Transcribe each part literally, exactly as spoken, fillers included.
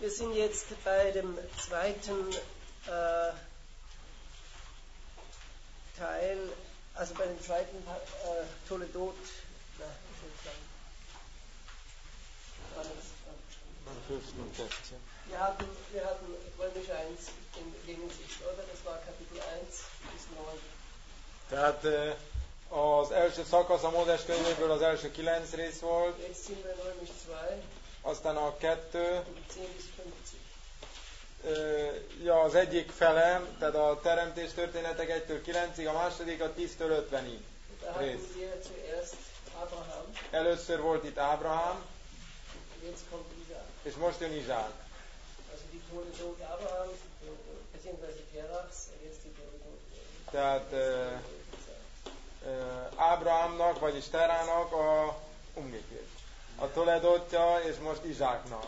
Wir sind jetzt bei dem zweiten äh, Teil, also bei dem zweiten äh, Toledot. Na, wie soll ich sagen? Wir hatten, wir hatten Römisch eins in Gegensicht, oder? Das war Kapitel eins bis neun. Tehát az első szakasz a Mózes könyvéből az első kilenc rész volt. Jetzt sind wir in Römisch zwei. Aztán a kettő. zehn bis fünfzig. Ja, az egyik fele, tehát a teremtés történetek egytől kilencig, a második a tíztől ötvenig rész. Először volt itt Ábrahám, és most jön Izsák. Tehát uh, uh, Ábrahámnak, vagyis Terának a umgekért. A Toledotja, és most Izsáknak.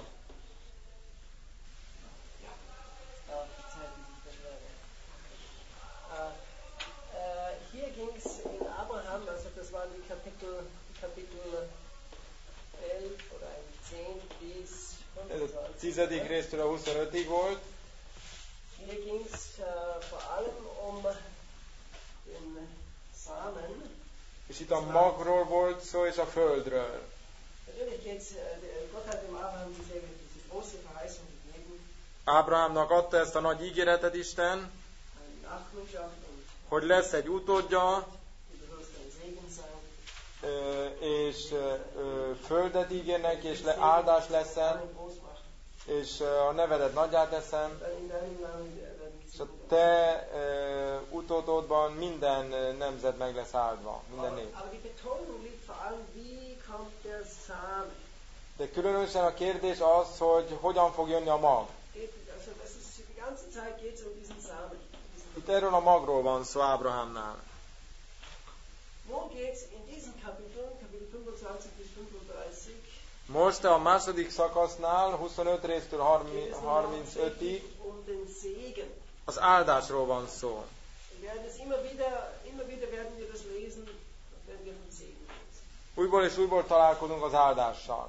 Hier ging es in Abraham, also das waren die Kapitel, Kapitel elf oder zehn bis fünfundzwanzig. Ez a tizedik résztől a huszonötig volt. Hier ging es uh, vor allem um den Samen. És itt a magról volt szó, és a földről. Natürlich geht's, Gott hat dem Abraham diese, diese große Verheißung gegeben. Ábrahámnak adta ezt a nagy ígéretet Isten, hogy lesz egy utódja, és földet ígérnek, és áldás leszen, és a nevedet nagyjá teszem, és a te utódodban minden nemzet meg lesz áldva, minden nép. De különösen a kérdés az, hogy hogyan fog jönni a mag. Itt erről a magról van szó Ábrahámnál. Most a második szakasznál, huszonöt résztől harmincötig az áldásról van szó. Újból és újból találkozunk az áldással.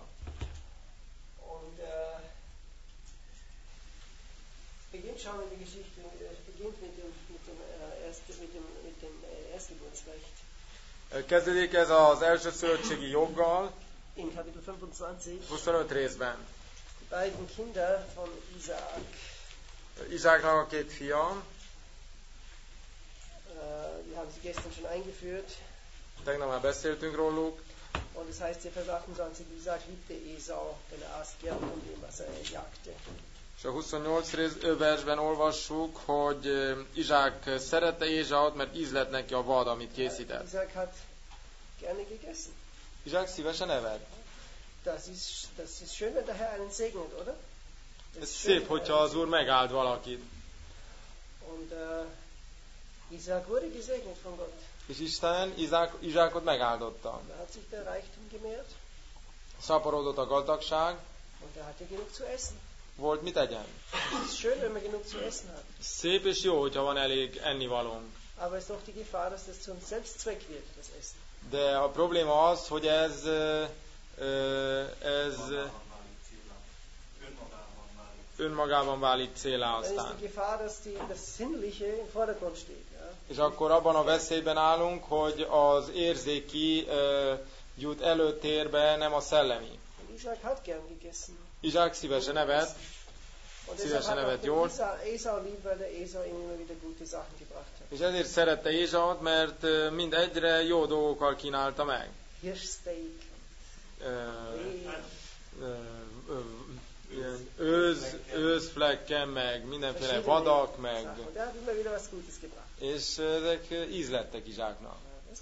Beginnt schon mit der Geschichte, es beginnt mit dem, mit dem, äh, erst, mit dem, mit dem äh, Erstgeburtsrecht. Kezdődik ez az elsőszülöttségi joggal. In Kapitel fünfundzwanzig. huszonöt részben. Die beiden Kinder von Isaac. Izáknak a két fia. Uh, wir haben sie gestern schon eingeführt. Tegnap már beszéltünk róluk. Und es heißt hier Vers achtundzwanzig, Isaac liebte Esau, denn er aß gern von dem, was er jagte. És a huszonnyolc versben olvassuk, hogy Izsák szerette Ézsaut, mert íz lett neki a vad, amit készített. Isaac hat gerne gegessen. Izsák szívesen evett. Das ist, das ist schön, wenn der Herr einen segnet, oder? Ez szép, hogyha az Úr megáld valakit. Und uh, Isaac wurde gesegnet von Gott. És Isten Izsák, Izsákot megáldotta. Da hat sich der Reichtum gemehrt. Szaporodott a gazdagság. Und er hatte genug zu essen. Volt mit egyen. Es ist schön, wenn man genug zu essen hat. Szép és jó, hogyha van elég ennivalónk. Aber es ist doch die Gefahr, dass das zum Selbstzweck wird, das Essen. De a probléma az, hogy ez ez önmagában válik célá aztán. Es ist die Gefahr, dass die, das Sinnliche im Vordergrund steht. Ja? És akkor abban a veszélyben állunk, hogy az érzéki uh, jut előtérbe, nem a szellemi. Isaac hat gern gegessen. Izsák szívesen evett, szívesen evett jól. És ezért szerette Ézsaut, mert mind egyre jó dolgokkal kínálta meg. Őz, őzflekken, meg mindenféle vadak, meg... És ezek ízlettek Izsáknak.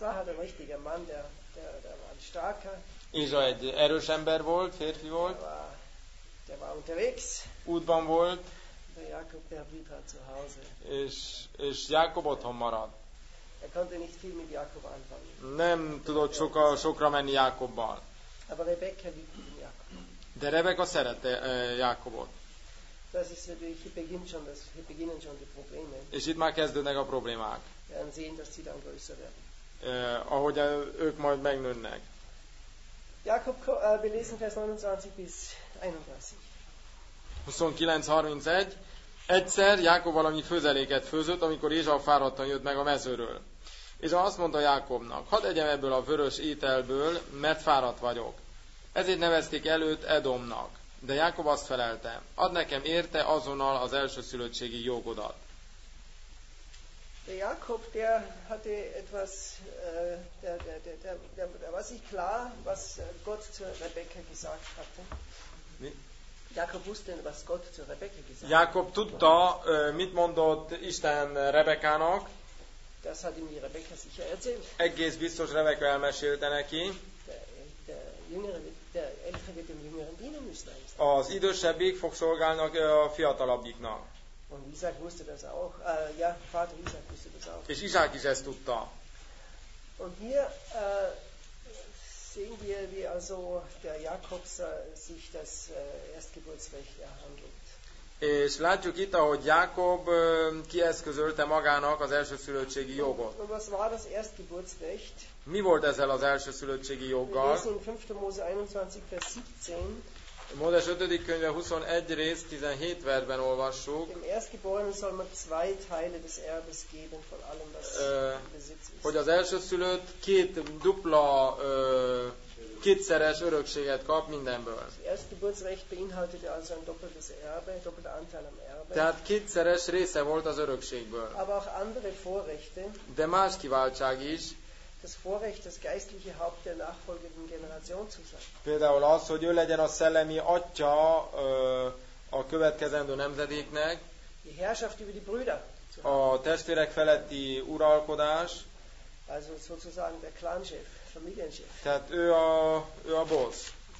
Ézsa egy erős ember volt, férfi volt. Der war unterwegs. Útban volt. Der Jakob, der blieb halt zu Hause. És, és Jákob otthon maradt. Er konnte nicht viel mit Jakob anfangen. Nem tudott soka, sokra menni Jákobbal. Aber Rebekka liebte Jakob. De Rebekka szerette uh, Jákobot. Das ist natürlich, hier beginnt schon das, hier beginnen schon die Probleme. És itt már kezdődnek a problémák. Wir werden sehen, dass sie dann größer werden. Uh, ahogy ők majd megnőnek. Jakob, uh, wir lesen Vers neunundzwanzig bis einunddreißig. huszonkilenc harmincegy. Egyszer Jákob valami főzeléket főzött, amikor Ézsau fáradtan jött meg a mezőről. És azt mondta Jákobnak, hadd egyem ebből a vörös ételből, mert fáradt vagyok. Ezért nevezték előtt Edomnak. De Jákob azt felelte, add nekem érte azonnal az elsőszülöttségi jogodat. Der Jakob, der hatte etwas, äh, der, der, der, der, der, der war sich klar, was Gott zu Rebekka gesagt hatte. Mi? Jakob wusste, was Gott zu Rebekka gesagt hatte. Jákob tudta, mit mondott Isten Rebekának. Das hat ihm die Rebekka sicher erzählt. Egész biztos Rebeka elmesélte neki. Der, der, Jüngere, der Ältere wird dem Jüngeren dienen müssen. Az idősebbik fog szolgálni a fiatalabbiknak. Und Isaac wusste das auch. Äh, ja, Vater Isaac wusste das auch. És Izsák is ezt tudta. Und hier äh, sehen wir, wie also der Jakob äh, sich das äh, Erstgeburtsrecht erhandelt. És látjuk itt, ahogy Jákob kieszközölte magának az elsőszülöttségi jogot. Und was war das Erstgeburtsrecht? Mi volt ezzel az elsőszülöttségi joggal? Wir lesen in fünfter Mose einundzwanzig, Vers siebzehn. Mózes ötödik könyve huszonegy rész tizenhét versben olvassuk. Dem Erstgeborenen soll man zwei Teile des Erbes geben von allem, was Ö, Besitz ist. hogy az elsőszülött két dupla, ö, kétszeres örökséget kap mindenből. Das Erstgeburtsrecht beinhaltete also ein doppeltes Erbe, ein doppelter Anteil am Erbe. Tehát kétszeres része volt az örökségből. Aber auch andere Vorrechte. De más kiváltság is. Das Vorrecht, das geistliche Haupt der nachfolgenden Generation zu sein. Például az, hogy ő legyen a szellemi atya ö, a következendő nemzedéknek. Die Herrschaft über die Brüder. A testvérek feletti uralkodás. Also sozusagen der Clanchef, Familienchef. Tehát ő a, ő a boss.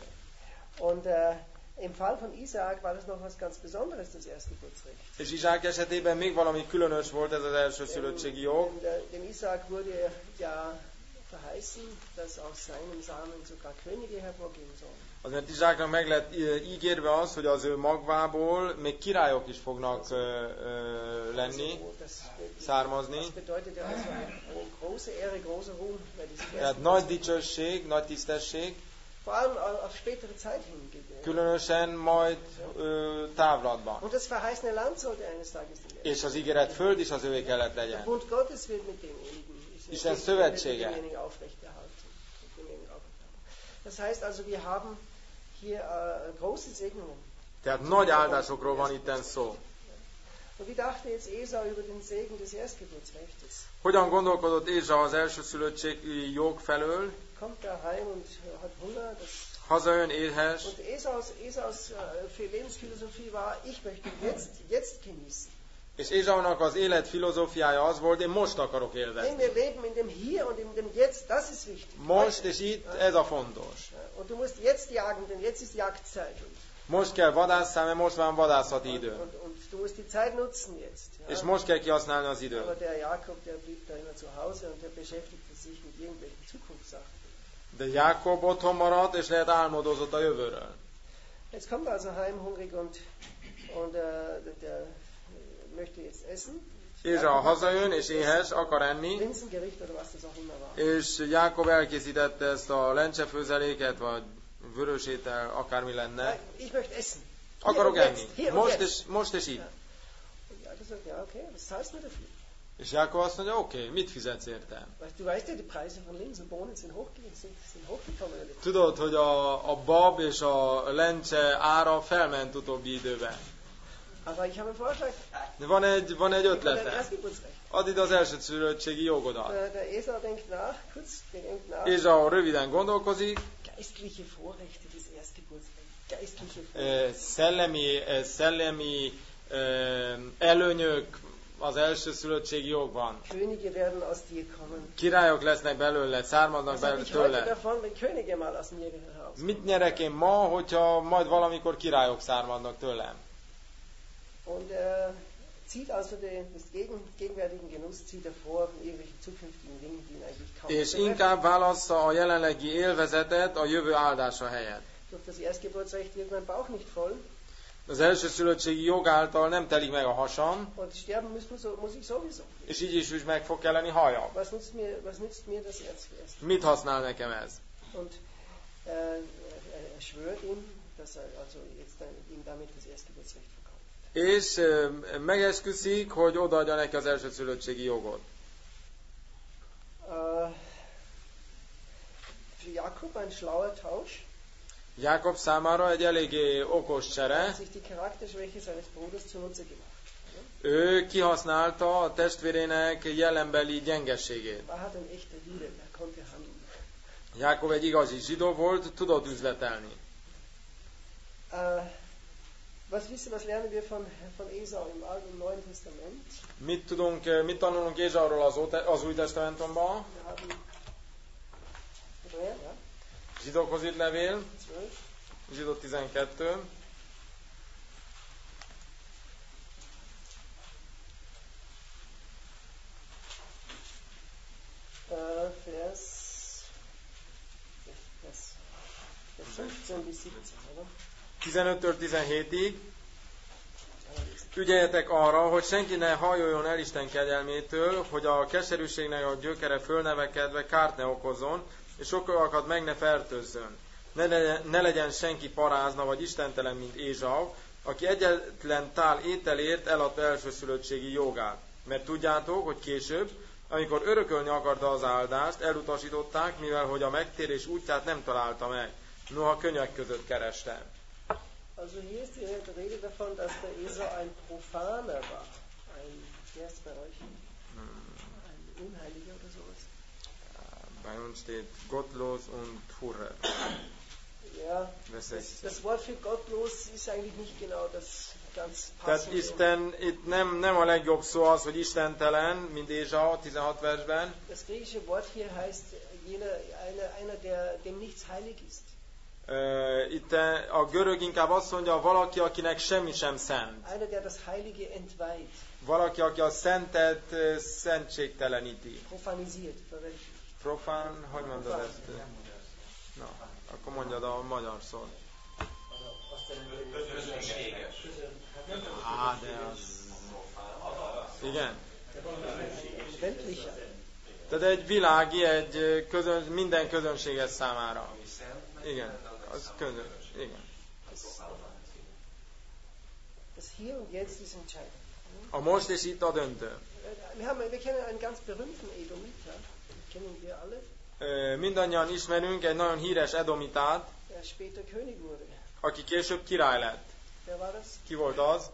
Und äh, im Fall von Isaak war das noch was ganz Besonderes, das Erstgeburtsrecht. És Izsák esetében még valami különös volt ez az elsőszülöttségi jog. Dem, dem, dem Isaak wurde ja verheißen, dass aus seinem Samen sogar Könige hervorgehen sollen. Az, mert Izsáknak meg lett ígérve az, hogy az ő magvából még királyok is fognak ö, ö, lenni, származni. Das bedeutet ja also eine große Ehre, großer Ruhm, weil dieses Tehát nagy dicsőség, nagy tisztesség, vor allem auf spätere Zeit hin. különösen majd ö, távlatban. Und das verheißene Land sollte eines Tages die Welt. És az ígéret föld is az övé kellett Der legyen. Bund Gottes wird mit demjenigen Isten szövetsége. aufrechterhalten. Das heißt also, wir haben hier äh, große Segnungen. Tehát nagy áldásokról van itten szó. Und wie dachte jetzt Esau über den Segen des Erstgeburtsrechtes? Hogyan gondolkodott Ézsau az elsőszülöttségi jog felől? Kommt er heim und hat Hunger? Das Hazajön éhes. und Esaus, Esaus äh, Lebensphilosophie war, ich möchte jetzt, jetzt genießen. És Ézsaunak az élet filozófiája az volt, én most akarok Denn élvezni. wir leben in dem Hier und in dem Jetzt, das ist wichtig. Most és itt, ez a fontos. Und du musst jetzt jagen, denn jetzt ist Jagdzeit. Und, Most kell vadásszál, mert most van vadászati idő. und, und du musst die Zeit nutzen jetzt. Ja? És most kell kihasználni az Aber időt. der Jakob, der blieb da immer zu Hause und der beschäftigte sich mit irgendwelchen Zukunftssachen. De Jákob otthon maradt, és lehet álmodozott a jövőről. Jetzt kommt er also heim hungrig und, und äh, der, der möchte jetzt essen. Ézsau hazajön, és éhes, akar enni, Linsengericht oder was das auch immer war. és Jákob elkészítette ezt a lencsefőzeléket, vagy vörösétel, akármi lenne. Ich möchte essen. Akarok Hier und enni. jetzt, hier und Most jetzt. és, most és itt. Und Jakob sagt, ja okay, was zahlst du dafür? És Jákob azt mondja, oké, okay, mit fizetsz érte? Weißt, du weißt ja, die Preise von Linsen und Bohnen sind, hochge- sind, sind hochgekommen. in der Zeit. Tudod, hogy a, a bab és a lencse ára felment utóbbi időben. Aber ich habe einen Vorschlag. De van egy, van egy Über dein ötletem. Erstgeburtsrecht. Add ide az elsőszülöttségi jogodat. Der, der Esau denkt nach, kurz, der denkt nach. Ézsau röviden gondolkozik, Geistliche Vorrechte des Erstgeburtsrechts. Geistliche eh, Vorrechte. szellemi, eh, szellemi eh, előnyök az elsőszülöttségi jogban. Könige werden aus dir kommen. Királyok lesznek belőle, származnak Was habe belőle ich heute tőle. davon, wenn Könige mal aus mir heraus? Mit nyerek én ma, hogyha majd valamikor királyok származnak tőlem? Und er zieht also den, das gegen, gegenwärtigen Genuss zieht er vor von irgendwelchen zukünftigen Dingen, die ihn eigentlich kaum És betreffen. inkább válassza a jelenlegi élvezetet a jövő áldása helyett. Durch das Erstgeburtsrecht wird mein Bauch nicht voll Az elsőszülöttségi jog által nem telik meg a hasam, und sterben muss, so, muss ich sowieso. és így is, is meg fog kelleni hajam. Was nützt mir, was nützt mir das Erst- Erst? Mit használ nekem ez? Und äh, er, er schwört ihm, dass er also jetzt dann ihm damit das Erstgeburtsrecht verkauft. És uh, megesküszik, hogy odaadja neki az elsőszülöttségi jogot. Uh, für Jakob ein schlauer Tausch. Jákob számára egy eléggé okos Er csere. hat sich die Charakterschwäche seines Bruders zunutze gemacht. Ő kihasználta a testvérének jelenbeli gyengeségét. Er hat ein echter Jude, er konnte handeln. Jákob egy igazi zsidó volt, tudott üzletelni. Uh, was wissen, was lernen wir von, von Esau im Alten und Neuen Testament? Mit tudunk, mit tanulunk Ézsauról az, az Új Testamentumban? Wir haben Hebräer, ja, Zsidókhoz írt levél, zwölf. Zsidó tizenkettő. Uh, Vers, Vers, Vers fünfzehn bis siebzehn, oder? tizenöttől tizenhétig. Ügyeljetek arra, hogy senki ne hajoljon el Isten kegyelmétől, hogy a keserűségnek a gyökere fölnevekedve kárt ne okozzon, és sokakat meg ne fertőzzön. Ne legyen, ne legyen senki parázna vagy istentelen, mint Ézsau, aki egyetlen tál ételért eladta elsőszülöttségi jogát. Mert tudjátok, hogy később, amikor örökölni akarta az áldást, elutasították, mivel hogy a megtérés útját nem találta meg. Noha könnyek között kereste. Also hier ist die Rede davon, dass der Esau ein Profaner war. Ein, wie heißt es bei euch? Ein Unheiliger oder sowas? Bei uns steht gottlos und Furrer. Ja, das, das Wort für gottlos ist eigentlich nicht genau das ganz Tehát passende. Isten, itt nem, nem a legjobb szó az, hogy istentelen, mint Ézsau tizenhat versben. Das griechische Wort hier heißt jener, einer, einer der, dem nichts heilig ist. Uh, itt a görög inkább azt mondja, valaki, akinek semmi sem szent. Einer, der das Heilige entweiht. Valaki, aki a szentet uh, szentségteleníti. Profanisiert, verweltlicht. Profán, hogy mondod ezt? Na, akkor mondjad a magyar szót. Á, de az... Igen? Weltlicher. Tehát egy világi, egy közön, minden közönséges számára. Igen, az közös. Igen. Das Hier und Jetzt ist entscheidend. A most és itt a döntő. Wir, haben, wir kennen einen ganz berühmten Edomit, ja? Kennen wir alle. Mindannyian ismerünk egy nagyon híres edomitát, Der später König wurde. aki később király lett. Wer war das? Ki volt az?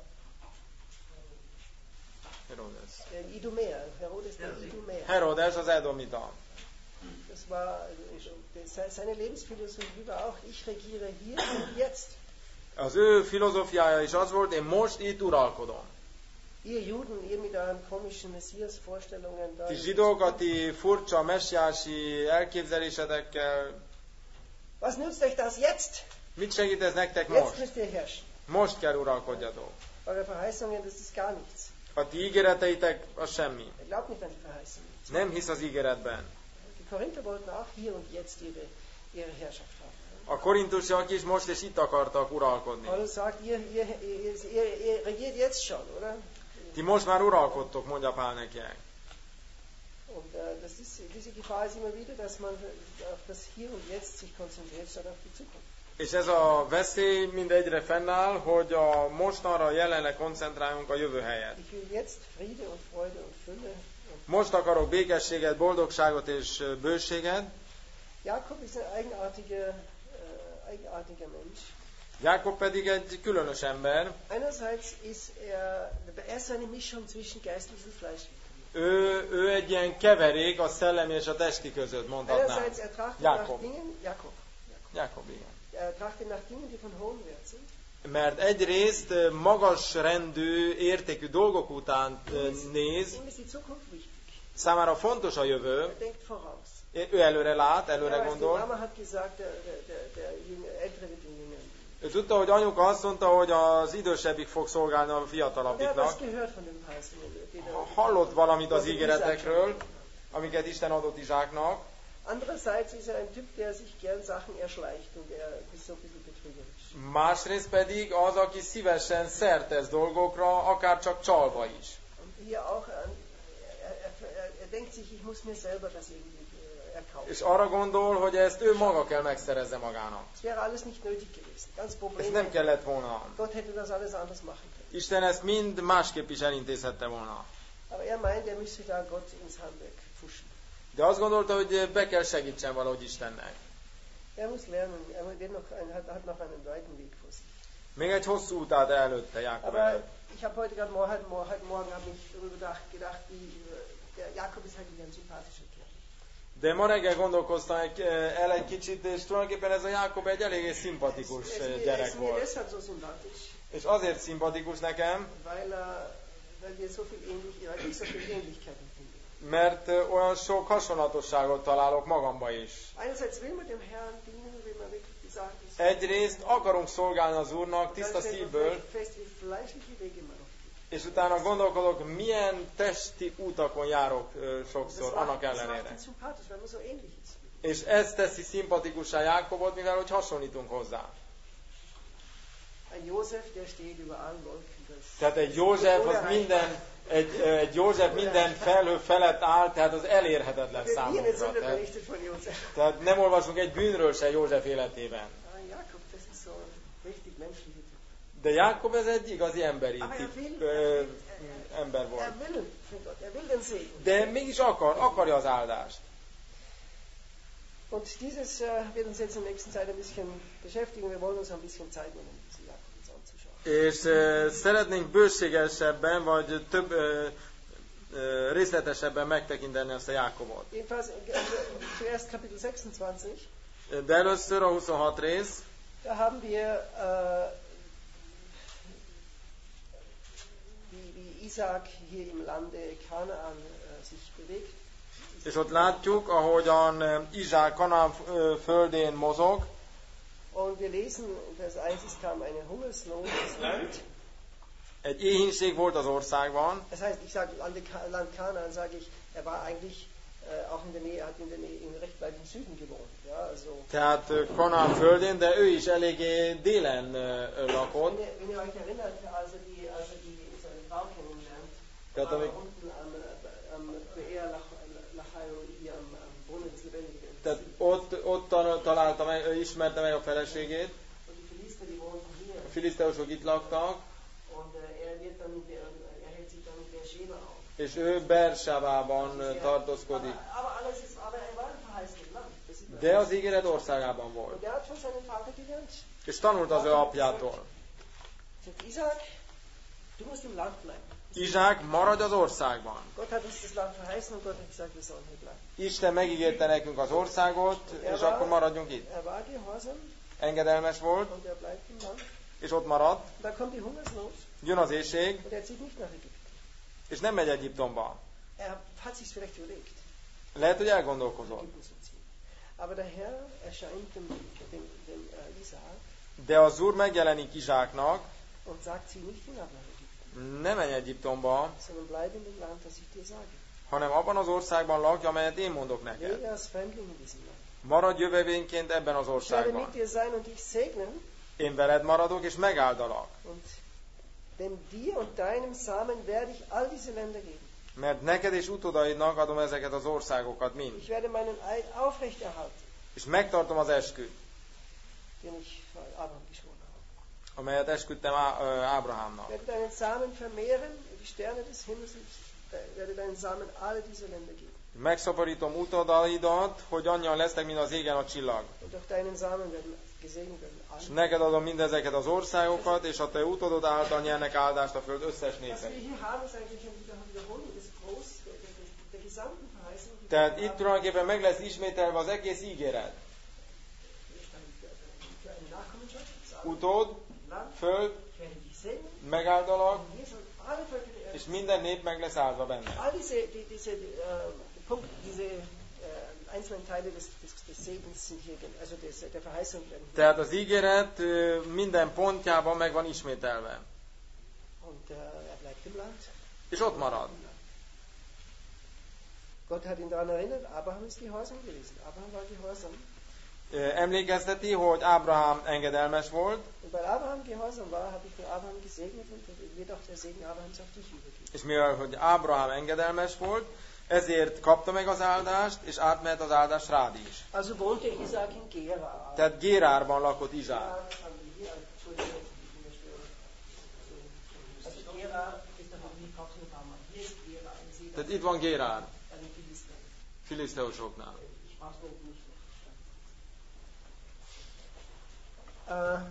Herodes. Der Idumäer. Herodes der Idumäer. Herodes az edomita. Das war, seine Lebensphilosophie war auch, ich regiere hier und jetzt. Az ő filozófiája is az volt, én most itt uralkodom. Ihr Juden, ihr mit euren komischen Messias-Vorstellungen da. Ti zsidók, a ti furcsa messiási elképzelésetekkel. Was nützt euch das jetzt? Mit segít ez nektek Jetzt most? müsst ihr herrschen. Most kell uralkodjatok. Eure Verheißungen, das ist gar nichts. A ti ígéreteitek az semmi. Er glaubt nicht an die Verheißungen. Nem hisz az ígéretben. Die Korinther wollten auch hier und jetzt ihre, ihre Herrschaft haben. A korintusiak is most és itt akartak uralkodni. Paulus sagt, ihr, ihr, ihr, ihr, ihr regiert jetzt schon, oder? Ti most már uralkodtok, mondja Pál nekiek. Und äh, das ist, diese Gefahr ist immer wieder, dass man auf das Hier und Jetzt sich konzentriert, statt auf die Zukunft. És ez a veszély mindegyre fennáll, hogy a mostanra jelenleg koncentráljunk a jövő helyett. Ich will jetzt Friede und Freude und Fülle. Most akarok békességet, boldogságot és bőséget. Jakob ist ein eigenartiger, äh, eigenartiger Mensch. Jákob pedig egy különös ember. Einerseits ist er, er ist eine Mischung zwischen geistlich und fleischlich. Ő, ő egy ilyen keverék a szellemi és a testi között, mondhatnám. Einerseits er trachtet Jakob. nach Dingen, Jakob. Jákob, igen. Er trachtet nach Dingen, die von hohem Wert sind. Mert egyrészt magas rendű, értékű dolgok után néz, Ihm ist die Zukunft wichtig. számára fontos a jövő, Er denkt voraus. ő előre lát, előre Ja, gondol. Mama hat gesagt, der, der, der, der Jünger, Ältere wird den Jüngern. Ő tudta, hogy anyuka azt mondta, hogy az idősebbik fog szolgálni a Und er hat was fiatalabbiknak. gehört von den Verheißungen, die der- Hallott valamit az ígéretekről, amiket Isten adott Izsáknak. Andererseits ist er ein Typ, der sich gern Sachen erschleicht und er ist so ein bisschen betrügerisch. Másrészt pedig az, aki szívesen szertesz dolgokra, akár csak csalva is. Und hier auch, an- er, er, er, er denkt sich, ich muss mir selber das irgendwie, er erkaufen. És arra gondol, hogy ezt ő maga kell megszerezze magának. Das wäre alles nicht nötig gewesen. Ganz Ez Problem. nem kellett volna. Gott hätte das alles anders machen können. Isten ezt mind másképp is elintézhette volna. Aber er meint, er müsste da Gott ins Handwerk pfuschen. De azt gondolta, hogy be kell segítsen valahogy Istennek. Er muss lernen, er wird noch ein, hat, hat noch einen weiten Weg vor sich. Még egy hosszú út állt előtte Jákob Aber előtt. ich habe heute gerade morgen, heute Morgen habe ich darüber gedacht, gedacht wie, der Jakob ist eigentlich ein sympathischer Kerl. De ma reggel gondolkoztam egy, el egy kicsit, és tulajdonképpen ez a Jákob egy eléggé szimpatikus gyerek volt. So sympathisch, és azért szimpatikus nekem, weil, uh, weil wir so viel ähnlich, weil ich so viel Ähnlichkeiten finde. Mert olyan sok hasonlatosságot találok magamba is. Einerseits will man dem Herrn dienen, will man wirklich gesagt, Egyrészt akarunk szolgálni az Úrnak tiszta szívből, és utána gondolkodok, milyen testi útakon járok sokszor, annak ellenére. És ez teszi szimpatikussá Jákobot, mivel hogy hasonlítunk hozzá. Tehát egy József az minden, egy, egy József minden felhő felett áll, tehát az elérhetetlen számunkra. Tehát, tehát nem olvasunk egy bűnről se József életében. De Jákob ez egy igazi emberi tip, ö, ember volt. De mégis akar, akarja az áldást. Und dieses uh, wird uns jetzt in der nächsten Zeit ein bisschen beschäftigen. Wir wollen uns ein bisschen Zeit nehmen, diesen Jakob uns anzuschauen. És uh, szeretnénk bőségesebben, vagy több uh, uh, részletesebben megtekinteni ezt a Jákobot. Jedenfalls zuerst Kapitel sechsundzwanzig. De először a huszonhat rész. Da haben wir uh, wie, wie Isaac hier im Lande Kanaan uh, sich bewegt. És ott látjuk, ahogyan Izsák Kanán földén mozog. Und wir lesen in Vers eins, es kam eine Hungersnot ins Land. Egy éhínség volt az országban. Das heißt, ich sage Land Kanaan, sage ich, er war eigentlich äh, auch in der Nähe, hat in der Nähe, in recht weit im Süden gewohnt. Ja, also. Tehát Kanán földén, de ő is eléggé délen uh, lakott. Wenn ihr, wenn ihr euch erinnert, also die, also die seine Frau kennenlernt, Tehát, war unten am, am Beer Lachai am, am Brunnen des Lebendigen. Tehát ott, ott találta meg, ismerte meg a feleségét. A filiszteusok itt laktak. És ő Bersávában tartózkodik. De az ígéret országában volt. És tanult az ő apjától. Izsák, maradj az országban. Isten megígérte nekünk az országot, és akkor maradjunk itt. Engedelmes volt, és ott maradt. Jön az éhség, és nem megy Egyiptomba. Lehet, hogy elgondolkozott. De az Úr megjelenik Izsáknak, ne menj Egyiptomba, hanem abban az országban lakj, amelyet én mondok neked. Maradj jövevényként ebben az országban. Én veled maradok, és megáldalak. Mert neked és utódaidnak adom ezeket az országokat mind. És megtartom az esküt, amelyet esküdtem Ábrahámnak. Megszaporítom utódaidat, hogy annyian lesznek, mint az égen a csillag. És neked adom mindezeket az országokat, és a te utódod által nyernek áldást a föld összes népe. Tehát itt tulajdonképpen meg lesz ismételve az egész ígéret. Utód, föld, megáldalak, és minden nép meg lesz áldva benne. Tehát az ígéret minden pontjában meg van ismételve. És ott marad. Emlékezteti, hogy Ábrahám engedelmes volt. És mivel hogy Ábrahám engedelmes volt, Ezért kapta meg az áldást, és átmehet az áldás rád is. Also wohnte Isaac in Gerar. Tehát Gérárban lakott Izsák. Also Gerar ist doch nicht Kopfnummer. Hier ist Gerar. Tehát itt van Gérár. Filiszteusoknál. Uh,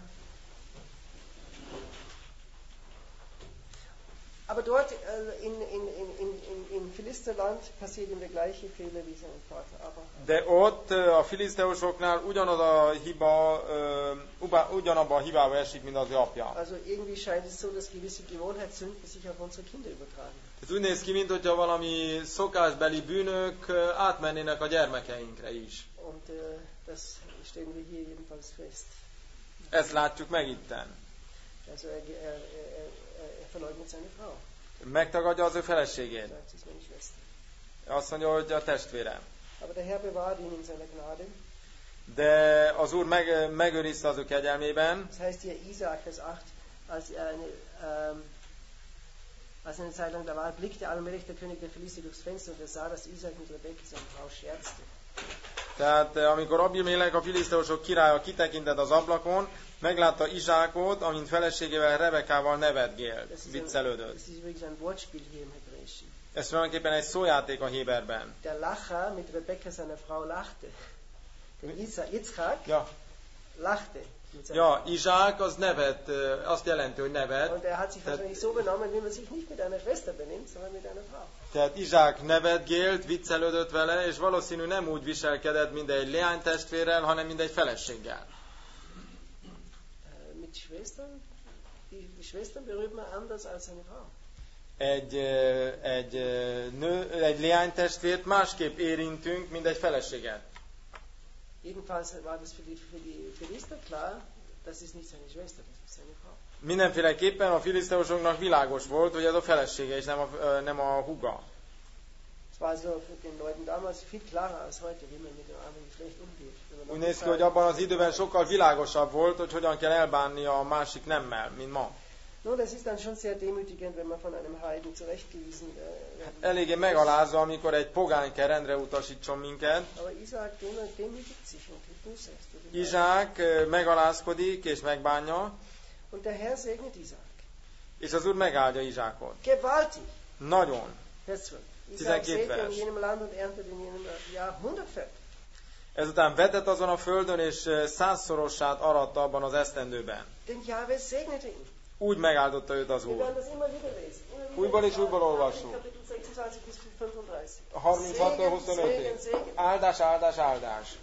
aber dort uh, in, in, in, in, in Philisterland passiert ihm der gleiche Fehler wie sein Vater Abraham. De ott a filiszteusoknál ugyanaz a hiba, uh, ugyanabba a hibába esik, mint az apja. Also irgendwie scheint es so, dass gewisse Gewohnheitssünden sich auf unsere Kinder übertragen. Ez úgy néz ki, mintha valami szokásbeli bűnök átmennének a gyermekeinkre is. Und uh, das stellen wir hier jedenfalls fest. Ezt látjuk meg itten. Also er, er, er, er verleugnet seine Frau. Megtagadja az ő feleségét. Sagt, sie ist meine Schwester. Azt mondja, hogy a testvérem. Aber der Herr bewahrt ihn in seiner Gnade. De az Úr meg, megőrizte az ő kegyelmében. Das heißt hier Isaac, Vers acht, als er eine, ähm, als eine Zeit lang da war, blickte Abimelech, der König der Philister, durchs Fenster und er sah, dass Isaac mit Rebekka, seine Frau, scherzte. Tehát amikor Abimelech, a filiszteusok királya kitekintett az ablakon, meglátta Izsákot, amint feleségével Rebekával nevetgélt, viccelődött. Das ist übrigens ein Wortspiel hier im Hebräischen. Ez tulajdonképpen egy szójáték a héberben. Der Lacher mit Rebekka, seiner Frau, lachte. Der Yitzchak ja. lachte. Ja, Izsák az nevet, azt jelenti, hogy nevet. Und er hat sich wahrscheinlich so benommen, wie man sich nicht mit einer Schwester benimmt, sondern mit einer Frau. Tehát Izsák nevetgélt, viccelődött vele, és valószínű nem úgy viselkedett, mint egy leánytestvérrel, hanem mint egy feleséggel. Uh, mit Schwestern? Die, die Schwestern berührt man anders als eine Frau. Egy, egy, nő, egy leánytestvért másképp érintünk, mint egy feleséget. Jedenfalls war das für die, für die Philister klar, das ist nicht seine Schwester, das ist seine Frau. Mindenféleképpen a filiszteusoknak világos volt, hogy ez a felesége és nem a, nem a húga. Es war so für den Leuten damals viel klarer als heute, wie man mit dem anderen Geschlecht umgeht. Úgy néz ki, hogy abban az időben sokkal világosabb volt, hogy hogyan kell elbánni a másik nemmel, mint ma. Nun, das ist dann schon sehr demütigend, wenn man von einem Heiden zurechtgewiesen wird. Eléggé megalázza, amikor egy pogány kell rendre utasítson minket. Aber Isaac demütigt sich und gibt Buße. Izsák megalázkodik és megbánja. Und der Herr segnet Isaac. És az Úr megáldja Izsákot. Gewaltig. Nagyon. Vers zwölf. Isaac säte in jenem Land und erntete in jenem Jahr hundertfach. Ezután vetett azon a földön, és százszorossát aratta abban az esztendőben. Den Jahwe segnete ihn. Úgy megáldotta őt az Úr. Újból és újból olvassuk. harminchat huszonötig. Áldás, áldás, áldás.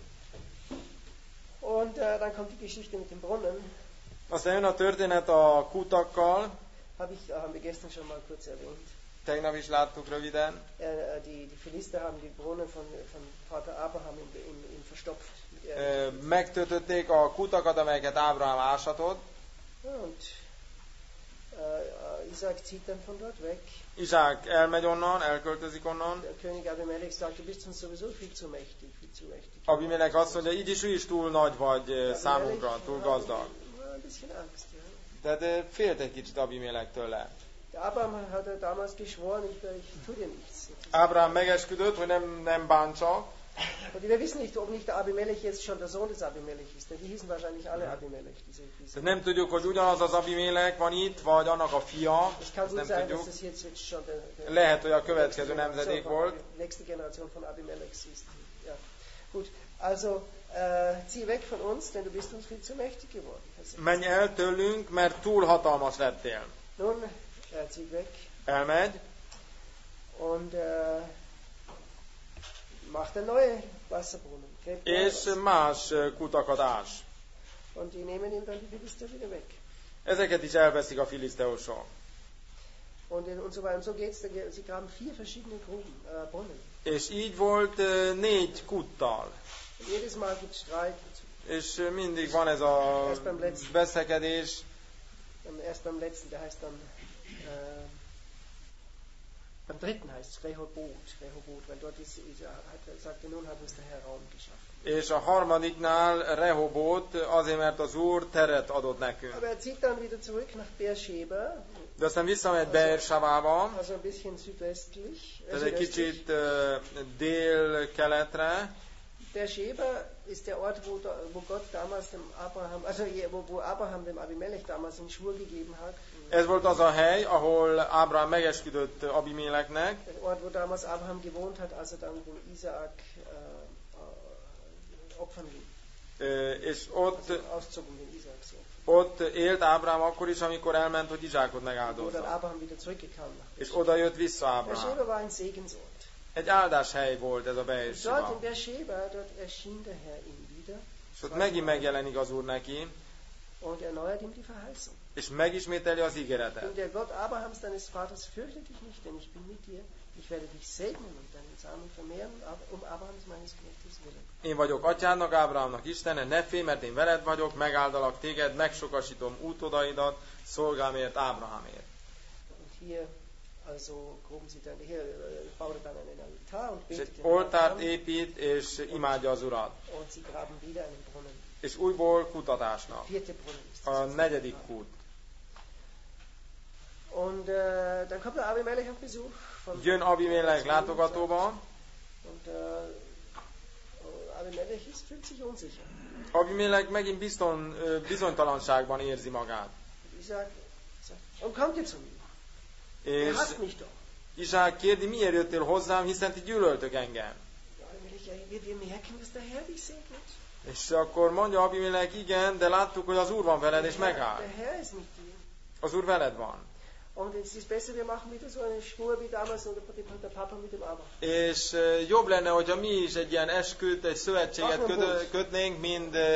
Und uh, dann kommt die Geschichte mit dem Brunnen. Aztán jön a történet a kutakkal. Habe ich, haben wir gestern schon mal kurz erwähnt. Tegnap is láttuk röviden. Uh, die, die Philister haben die Brunnen von, von Vater Abraham in, in, in verstopft. Uh, megtötötték a kutakat, amelyeket Ábrahám ásatott. Und uh, Isaac zieht dann von dort weg. Izsák elmegy onnan, elköltözik onnan. Der König Abimelech sagt, du bist uns sowieso viel zu mächtig, viel zu mächtig. Abimelech azt mondja, így is ő is túl nagy vagy számunkra, túl gazdag. Ein bisschen Angst, ja. De félt egy kicsit Abimelech tőle. Abraham hat er damals geschworen, ich, ich tue dir nichts. Ábrahám megesküdött, hogy nem, nem bántsa. Und wir wissen nicht, ob nicht der Abimelech jetzt schon der Sohn des Abimelech ist, denn die hießen wahrscheinlich alle Abimelech. Diese, diese nem tudjuk, hogy ugyanaz az Abimelech van itt, vagy annak a fia. Es kann gut nem sein, tudjuk. dass es jetzt, jetzt schon der, der Lehet, hogy a következő nemzedék volt. Die nächste Generation von Abimelechs ist. Ja. Gut, also äh, zieh weg von uns, denn du bist uns viel zu mächtig geworden. Menj el tőlünk, mert túl hatalmas lettél. Nun, er zieht weg. Elmegy. Und äh, macht ein neue Wasserbrunnen. És más kutakat ás. Und die nehmen ihm dann die Philister wieder weg. Ezeket is elveszik a filiszteusok. Und, und so weiter. Und so geht's. Sie graben vier verschiedene Gruben, äh, Brunnen. És így volt uh, négy kuttal. Und jedes Mal gibt Streit. És mindig van ez a veszekedés. Erst beim letzten, der heißt dann äh, beim dritten heißt es Rehobot, Rehobot, weil dort ist, ist er, hat, sagte, nun hat uns der Herr Raum geschaffen. És a harmadiknál Rehobot, azért mert az Úr teret adott nekünk. Aber er zieht dann wieder zurück nach Beersheba, De aztán visszamegy Beersavába, also ein bisschen südwestlich. tehát egy kicsit uh, dél-keletre. Beersheba ist der Ort, wo, wo Gott damals dem Abraham, also wo, wo Abraham dem Abimelech damals einen Schwur gegeben hat. Ez volt az a hely, ahol Ábrahám megesküdött Abimeleknek. Der Ort, wo damals Abraham gewohnt hat, als er dann den Isaak äh, äh, opfern ließ. Uh, és ott, also, auszogen den Isaak so. Ott élt Ábrahám akkor is, amikor elment, hogy Izsákot megáldozza. És oda jött vissza Ábrahám. Egy áldás hely volt ez a Beersheba. És ott megint megjelenik az Úr neki. És megismételi az ígéretet. Und der Gott Abrahams, deines Vaters, fürchte dich nicht, denn ich bin mit dir. Ich werde dich segnen und deinen Samen vermehren, um Abrahams meines Knechtes willen. Én vagyok atyádnak, Ábrahámnak Istene, ne félj, mert én veled vagyok, megáldalak téged, megsokasítom útodaidat, szolgámért, Ábrahámért. Und hier, also, gruben sie dann, hier baut er dann einen Altar und és betet egy den oltárt épít, és imádja az Urat. Und sie graben wieder einen Brunnen. És újból kutatásnak. Vierte Brunnen ist A negyedik kút. Und äh, dann kommt der Abimelech auf Besuch. Jön Abimelech látogatóba. Und äh, Abimelech ist, fühlt sich unsicher. Abimelech megint bizton, bizonytalanságban érzi magát. Isaac sagt, warum kommt ihr zu mir? És Er hasst mich doch. Izsák kérdi, miért jöttél hozzám, hiszen ti gyűlöltök engem. Abimelech, ja, wir merken, dass der Herr dich segnet. És akkor mondja Abimelech, igen, de láttuk, hogy az Úr van veled, és megáll. Der Herr ist mit dir. Az Úr veled van. Und es ist besser, wir machen wieder so einen Schwur wie damals und der Papa mit dem Abraham. És uh, jobb lenne, hogyha mi is egy ilyen esküt, egy szövetséget kötö, kötnénk, mint uh,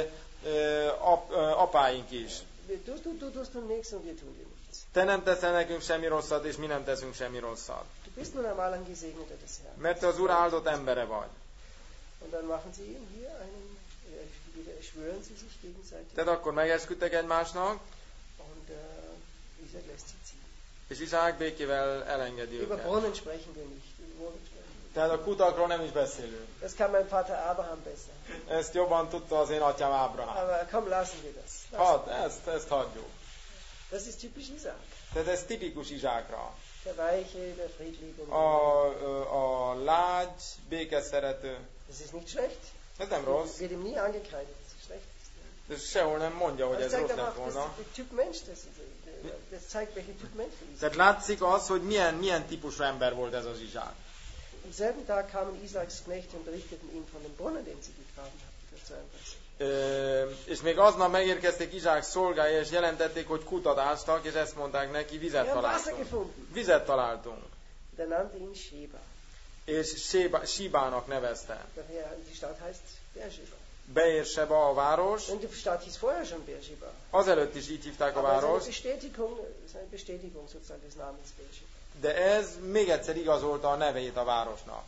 ap, uh, apáink is. Du, du, du tust nun nichts und wir tun dir nichts. Te nem teszel nekünk semmi rosszat, és mi nem teszünk semmi rosszat. Du bist nun einmal ein Gesegneter des Herrn. Mert te az Úr áldott embere vagy. Und dann machen sie ihm hier einen, wieder schwören sie sich gegenseitig. Tehát akkor megesküdtek egymásnak. Und uh, Isaac lässt sie ziehen. És Izsák békével elengedi Über őket. Brunnen sprechen wir nicht. Über Brunnen sprechen wir. Tehát a kutakról nem is beszélünk. Das kann mein Vater Abraham besser. Ezt jobban tudta az én atyám Ábrahám. Aber komm, lassen wir das. Hadd, ezt, ezt hagyjuk. Das ist typisch Isaac. Tehát ez tipikus Izsákra. Der weiche, der friedliche. A, a lágy, békeszerető. Das ist nicht schlecht. Ez nem rossz. Wird ihm nie angekreidet, dass es schlecht ist. Ez sehol nem mondja, hogy Das ez zeigt rossz aber lett auch, volna. das Typ Mensch, das ist. Das zeigt, welchen Typ Mensch er ist. Tehát látszik az, hogy milyen, milyen típusú ember volt ez az Izsák. Am selben Tag kamen Isaaks Knechte und berichteten ihm von dem Brunnen, den sie gegraben hatten. Vers zweiunddreißig. Ö, és még aznap megérkezték Izsák szolgái, és jelentették, hogy kutatástak, és ezt mondták neki, vizet találtunk. Vizet találtunk. Der nannte ihn Sheba. És Séba, Sibának nevezte. Die Stadt heißt Beersheba. Beerseba a város. Und die Stadt hieß vorher schon Beersheba. Azelőtt is így hívták a Aber es várost. ist eine Bestätigung, es ist eine Bestätigung sozusagen des Namens Beersheba. De ez még egyszer igazolta a nevét a városnak.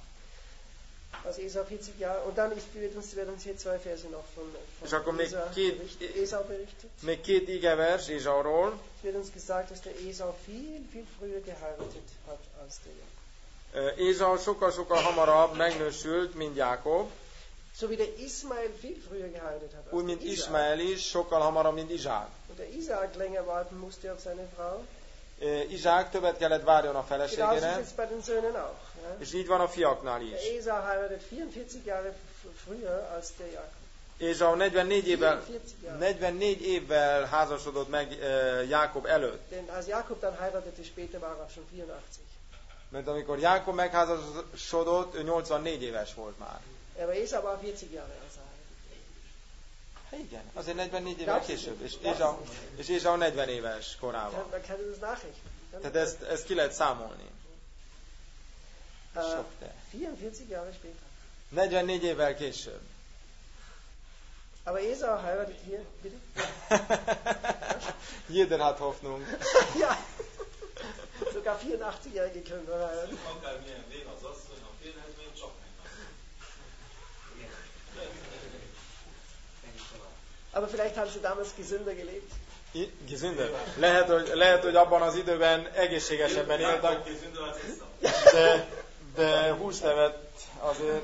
Also Esau vierzig Jahre, und dann ist, wird, uns, wird uns hier zwei Verse noch von, És von akkor még Esau, két, berichtet, Esau berichtet. még két igevers Ézsauról. Es wird uns gesagt, dass der Esau viel, viel früher geheiratet hat als der Jakob. Ézsau sokkal-sokkal hamarabb megnősült, mint Jákob. So wie der Ismael viel früher geheiratet hat als Úgy, mint der Isaac. Ismael is, sokkal hamarabb, mint Izsák. Und der Isaac länger warten musste auf seine Frau. Izsák többet kellett várjon a Genauso ist feleségére, es bei den Söhnen auch. Ja? és így van a fiaknál is. Der Esau heiratet vierundvierzig Jahre früher als der Jakob. Ézsau negyvennégy évvel, vierundvierzig Jahre. negyvennégy évvel házasodott meg Jákob előtt. Denn als Jakob dann heiratete, später war er schon vierundachtzig. Mert amikor Jákob megházasodott, ő nyolcvannégy éves volt már. Aber Esau war vierzig Jahre als er heiratete. Hát igen, azért negyvennégy évvel később, és Ézsau, és Ézsau negyven éves korában. Man kann das nachrechnen. Tehát ezt, ezt ki lehet számolni. Äh, Sok te. vierundvierzig Jahre später. negyvennégy évvel később. Aber Esau heiratet hier, bitte? Jeder hat Hoffnung. Ja, sogar vierundachtzig-Jährige können wir heiraten. Akármilyen vén az asszony, ha félhez még csak Aber vielleicht haben sie damals gesünder gelebt. Gesünder. Lehet, hogy, lehet, hogy abban az időben egészségesebben éltek, de, de húst evett azért.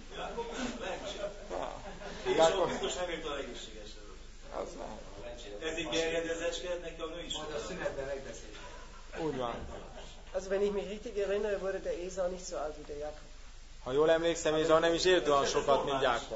Jákob biztos nem ért a legészségesebb. Az lehet. Ezért gerjedezeskedett neki a nő is. Majd a szünetben megbeszéljük. Úgy van. Also wenn ich mich richtig erinnere, wurde der Esau nicht so alt wie der Jakob. Ha jól emlékszem, Ézsau nem is élt olyan sokat, mint Jákob.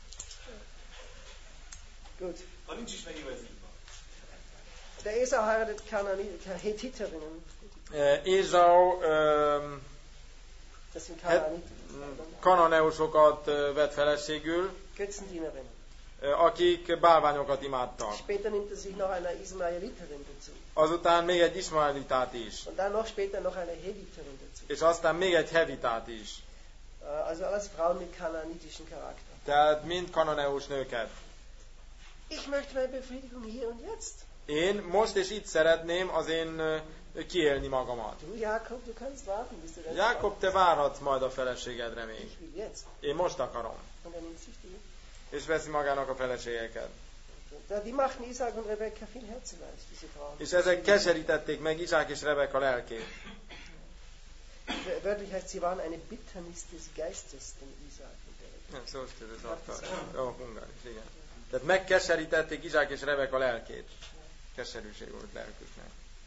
Gut. Ha nincs is megírva, ez így van. Der Esau heiratet Kanaanit- Hethiterinnen. Ézsau um, Das sind Kanaaniten. kananeusokat vett feleségül, Götzendienerin. akik bálványokat imádtak. Später nimmt er sich noch eine Ismaeliterin dazu. Azután még egy ismaelitát is. Und dann noch später noch eine Heviterin dazu. És aztán még egy hevitát is. Äh, Also alles Frauen mit kanaanitischen Charakter. Tehát mind kananeus nőket. Ich möchte meine Befriedigung hier und jetzt. Én most és itt szeretném az én ö, kiélni magamat. Du Jakob, du kannst warten, bis du das Jákob, te várhatsz majd a feleségedre még. Ich will jetzt. Én most akarom. Und er nimmt sich die. És veszi magának a feleségeket. Da- Die machten Isaac und Rebekka viel Herzeleid, diese Frauen. És ezek keserítették meg Izsák és Rebeka lelkét. Wörtlich heißt, sie waren eine Bitternis des Geistes, den Isaac und der Rebekka. Nem, szó steht ez aktar. Jó, hungáris, igen. Tehát megkeserítették Izsák és Rebeka lelkét. Keserűség volt lelküknek.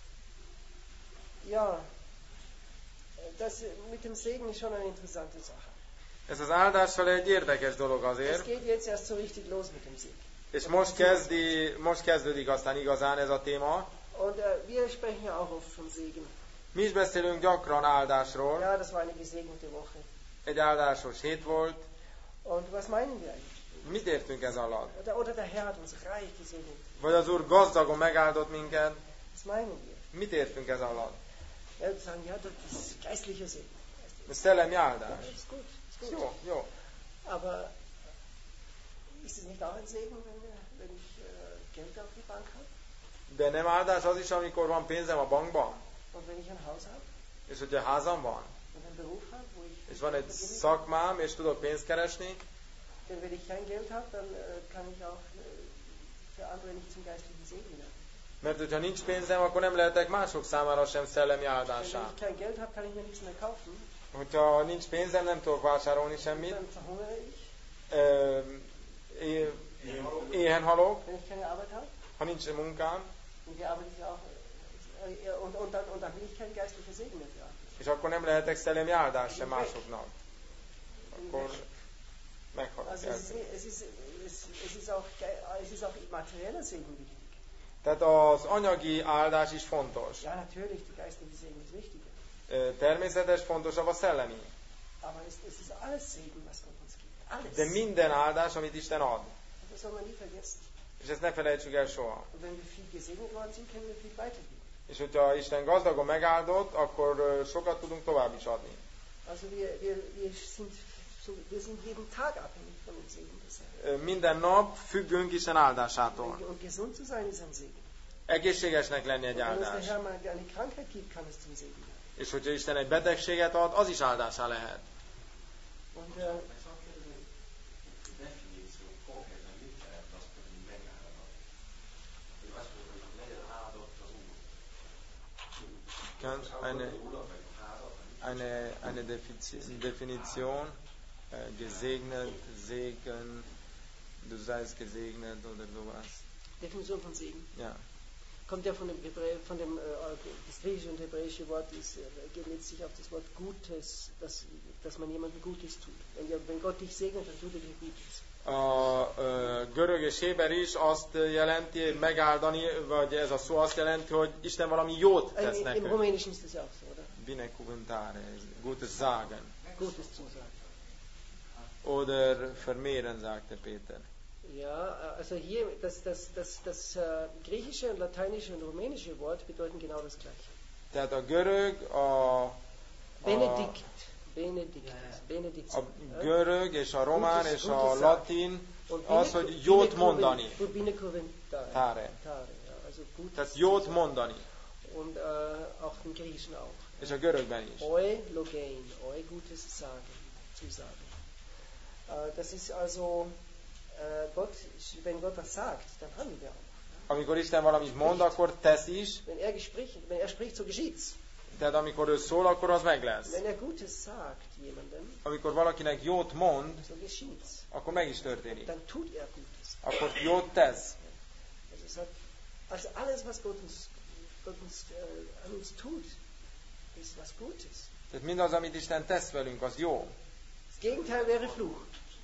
Ja, das mit dem Segen ist schon eine interessante Sache. Ez az áldással egy érdekes dolog Es azért, geht jetzt erst so richtig los mit dem Segen. és most, kezdi, most kezdődik aztán igazán ez a téma. Und äh, wir sprechen ja auch oft vom Segen. Mi is beszélünk gyakran áldásról. Ja, das war eine gesegnete Woche. Egy áldásos hét volt. Und was meinen wir eigentlich? Mit értünk ez alatt? Oder, oder der Herr hat uns reich gesegnet. Vagy az Úr gazdagon megáldott minket? Was meinen wir? Mit értünk ez alatt? Ja, wir sagen, ja, das ist geistlicher Segen. Ez szellemi Ja, áldás. das ist gut. Das ist gut. Jó, jó. Aber ist es nicht auch ein Segen, wenn, wir, wenn ich äh, Geld auf die Bank habe? De nem áldás az is, amikor van pénzem a bankban? Und wenn ich ein Haus habe? És hogyha házam van? Und einen Beruf habe, wo ich... És van egy szakmám, és tudok pénzt keresni? Denn wenn ich kein Geld habe, dann äh, kann ich auch äh, für andere nicht zum geistlichen Segen werden. Mert hogyha nincs pénzem, akkor nem lehetek mások számára sem szellemi Denn wenn áldásá. ich kein Geld habe, kann ich mir nichts mehr kaufen. Hogyha nincs pénzem, nem tudok vásárolni semmit. Dann verhungere ich. Ö, é- éhen halok, Wenn ich keine Arbeit habe. ha nincs munkám, Und wir arbeiten ja auch. Äh, und, und, dann, und dann will ich kein geistlicher Segen mehr für andere. és akkor nem lehetek szellemi áldás sem másoknak. Akkor meghalok. Also es ist, es, ist, es, es, ist auch, ge- es ist auch materieller Segen wichtig. Tehát az anyagi áldás is fontos. Ja, natürlich, die geistliche Segen ist wichtiger. Ö, Természetes, fontosabb a szellemi. Aber es, es ist alles Segen, was Gott uns gibt. Alles. De minden áldás, amit Isten ad. Das soll man nie vergessen. És ezt ne felejtsük el soha. Und wenn wir viel gesegnet worden sind, können wir viel weitergeben. És hogyha Isten gazdagon megáldott, akkor ö, sokat tudunk tovább is adni. Also wir, wir, wir, sind, so, wir sind jeden Tag abhängig von dem Segen des Herrn. Ö, Minden nap függünk Isten áldásától. Und, und gesund zu sein ist ein Segen. Egészségesnek lenni egy Und wenn uns der áldás. Herr mal eine Krankheit gibt, kann es zum Segen werden. És hogyha Isten egy betegséget ad, az is áldásá lehet. Und äh, Definíció konkrétan mit jelent azt, hogy megállnak? Hogy azt mondod, hogy legyen áldott az Úr. Kannst eine, eine, eine Defizi- Definition, äh, gesegnet, Segen, du seist gesegnet oder sowas. Definition von Segen. Ja. Kommt ja von dem, Hebrä von dem äh, das griechische und hebräische Wort ist, äh, geht letztlich auf das Wort Gutes, dass, dass man jemandem Gutes tut. Wenn, ja, wenn Gott dich segnet, dann tut er dir Gutes. A ö, görög és héber is azt jelenti, megáldani, vagy ez a szó azt jelenti, hogy Isten valami jót Äh, tesz Im nekünk. Rumänischen ist das ja auch so, oder? Binecuvântare, Gutes sagen. Gutes zusagen. Oder vermehren, sagte Peter. Ja, also hier, das, das, das, das äh, griechische, und lateinische und rumänische Wort bedeuten genau das gleiche. Tehát a görög, a, a, Benedikt. Benedikt. a Benediktion. görög és a román Gutes- és a gutes latin Und az, hogy jót mondani. Binecuvântare. Tare. Tare, ja, also Gutes Tehát jót zusagen. mondani. Und äh, auch im Griechischen auch. És a görögben is. Eu logein, eu Gutes sagen, zusagen. Äh, das ist also, äh, Gott, wenn Gott was sagt, dann handeln wir auch. Amikor Isten valamit mond, akkor tesz is. Wenn er, spricht, wenn er spricht, so geschieht's. Tehát amikor ő szól, akkor az meg lesz. Wenn er Gutes sagt jemandem, Amikor valakinek jót mond, so geschieht's. akkor meg is történik. Dann tut er Gutes. Akkor jót tesz. Also, es hat, also alles, was Gott uns Gott uns, äh, an uns tut, ist was Gutes. Tehát mindaz, amit Isten tesz velünk, az jó. Das Gegenteil wäre Fluch.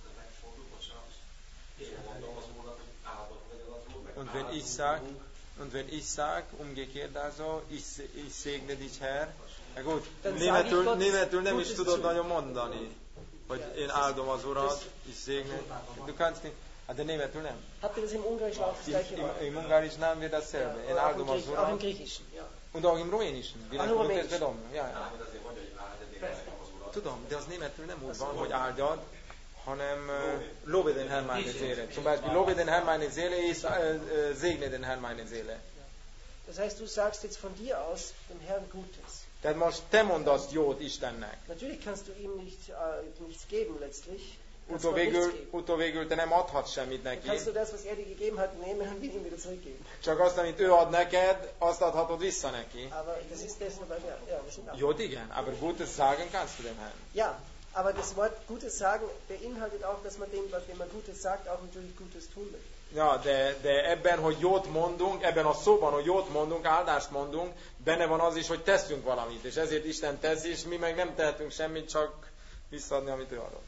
Und wenn ich sag, und wenn ich sag, umgekehrt also, ich, ich segne dich Herr, na gut, németül, németül nem is tudod nagyon mondani, hogy én áldom az Urat, ich segne, du kannst nicht, hát de németül nem. Habt ihr das im Ungarischen auch das gleiche Wort? Im Ungarischen haben wir dasselbe, én áldom az Urat. Auch im Griechischen, ja. Und auch im Rumänischen. Auch im Rumänischen. Ja, ja. Tudom, de az németül nem úgy van, hogy áldjad, hanem uh, lobe den Herrn meine Seele. Zum Beispiel, lobe den Herrn meine Seele ist uh, uh, segne den Herrn meine Seele. Das heißt, du sagst jetzt von dir aus dem Herrn Gutes. Tehát most te mondasz jót Istennek. Natürlich kannst du ihm nicht, uh, nichts geben letztlich. Utóvégül, utóvégül te nem adhatsz semmit neki. Kannst du das, was er dir gegeben hat, nehmen und ihm wieder zurückgeben. Csak azt, amit ő ad neked, azt adhatod vissza neki. Aber das ist das, aber ja, ja, wir sind Jót igen, aber Gutes sagen kannst du dem Herrn. Ja, aber das Wort Gutes sagen beinhaltet auch, dass man dem, was wenn man Gutes sagt, auch natürlich Gutes tun möchte. Ja, de, de ebben, hogy jót mondunk, ebben a szóban, hogy jót mondunk, áldást mondunk, benne van az is, hogy teszünk valamit. És ezért Isten tesz is, mi meg nem tehetünk semmit, csak visszaadni, amit ő adott.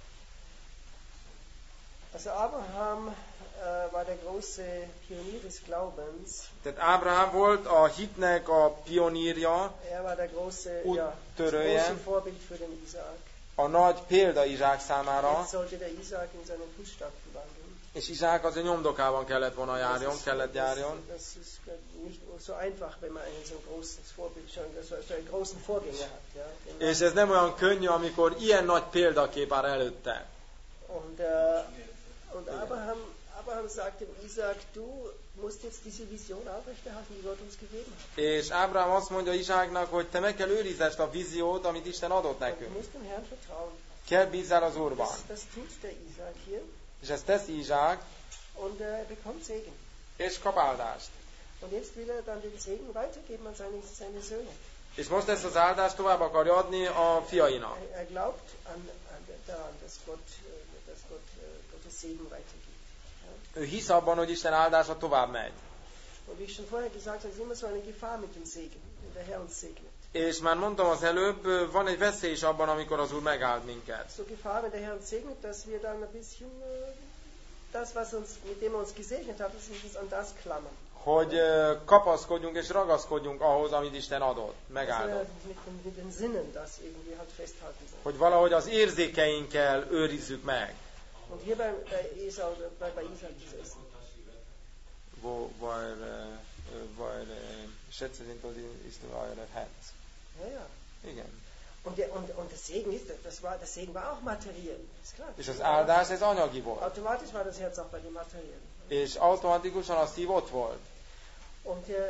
Also Abraham äh, war der große Pionier des Glaubens. Tehát Ábrahám volt a hitnek a pionírja, Er war der große, ja, das úttörője, große Vorbild für den Isaak. a nagy példa Izsák számára, Jetzt sollte der Isaak in seinen Fußstapfen wandeln. és Izsák az ő nyomdokában kellett volna járjon, kellett járjon. Das, das ist nicht so einfach, wenn man einen so großes Vorbild schon, so einen großen Vorgänger hat. Ja. És ez nem olyan könnyű, amikor ilyen nagy példakép áll előtte. Und, äh, und Abraham, Abraham sagt dem Isaak, du musst jetzt diese Vision aufrechterhalten, die Gott uns gegeben hat. És Ábrahám azt mondja Izsáknak, hogy te meg kell őrizd ezt a víziót, amit Isten adott Du nekünk. musst dem Herrn vertrauen. Kell bízzál az Úrban. Das, das tut der Isaak hier. És ezt teszi Izsák, Und er bekommt Segen. és kap áldást. Und jetzt will er dann den Segen weitergeben an seine, seine Söhne. És most ezt az áldást tovább akarja adni a fiainak. Er, er glaubt an, an, daran, dass Gott, äh, dass Gott äh, Gottes Segen weitergibt. Ja? Ő hisz abban, hogy Isten áldása tovább megy. Und wie ich schon vorher gesagt habe, ist immer so eine Gefahr mit dem Segen, wenn der Herr uns segnet. És már mondtam az előbb, van egy veszély is abban, amikor az Úr megáld minket. So Gefahr, wenn der Herr uns segnet, dass wir dann ein bisschen äh, das, was uns, mit dem er uns gesegnet hat, dass wir uns an das klammern. Hogy kapaszkodjunk és ragaszkodjunk ahhoz, amit Isten adott, megáldott. Dass wir mit, den- mit den Sinnen das irgendwie halt festhalten wollen. Hogy valahogy az érzékeinkkel őrizzük meg. Und hier bei, bei Esau, bei, bei Isaac ist es. Wo, weil, äh, weil äh, Schätze sind das ist euer Herz. Ja, ja. Igen. Und der, und, und der Segen ist, das war, der Segen war auch materiell, ist klar. És az áldás, ez anyagi volt. Automatisch war das Herz auch bei dem Materiellen. És automatikusan a szív ott volt. Und äh,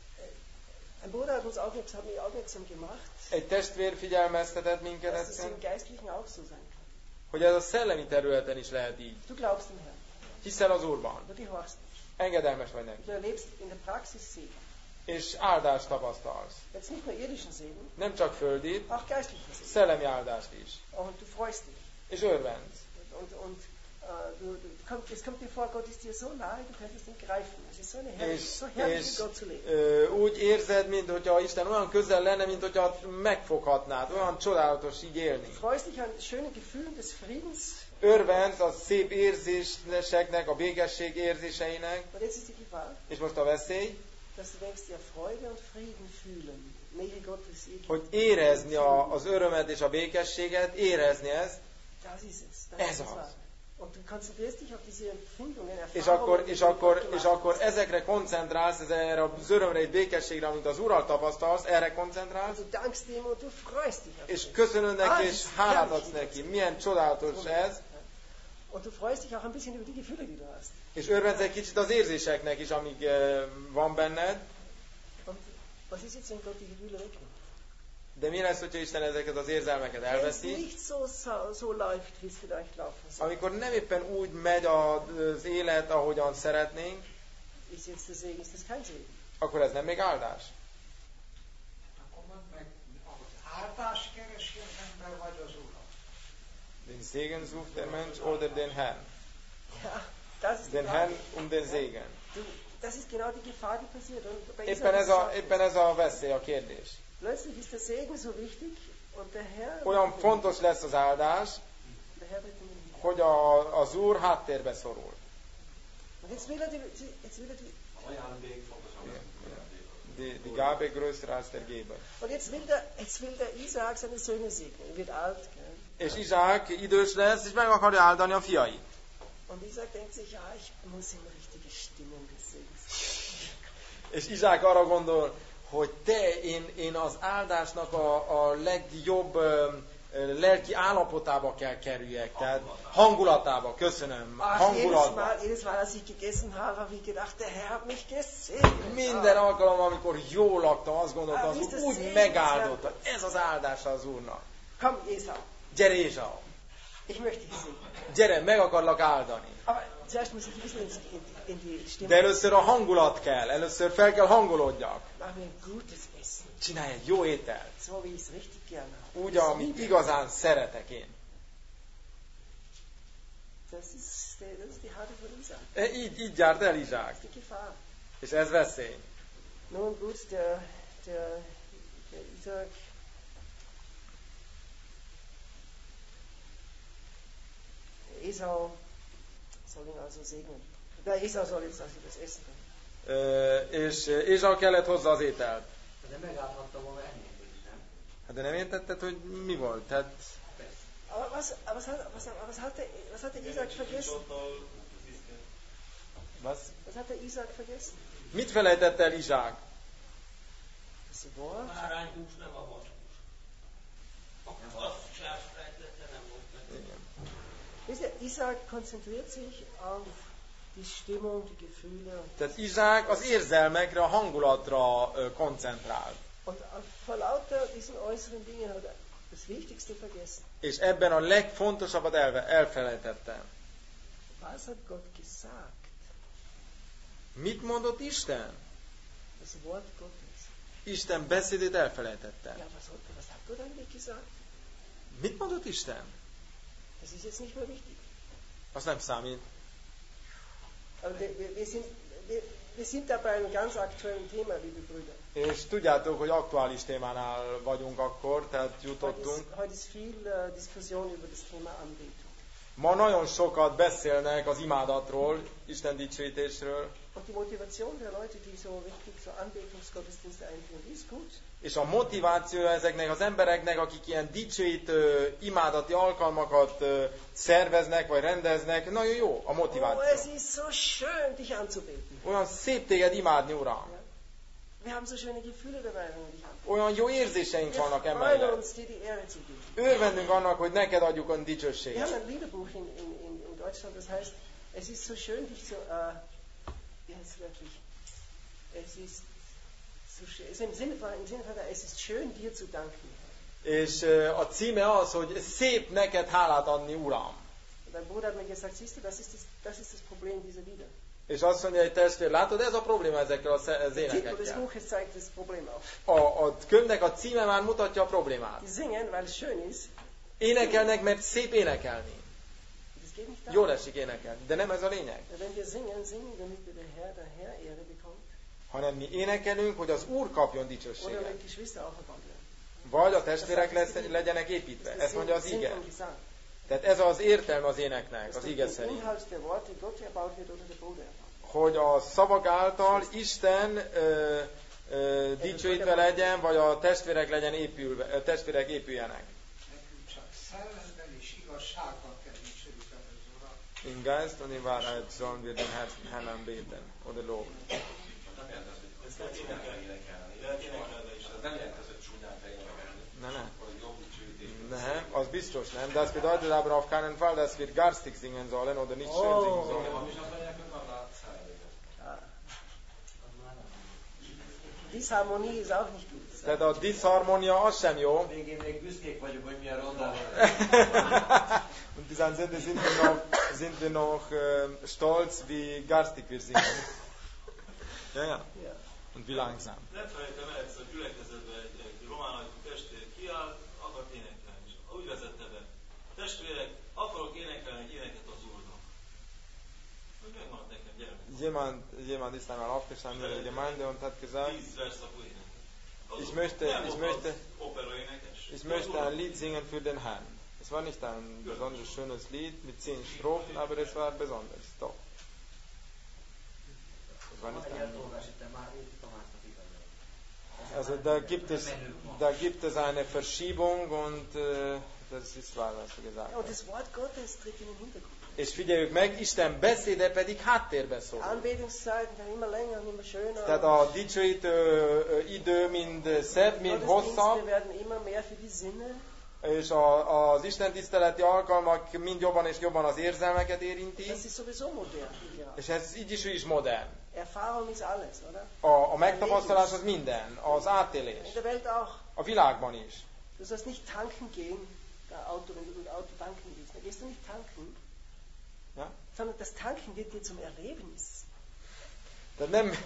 ein Bruder hat uns aufmerksam, hat mich aufmerksam gemacht, Egy testvér figyelmeztetett minket dass es egyszer, im Geistlichen auch so sein kann. hogy ez a szellemi területen is lehet így. Du glaubst dem Herrn, Hiszel az Úrban. du gehorchst. Engedelmes vagy neki. Du erlebst in der Praxis Segen. És áldást tapasztalsz. Jetzt nicht nur irdischen Segen, Nem csak földit, auch geistlichen Segen. szellemi áldást is. Und du freust dich. És örvendsz. Und, und äh, du, du, kommt, es kommt dir vor, Gott ist dir so nahe, du könntest ihn greifen. Es ist so eine herrliche, És, so herrlich, és mit Gott zu leben. ö, úgy érzed, mint hogyha Isten olyan közel lenne, mint hogyha megfoghatnád. Olyan csodálatos így élni. Du freust dich an schönen Gefühlen des Friedens. Örvendsz a szép érzéseknek, a békesség érzéseinek. Und jetzt ist die Gefahr, És most a veszély, dass du denkst, ja, Freude und Frieden fühlen. Nähe Gottes, ich. hogy érezni a, az örömet és a békességet, érezni ezt, Das ist es. Das Ez ist es az. wahr. Und du konzentrierst dich auf diese Empfindungen, és Erfahrungen, akkor, die és du mit akkor, Gott és gemacht akkor hast. ezekre koncentrálsz, ez erre az örömre és békességre, amit az Úrral tapasztalsz, erre koncentrálsz, Und du dankst ihm und du freust dich auf és ihn. köszönöd Ah, neki, ez és ist hálát herrlich. adsz neki. Milyen csodálatos ez, Und du freust dich auch ein bisschen über die Gefühle, die du hast. és örvendsz egy kicsit az érzéseknek is, amíg eh, van benned, Und was ist jetzt, wenn Gott die Gefühle wegnimmt? de mi lesz, hogyha Isten ezeket az érzelmeket Wenn es elveszi, nicht so, so, so läuft, wie es vielleicht laufen soll, amikor nem éppen úgy megy az élet, ahogyan szeretnénk, ist jetzt der Segen, ist das kein Segen. akkor ez nem még áldás. Akkor mondd meg, az áldást keresi az ember, vagy az Urat? Den Segen sucht der Mensch oder den Herrn. Ja, das ist die Den Frage. Herrn um den Segen. Du, das ist genau die Gefahr, die passiert. Und bei Éppen ez, a, éppen ez a veszély, a kérdés. Plötzlich ist der Segen so wichtig und der Herr... Olyan fontos lesz az áldás, der Herr wird ihn hogy a, az Úr háttérbe szorul. und jetzt will er die... Jetzt will er die Ajándék fontosabb. Die, die Gabe größer als der Geber. und jetzt will der, jetzt will der Isaak seine Söhne segnen. Er wird alt, gell? És Izsák idős lesz, és meg akarja áldani a fiait. Und Isaac denkt sich, ja, ich muss in richtige Stimmung des Segens. És Izsák arra gondol, hogy te, én, én az áldásnak a, a legjobb ö, ö, lelki állapotába kell kerüljek. Tehát hangulatába, köszönöm, Ach, jedes hangulatba. Mal, jedes Mal, als ich gegessen habe, habe ich gedacht, der Herr hat mich gesegnet. Minden alkalommal, amikor jól laktam, azt gondoltam, Ah, hogy Isten úgy szépen megáldotta. Ez az áldása az Úrnak. Komm, Esau, Gyere Ézsau, ich möchte dich segnen. gyere, meg akarlak áldani. Aber zuerst muss ich ein bisschen in, in, in die Stimmung. De először a hangulat kell, először fel kell hangolódjak. Mach mir ein gutes Essen, Csinálj egy jó ételt. so wie ich es richtig gerne habe. Úgy, amit igazán szeretek én. Das ist, der, das ist die Harte von Isaac. E, Így, így járt el Izsák. Das ist die Gefahr. És ez veszély. Nun gut, der, der, der Isaac Esau soll ihn also segnen. Der Esau soll jetzt also das Essen bringen. Ö, és Ézsau kellett hozzá az ételt. De megállhatta volna ennél is, nem? Hát de nem értetted, hogy mi volt? Tehát Aber was, aber was, hat, was, was, hat der, was hat der Isaac vergessen? was? Was hat der Isaac vergessen? Mit felejtett el Izsák? Das Wort. Bárányhús nem a vathús. Azt sem felejtette, nem volt meg. Igen. Wisst ihr, Isaac konzentriert sich auf die Stimmung, die Gefühle. Tehát Izsák az érzelmekre, a hangulatra ö, koncentrál. Und vor lauter diesen äußeren Dingen hat er das Wichtigste vergessen. És ebben a legfontosabbat elve, elfelejtette. Was hat Gott gesagt? Mit mondott Isten? Das Wort Gottes. Isten beszédét elfelejtette. Ja, was hat, was hat Gott eigentlich gesagt? Mit mondott Isten? Das ist jetzt nicht mehr wichtig. Az nem számít. Aber wir, wir, wir, sind, wir, wir sind da bei einem ganz aktuellen Thema, liebe Brüder. És tudjátok, hogy aktuális témánál vagyunk akkor, tehát Heute jutottunk. ist, heute ist viel uh, Diskussion über das Thema Anbetung. Ma nagyon sokat beszélnek az imádatról, Isten dicsőítésről, Und die Motivation der Leute, die so richtig so Anbetungsgottesdienste einführen, die ist gut. és a motiváció ezeknek az embereknek, akik ilyen dicsőítő, imádati alkalmakat ö, szerveznek, vagy rendeznek, nagyon jó a Oh, motiváció. es ist so schön, dich anzubeten. Olyan szép téged imádni, Uram. Wir haben so schöne Gefühle dabei, wenn wir dich anbeten. Olyan jó érzéseink Wir vannak freuen emellett. uns, dir die Ehre zu geben. Örvendünk annak, hogy neked adjuk a Wir dicsőséget. haben ein Liederbuch in, in, in, in Deutschland, das heißt, es ist so schön, dich so, äh, wie heißt es wirklich? Es ist so schön, also im Sinne von, im Sinne von, es ist schön, dir zu danken. És ö, a címe az, hogy szép neked hálát adni, Uram. Und ein Bruder hat mir gesagt, siehst du, das ist das, das, ist das Problem dieser Lieder. És azt mondja egy testvér, látod, ez a probléma ezekkel az Der Titel des énekekkel. Buches zeigt das Problem auf. A, a könyvnek a címe már mutatja a problémát. Die singen, weil es schön ist. Énekelnek, mert szép énekelni. Und es geht nicht darum. Jól esik énekelni, de nem ez a lényeg. Wenn wir singen, singen, damit wir der Herr, der Herr Ehre bekommt. Hanem mi énekelünk, hogy az Úr kapjon Oder dicsőséget. wenn Geschwister aufgebaut werden. Vagy a testvérek lesz, legyenek építve. Das ist Ezt mondja az der Sinn ige. vom Gesang. Tehát ez az értelme az éneknek, Dass az durch ige den szerint. Inhalt der Worte Gott erbaut wird oder der Bruder erbaut. Hogy a szavak által Isten ö, ö, dicsőítve legyen, vagy a testvérek legyen épülve, ö, testvérek épüljenek. Nekünk csak szellemben és igazságban kell dicsőíteni az Urat. In Geist und in Wahrheit sollen wir den Herrn- Herrn anbeten oder loben. Nem jelent az, hogy ezt lehet énekelni, énekelni. Lehet énekelni is. Ez nem jelent az, hogy csúnyán kell énekelni. Ne, ne. Vagy jobb dicsőítés. Ne, az biztos nem. Das bedeutet aber auf keinen Fall, dass wir garstig singen sollen oder nicht schön singen Oh. sollen. Ha is azt mondják, hogy van a szállítás. Disharmonie ist auch nicht gut. Tehát a diszharmonia az sem jó. Végén még büszkék vagyunk, hogy milyen ronda Und bis ans Ende sind wir noch, sind wir noch äh, stolz, wie garstig wir singen. Ja, ja. Ja. Und wie langsam. Nem felejtem el, egyszer a gyülekezetben egy, egy román ajkú testvér kiállt, akart énekelni, és úgy vezette be. Testvérek, akarok énekelni egy éneket az Úrnak. Hogy megmaradt nekem gyermek. jemand, jemand ist einmal aufgestanden in der Gemeinde und hat gesagt, Tíz versszakú ének. ich möchte, Nem ich volt möchte, az operaénekes. ich möchte ein Lied singen für den Herrn. Es war nicht ein besonders schönes Lied mit zehn Strophen, aber es war besonders. Doch. Es war nicht ein Also da gibt es, da gibt es eine Verschiebung und äh, das ist wahr, was du gesagt Ja, und hast. das Wort Gottes tritt in den Hintergrund. És figyeljük meg, Isten beszéde pedig háttérbe szól. Anbetungszeiten werden immer länger und immer schöner. Tehát a dicsőítő ö, idő mind szebb, mind Gottesdienste hosszabb, werden immer mehr für die Sinne. és a, az Isten tiszteleti alkalmak mind jobban és jobban az érzelmeket érinti, Das ist sowieso modern. Ja. és ez így is, is modern. Erfahrung ist alles, oder? A, a megtapasztalás az minden, az átélés. In der Welt auch. A világban is. Du sollst nicht tanken gehen, der Auto, wenn du mit dem Auto tanken willst. Da gehst du nicht tanken, Ja? sondern das Tanken wird dir zum Erlebnis. Tehát nem,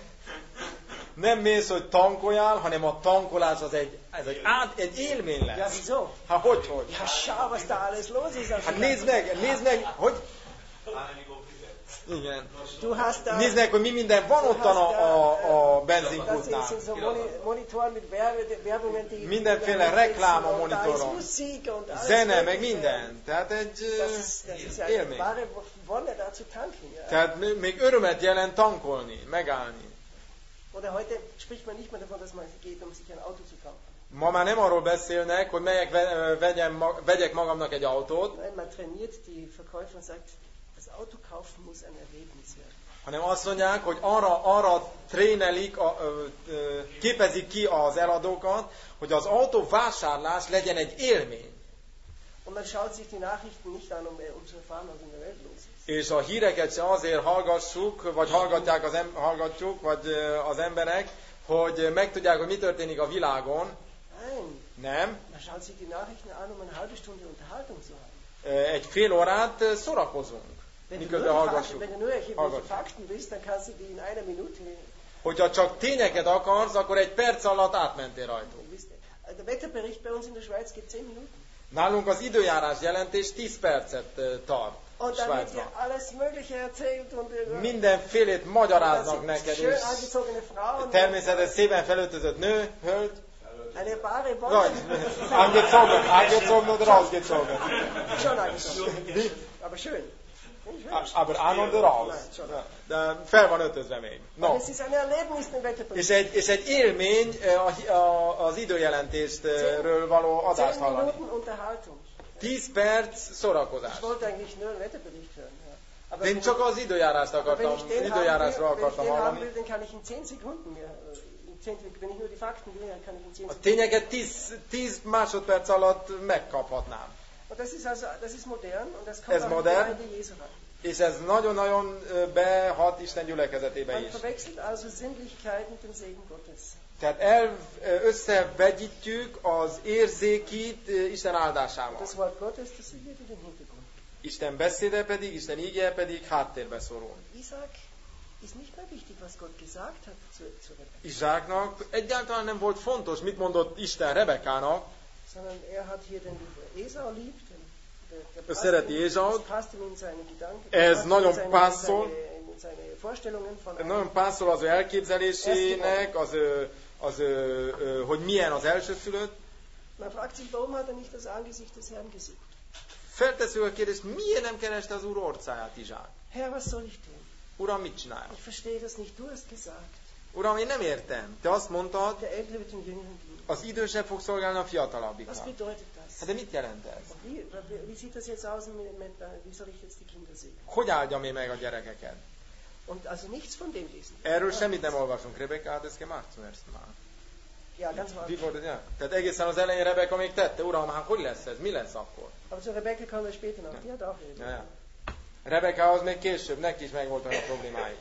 nem mész, hogy tankoljál, hanem a tankolás az egy, ez egy, át, egy élmény Ja, lesz. wieso? Hát hogy, hogy? Ja, schau, was da alles los ist. auf Hát der nézd meg, nézd meg, hogy? Pláne mikor fizet. Igen. Du hast da... Nézd meg, hogy mi minden van ottan a, a, a Das benzinkútnál. sind so Moni- Monitoren mit Werbe, Werbungen, die... Mindenféle reklám a und da ist monitoron. Musik und alles Zene, meg Mögliche. minden. Tehát egy Das ist, das ist ö, eine élmény. wahre Wonne, da zu tanken. Ja. Tehát még- még örömet jelent tankolni, megállni. Oder heute spricht man nicht mehr davon, dass man geht, um sich ein Auto zu kaufen. Ma már nem arról beszélnek, hogy melyek ve- vegyem, ma- vegyek magamnak egy autót, Nein, man trainiert die Verkäufer und sagt, das Auto kaufen muss ein Erlebnis werden. hanem azt mondják, hogy arra, arra trénelik, a, ö, ö, képezik ki az eladókat, hogy az autó vásárlás legyen egy élmény. Und man schaut sich die Nachrichten nicht an, um, um zu erfahren, was in der Welt los ist. És a híreket se azért hallgassuk, vagy hallgatják az em- hallgatjuk, vagy ö, az emberek, hogy megtudják, hogy mi történik a világon. Nein, Nem. man schaut sich die Nachrichten an, um eine halbe Stunde Unterhaltung zu haben. Ö, Egy fél órát ö, szórakozunk, Wenn du, nur miközben die Fakten, hallgassuk. wenn du nur welche Hallgassuk. Fakten willst, dann kannst du die in einer Minute. Hogyha csak tényeket akarsz, akkor egy perc alatt átmentél rajtuk. Wisst ihr, der Wetterbericht bei uns in der Schweiz geht zehn Minuten. Nálunk az időjárás jelentés tíz percet ö, tart Und dann wird dir Svájcban. alles Mögliche erzählt und äh, Mindenfélét das magyaráznak sind neked, schön és angezogene Frauen. természetesen szépen felöltözött nő, hölgy, Eine bare vagy Wonne. angezogen, angezogen oder rausgezogen. Schon angezogen. Aber schön. Nicht schön? Aber an oder raus. Nein, schon. Ja, de fel van öltözve még. No. Und es ist ein Erlebnis, den Wetterbericht. És egy, és egy élmény eh, a, a, az időjelentéstről való adást Zehn hallani. Minuten Unterhaltung. tíz perc szórakozás. Ich wollte eigentlich nur einen Wetterbericht hören. Ja. Aber De én wenn, csak az időjárást aber wenn akartam, ich den haben will, időjárásról wenn ich akartam den haben hallani. will, dann kann ich in zehn Sekunden mir, äh, in zehn, wenn ich nur die Fakten will, dann kann ich in zehn A Sekunden. tényeket tíz másodperc alatt megkaphatnám. Und das ist also, das ist modern und das kommt Ez auch in die modern. Gemeinde Jesu rein. És ez nagyon-nagyon ö, behat Isten gyülekezetébe Man is. verwechselt also Sinnlichkeit mit dem Segen Gottes. Tehát el, ö, összevegyítjük az érzékit ö, Isten áldásával. Das Wort Gottes, das wird in den Hintergrund. Isten beszéde pedig, Isten ígéje pedig háttérbe szorul. Isaac ist nicht mehr wichtig, was Gott gesagt hat zu, zu Rebekka, Izsáknak egyáltalán nem volt fontos, mit mondott Isten Rebekának, sondern er hat hier den Esau lieb, den, der, der ő passt szereti ihm- Ésaut. das passt ihm in seine Gedanken, Ez passt ihm nagyon in seine, passzol. in seine, in seine Vorstellungen von einem, nagyon pászol az ő elképzelésének, az ő, az ő, ö, hogy milyen az elsőszülött. man fragt sich, warum hat er nicht das Angesicht des Herrn gesucht? Feltesszük a kérdést, miért nem kereste az Úr orcáját Izsák? Herr, was soll ich tun? Uram, mit csinál? Ich verstehe das nicht, du hast gesagt, Uram, én nem értem. Te azt mondtad, der Ältere wird dem Jüngeren dienen. az idősebb fog szolgálni a Was fiatalabbiknak. bedeutet das? Hát de mit jelent ez? Und Wie, wie sieht das jetzt aus, mit, mit, wie soll ich jetzt die Kinder segnen? Hogy áldjam én meg a gyerekeket? Und also nichts von dem lesen. Erről semmit nem olvasunk. Rebecca, das gemacht zum ersten Mal. Ja, ganz am Wie Anfang. wurde, ja. Tehát egészen az elején Rebecca még tette, Uram, hát hogy lesz ez? Mi lesz akkor? Aber zu Rebecca kommen wir später noch. Die hat auch Ja, Rede. ja. Rebeccahoz még később, neki is megvoltak a problémái.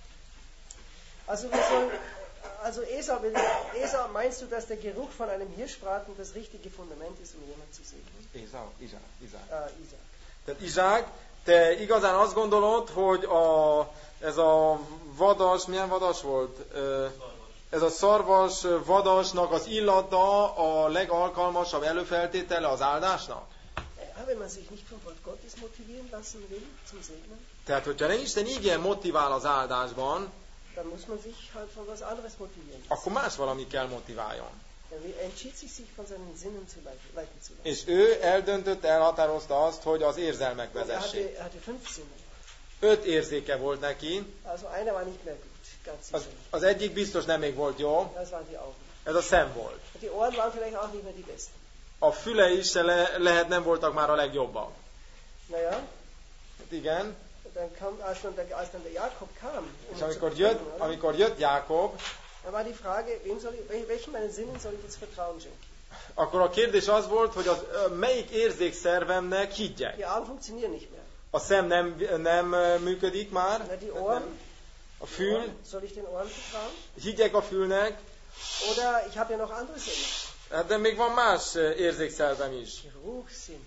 Also, wir sollen, also Esau, will, Esau, meinst du, dass der Geruch von einem Hirschbraten das richtige Fundament ist, um jemanden zu segnen? Izsák, Izsák, Izsák. Äh, Isaac. Tehát Izsák, te igazán azt gondolod, hogy a, ez a vadas, milyen vadas volt? Ö, Ez a szarvas vadasnak az illata a legalkalmasabb előfeltétele az áldásnak? Ja, wenn man sich nicht vom Wort Gottes motivieren lassen will zum Segnen, Tehát, hogyha Isten igen motivál az áldásban, dann muss man sich halt von was anderes motivieren. akkor más valami kell motiváljon. Er entschied sich, sich von seinen Sinnen zu leiten, leiten zu lassen. És ő eldöntötte, elhatározta azt, hogy az érzelmek Und er hatte, vezessék. er hatte fünf Sinne. Öt érzéke volt neki, Also einer war nicht mehr gut, ganz az, sicher. az egyik biztos nem még volt jó, Das waren die Augen. ez a szem volt. Die Ohren waren vielleicht auch nicht mehr die besten. A füle is se le, lehet nem voltak már a legjobbak. Naja, Hát igen, dann kam, als dann der, als dann der Jakob kam, um és zu amikor befreien, jött, oder? amikor jött Jákob, Dann war die Frage, wem soll ich, welchen meinen Sinnen soll ich jetzt Vertrauen schenken? akkor a kérdés az volt, hogy az, ö, melyik érzékszervemnek higgyek. Die Augen funktionieren nicht mehr. A szem nem, nem ö, működik már, Na, die Ohren, a fül, soll ich den Ohren vertrauen? higgyek a fülnek, Oder ich habe ja noch andere Sinne. hát de még van más ö, érzékszervem is. Geruchssinn,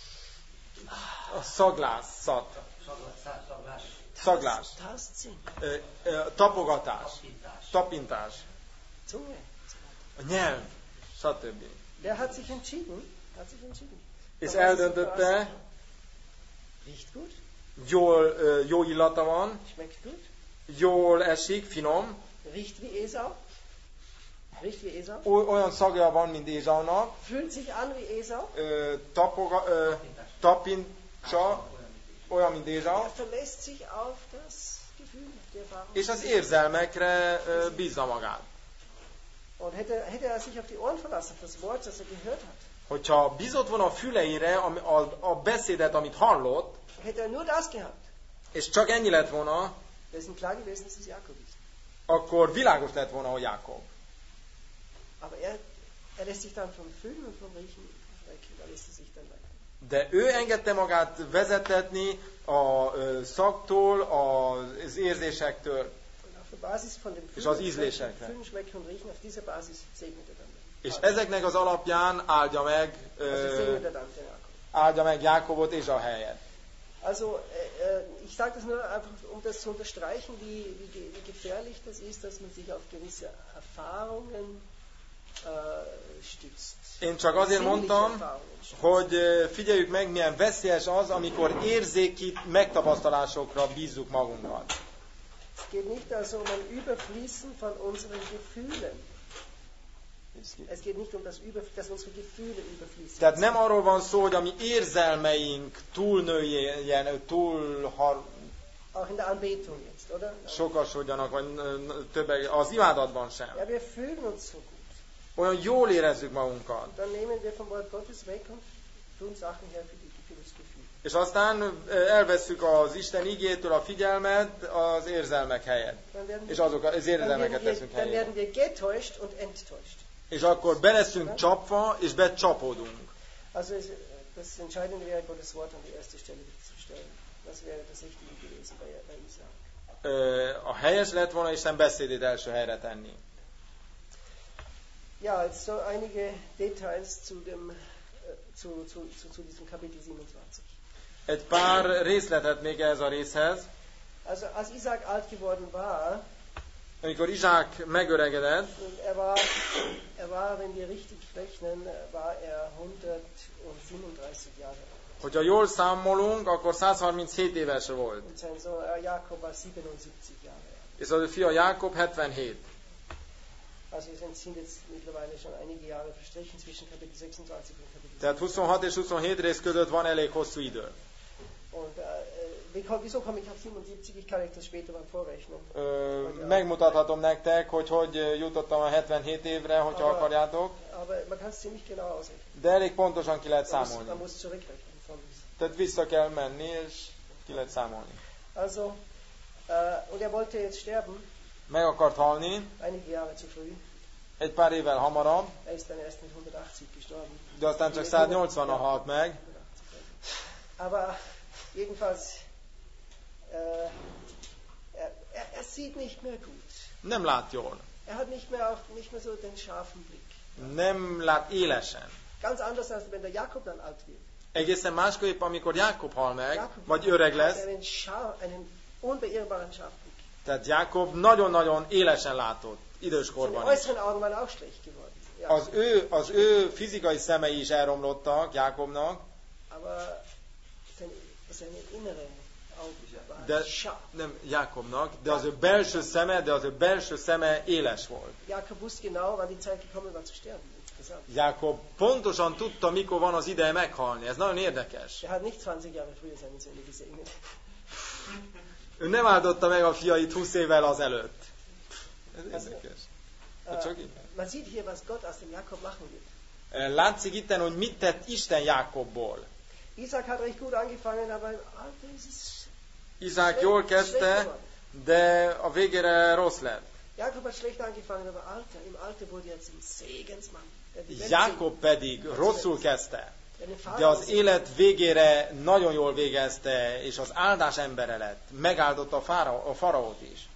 A szaglászat, Szaglás, szaglás, Tastsinn, ö, ö, tapogatás, tapintás. tapintás, Zunge. a nyelv, stb. Der hat sich entschieden, hat sich entschieden. És Aber was ist eldöntötte, das? Riecht gut, jól, ö, jó illata van, schmeckt gut, jól esik, finom, riecht wie Esau, riecht wie Esau, oly- olyan szagja van, mint Ézsaunak, fühlt sich an wie Esau. ö, tapoga, ö, tapintsa, olyan, mint Ézsau, Er verlässt sich auf das Gefühl, auf die Erfahrung. és az érzelmekre ö, bízza magát. Und hätte, hätte er sich auf die Ohren verlassen, auf das Wort, das er gehört hat, Hogyha bízott volna a füleire, ami- a, a beszédet, amit hallott, hätte er nur das gehabt, és csak ennyi lett volna, wäre es ihm klar gewesen, dass es Jakob ist. akkor világos lett volna, hogy Jákob. Aber er, er lässt sich dann vom Fühlen und vom Riechen weg, da lässt er sich dann weiter. De ő engedte magát vezetetni a ö, szaktól, az érzésektől, Und auf der Basis von dem És az Fühlen, ízlésekre. Fühlen, Schmecken und Riechen, auf dieser Basis segnet er dann. és ezeknek az alapján áldja meg, Also ö, segnet er dann den Jakob. áldja meg Jákobot és a helyet. Also äh, äh, ich sage das nur einfach, um das zu unterstreichen, wie, wie, ge- wie gefährlich das ist, dass man sich auf gewisse Erfahrungen äh, stützt. Én csak azért Sinnliche mondtam, Erfahrungen stützt. hogy ö, figyeljük meg, milyen veszélyes az, amikor érzéki megtapasztalásokra bízzuk magunkat. Es geht nicht also um ein Überfließen von unseren Gefühlen. Es geht nicht um das, Über, dass unsere Gefühle überfließen. Tehát nem arról van szó, hogy a mi érzelmeink túlnőjen, túl har, Auch in der Anbetung jetzt, oder? sokasodjanak, vagy ö, többek, az imádatban sem. Ja, wir fühlen uns so gut. Olyan jól érezzük magunkat. Dann nehmen wir vom Wort Gottes weg und tun Sachen her für, die, für das Gefühl. És aztán ö, elvesszük az Isten igétől a figyelmet az érzelmek helyett. Dann werden És wir, azok az dann érzelmeket werden wir, teszünk dann helyére. werden wir getäuscht und enttäuscht. És akkor be leszünk csapva, és becsapodunk. Also es, das Entscheidende wäre, Gottes Wort an die erste Stelle zu stellen. Das wäre das Richtige gewesen bei, bei Isaak. Ö, a helyes lett volna Isten beszédét első helyre tenni. Ja, jetzt so einige Details zu, dem, äh, zu, zu, zu, zu diesem Kapitel siebenundzwanzig. Egy pár részletet még ez a részhez. Also als Isaak alt geworden war, Amikor Izsák megöregedett, er war, er war, wenn wir richtig rechnen, war er hundertsiebenunddreißig Jahre alt. hogyha jól számolunk, akkor százharminchét éves volt. Und sein Sohn äh, Jakob war siebenundsiebzig Jahre alt. És az ő fia Jákob hetvenhét. Also es sind jetzt mittlerweile schon einige Jahre verstrichen zwischen Kapitel sechsundzwanzig und Kapitel Tehát huszonhat és huszonhét rész között van elég hosszú idő. Und äh, wie komm- wieso komme ich auf siebenundsiebzig? Ich kann euch das später mal vorrechnen. Ö, megmutathatom nektek, hogy hogy jutottam a hetvenhét évre, hogyha Aha. akarjátok. Aber man kann es ziemlich genau ausrechnen. De elég pontosan ki lehet Man muss, számolni. man muss zurückrechnen. Von, Tehát vissza kell menni, és ki lehet számolni. also, äh, und er wollte jetzt sterben, Meg akart halni, einige Jahre zu früh. egy pár évvel hamarabb, Er ist dann erst mit hundertachtzig gestorben. de aztán csak száznyolcvanon halt meg. Aber jedenfalls, äh, er, er, er sieht nicht mehr gut. Nem lát jól. Er hat nicht mehr, auch, nicht mehr so den scharfen Blick. Nem lát élesen. Ganz anders, als wenn der Jakob dann alt wird. Egészen másképp, amikor Jákob hal meg, Jakob vagy öreg hat lesz, einen, scharf, einen unbeirrbaren Scharfblick. tehát Jákob nagyon-nagyon élesen látott, Seine időskorban is. äußeren Augen waren auch schlecht geworden. Ja. Az ő, az ő fizikai szemei is elromlottak Jákobnak, Aber seine, seine innere Augen De waren scharf. nem Jákobnak, de az ő belső szeme, de az ő belső szeme éles volt. Jakob wusste genau, wann die Zeit gekommen war zu sterben. Gesagt. Jákob pontosan tudta, mikor van az ideje meghalni. Ez nagyon érdekes. Er hat nicht zwanzig Jahre früher seine Söhne gesegnet. Ő nem áldotta meg a fiait húsz évvel azelőtt. Ez érdekes. Äh, Csak így. man sieht hier, was Gott aus dem Jakob machen will. Látszik itten, hogy mit tett Isten Jákobból. Isaac hat recht gut angefangen, aber im Alter ist es Izák jól kezdte, de a végére rossz lett. Jakob hat schlecht angefangen, aber Alter, im Alter wurde er zum Segensmann. Er die Welt Jákob pedig rosszul kezdte, segnet. de az élet végére nagyon jól végezte, és az áldás embere lett. Megáldotta a, fára, a faraót is.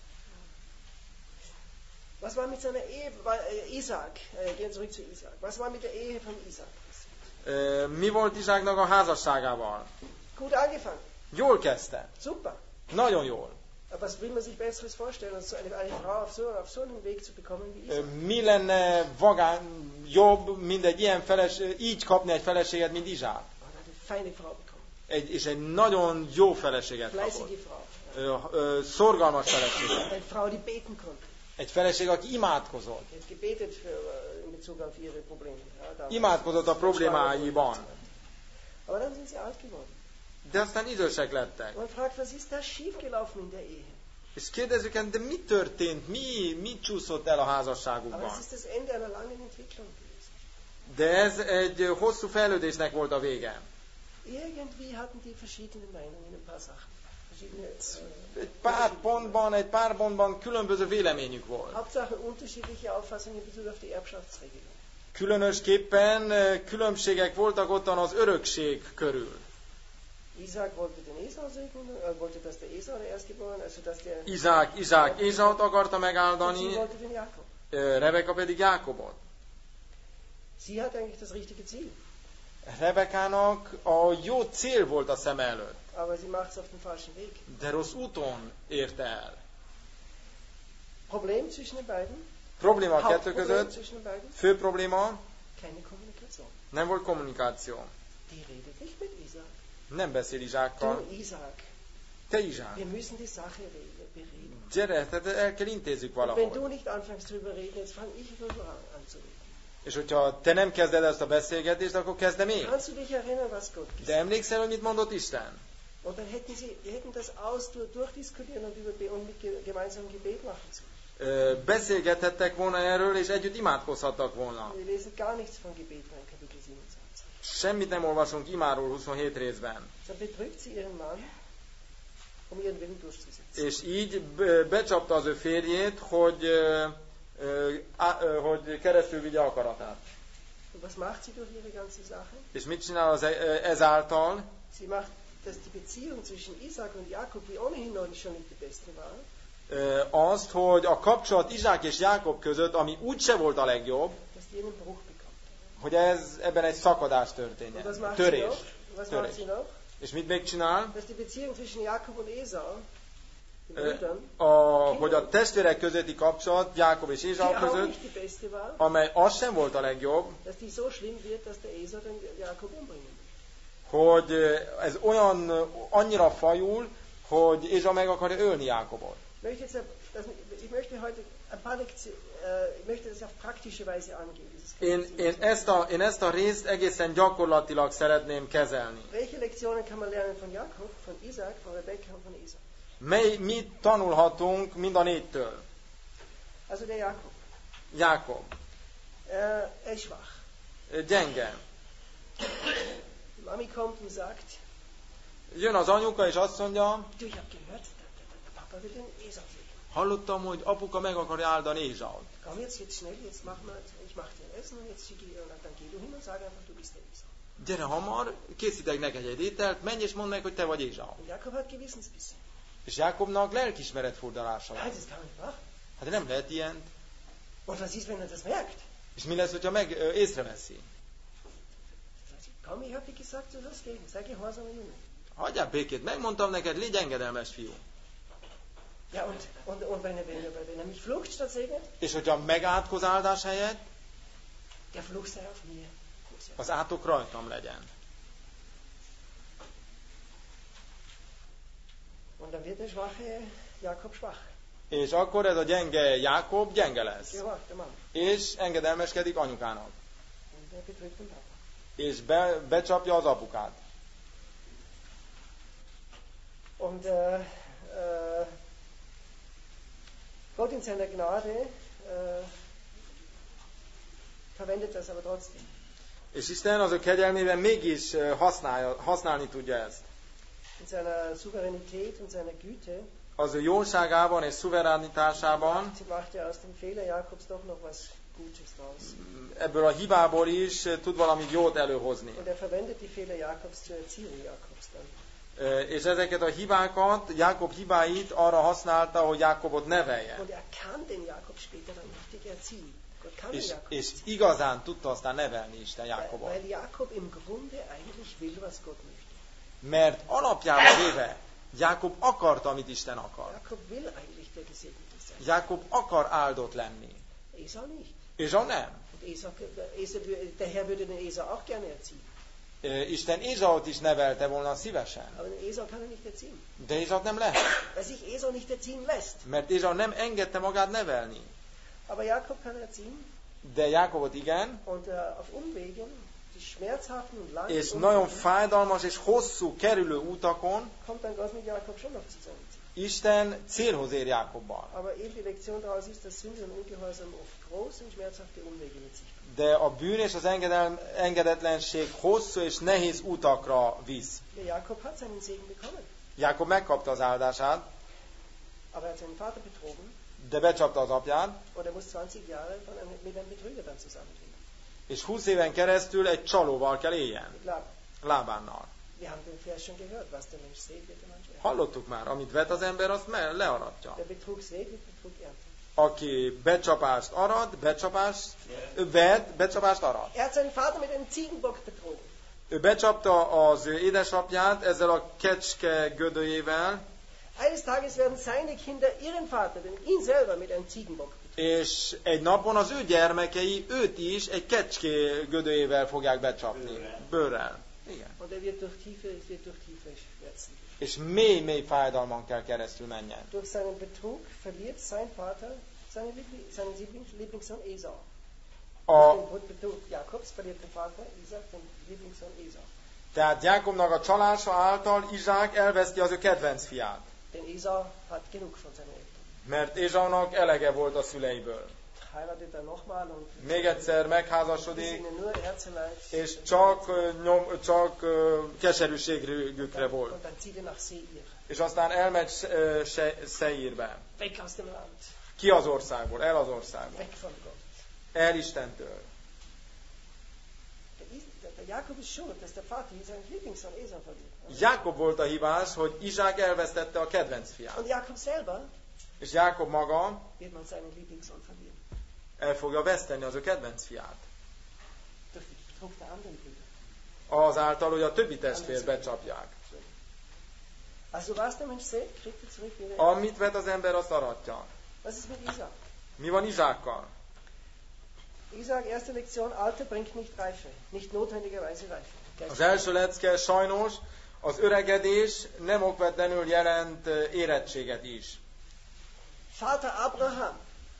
Was war mit seiner Ehe, äh, Isaac, äh, gehen zurück zu Isaac. Was war mit der Ehe von Isaac? Ö, Mi volt Izáknak a házasságával? Gut angefangen, Jól kezdte. super. Nagyon jól. Aber was will man sich Besseres vorstellen, als so eine, eine Frau auf so, auf so einen Weg zu bekommen wie Ö, Isaac? Mi lenne vagán, jobb, mint egy ilyen feles, így kapni egy feleséget, mint Izsák? Man hat eine feine Frau bekommen. Egy, és egy nagyon jó feleséget kapott. Fleißige Frau. Ö, ö, Szorgalmas feleséget. Eine Frau, die beten konnte. Egy feleség, aki imádkozott. Die hat gebetet für, äh, in Bezug auf ihre Probleme. Ja, damals. Imádkozott a problémáiban. Aber dann sind sie alt geworden. De aztán idősek lettek. Man fragt, was ist da schiefgelaufen in der Ehe? És kérdezzük, de mi történt? Mi, mi csúszott el a Aber házasságukban? es ist das Ende einer langen Entwicklung gewesen. De ez egy hosszú fejlődésnek volt a vége. Irgendwie hatten die verschiedene Meinungen in ein paar Sachen. Verschiedene, äh, Egy pár pontban, egy pár pontban különböző véleményük volt. Hauptsache unterschiedliche Auffassungen in Bezug auf die Erbschaftsregelung. Különösképpen eh, különbségek voltak ottan az örökség körül. Isaac wollte den Esau segnen, äh, wollte, dass der Esau der Erstgeborene, also dass der Izák, Izák Ézsaut akarta und sie megáldani, wollte den Jakob. eh, Rebeka pedig Jákobot. Sie hat eigentlich das richtige Ziel, Rebekának a jó cél volt a szem előtt, aber sie macht es auf dem falschen Weg. de rossz úton érte el. Problem zwischen den beiden, Probléma a kettő Hauptproblem között, zwischen den beiden, fő probléma, keine Kommunikation. nem volt kommunikáció. Die redet nicht mit Isaac. Nem beszél Izsákkal. Du Isaac, Te Izsák, wir müssen die Sache re- bereden. gyere, tehát el kell intézzük Und wenn du valahogy. nicht anfängst drüber reden, jetzt fange ich drüber an, an zu reden. És hogyha te nem kezded ezt a beszélgetést, akkor kezdem én. Kannst du dich erinnern, was Gott De gesagt hat? emlékszel, hogy mit mondott Isten? Und dann hätten sie die hätten das aus, durchdiskutieren und, über, und mit ge- gemeinsam Gebet machen sollen. Ö, Beszélgethettek volna erről, és együtt imádkozhattak volna. Wir lesen gar nichts von Gebeten in Kapitel siebenundzwanzig. Semmit nem olvasunk imáról huszonhét részben. So betrügt sie ihren Mann, um ihren Willen durchzusetzen. És így b- becsapta az ő férjét, hogy, ö, ö, á- ö, hogy keresztül vigye akaratát. Und was macht sie durch ihre ganze Sache? És mit csinál az e- ezáltal? Sie macht, dass die Beziehung zwischen Isaac und Jakob, die ohnehin noch schon nicht die beste war, Ö, Azt, hogy a kapcsolat Izsák és Jákob között, ami úgyse volt a legjobb, dass die einen Bruch bekommt. hogy ez, ebben egy szakadás Und történjen. was macht sie Törés. noch? Was Törés. macht sie noch? És mit még csinál? Dass die Beziehung zwischen Jakob und Esau, den Ö, Brüdern, A, hogy a testvérek közötti kapcsolat Jákob és die Ézsau auch között, nicht die beste war, amely az sem volt a legjobb, dass die so schlimm wird, dass der Esau den Jakob umbringen will. hogy ez olyan, annyira fajul, hogy Ézsau meg akarja ölni Jákobot. Ich möchte, jetzt, das, ich möchte heute ein paar Lektio- äh, ich möchte das auf praktische Weise angehen. dieses Én, Kapitel én, siebenundzwanzig. ezt a, én ezt a részt egészen gyakorlatilag szeretném kezelni. Welche Lektionen kann man lernen von Jakob, von Isaac, von Rebekka und von Esau? Mely, mit tanulhatunk mind a négytől? Also der Jakob, Jákob, äh, er ist schwach. gyenge. Die Mami kommt und sagt, Jön az anyuka és azt mondja, du, ich habe gehört, der, der, der Papa will den Esau segnen. hallottam, hogy apuka meg akarja áldani Ézsaut. Komm jetzt, jetzt schnell, jetzt mach mal, ich mach dir Essen und jetzt schicke ich, und dann geh du hin und sag einfach, du bist der Esau. Gyere hamar, készítek neked egy ételt, menj és mondd meg, hogy te vagy Ézsau. Und Jakob hat Gewissensbisse. És Jákobnak lelkismeret furdalása Nein, van. das kann man nicht machen. Hát nem lehet ilyen. Und was ist, wenn er das merkt? És mi lesz, hogyha meg ö, észreveszi? Sagt sie, komm, ich habe dir gesagt, du sollst gehen. Sei gehorsamer Junge. Hagyjál békét, megmondtam neked, légy engedelmes fiú. Ja, und, und, und wenn, er, wenn, er, wenn er mich flucht statt segnet, És hogyha megátkoz áldás helyett, der Fluch sei auf mir. az átok rajtam legyen. Und dann wird der schwache Jakob schwach. És akkor ez a gyenge Jákob gyenge lesz. Gehorcht der Mann. És engedelmeskedik anyukának. Und er betrügt den Papa. És be, becsapja az apukát. Und äh, äh, Gott in seiner Gnade äh, verwendet das aber trotzdem. És Isten az ő kegyelmében mégis használja, használni tudja ezt. In seiner Souveränität und seiner Güte Az ő jóságában és szuverenitásában macht er aus dem Fehler Jakobs doch noch was Gutes draus. ebből a hibából is tud valamit jót előhozni. Und er verwendet die Fehler Jakobs zur Erziehung Jakobs dann. És ezeket a hibákat, Jákob hibáit arra használta, hogy Jákobot nevelje. Und er kann den Jakob später dann richtig erziehen. Gott kann den És, Jakob. és igazán tudta aztán nevelni Isten Weil, Jákobot. weil Jakob im Grunde eigentlich will, was Gott möchte. Mert alapjában véve Jákob akarta, amit Isten akar. Jakob will eigentlich der Gesegnete sein. Jákob akar áldott lenni. Esau nicht. Ézsau nem. Und Esau, Esau, der Herr würde den Esau auch gerne erziehen. Isten Ézsaut is nevelte volna szívesen. Aber den Esau kann er nicht erziehen. De Ézsaut nem lehet. Weil sich Esau nicht erziehen lässt. Mert Ézsau nem engedte magát nevelni. Aber Jakob kann erziehen. De Jákobot igen. Und uh, auf Umwegen, die schmerzhaften und langen És Umwegen, nagyon fájdalmas és hosszú kerülő utakon kommt dann Gott mit Jakob schon noch zusammen. Isten célhoz ér Jákobbal. Aber eben die Lektion daraus ist, dass Sünde und Ungehorsam oft große und schmerzhafte Umwege mit sich bringen. De a bűn és az engedel, engedetlenség hosszú és nehéz utakra visz. Der Jakob hat seinen Segen bekommen. Jákob megkapta az áldását, Aber er hat seinen Vater betrogen de becsapta az apját, und er muss zwanzig Jahre von einem, mit einem Betrüger dann zusammenleben. és húsz éven keresztül egy csalóval kell éljen, Mit Laban. Lábánnal. Wir haben den Vers schon gehört, was der Mensch sät, wird der Mensch ernten. Hallottuk már, amit vet az ember, azt me- learatja. Der Betrug sät, wird Betrug ernten. Aki becsapást arat, becsapást vet, becsapást arat. Er hat seinen Vater mit einem Ziegenbock betrogen. Ő becsapta az ő édesapját ezzel a kecske gödőjével, Eines Tages werden seine Kinder ihren Vater, den ihn selber, mit einem Ziegenbock betrügen. és egy napon az ő gyermekei őt is egy kecské gödőjével fogják becsapni. Bőrrel. Igen. Und er wird durch tiefe, es wird durch tiefe Schmerzen. És mély-mély fájdalman kell keresztül menjen. Durch seinen Betrug verliert sein Vater seinen, Liebling, seinen Lieblings, Lieblingssohn Esau. A, Durch den Betrug Jakobs verliert der Vater Isaac den Lieblingssohn Esau. tehát Jákobnak a csalása által Izsák elveszti az ő kedvenc fiát. Denn Esau hat genug von seinen Eltern. Mert Ézsaunak elege volt a szüleiből. Heiratet er nochmal und Még egyszer ist megházasodik, ihnen nur Herzeleid. és csak, ö, nyom, csak ö, keserűségükre volt. Und dann zieht er nach Seir. És aztán elmegy ö, Se- Seirbe. Weg aus dem Land. Ki az országból? El az országból. Weg von Gott. El Istentől. Der, Is- der, der Jakob ist schuld, dass der Vater hier seinen Lieblingssohn Esau verliert. Jákob volt a hibás, hogy Izsák elvesztette a kedvenc fiát. Und Jakob selber És Jákob maga wird man seinen Lieblingssohn verlieren. el fogja veszteni az ő kedvenc fiát. Durch den Betrug der anderen Brüder. Azáltal, hogy a többi testvért becsapják. Also was der Mensch sät, kriegt er zurück wieder. Amit vet az ember, azt aratja. Was ist mit Isaac? Mi van Izsákkal? Isaac, erste Lektion, Alter bringt nicht Reife. Nicht notwendigerweise Reife. Az első lecke sajnos, az öregedés nem okvetlenül jelent érettséget is. Vater Abraham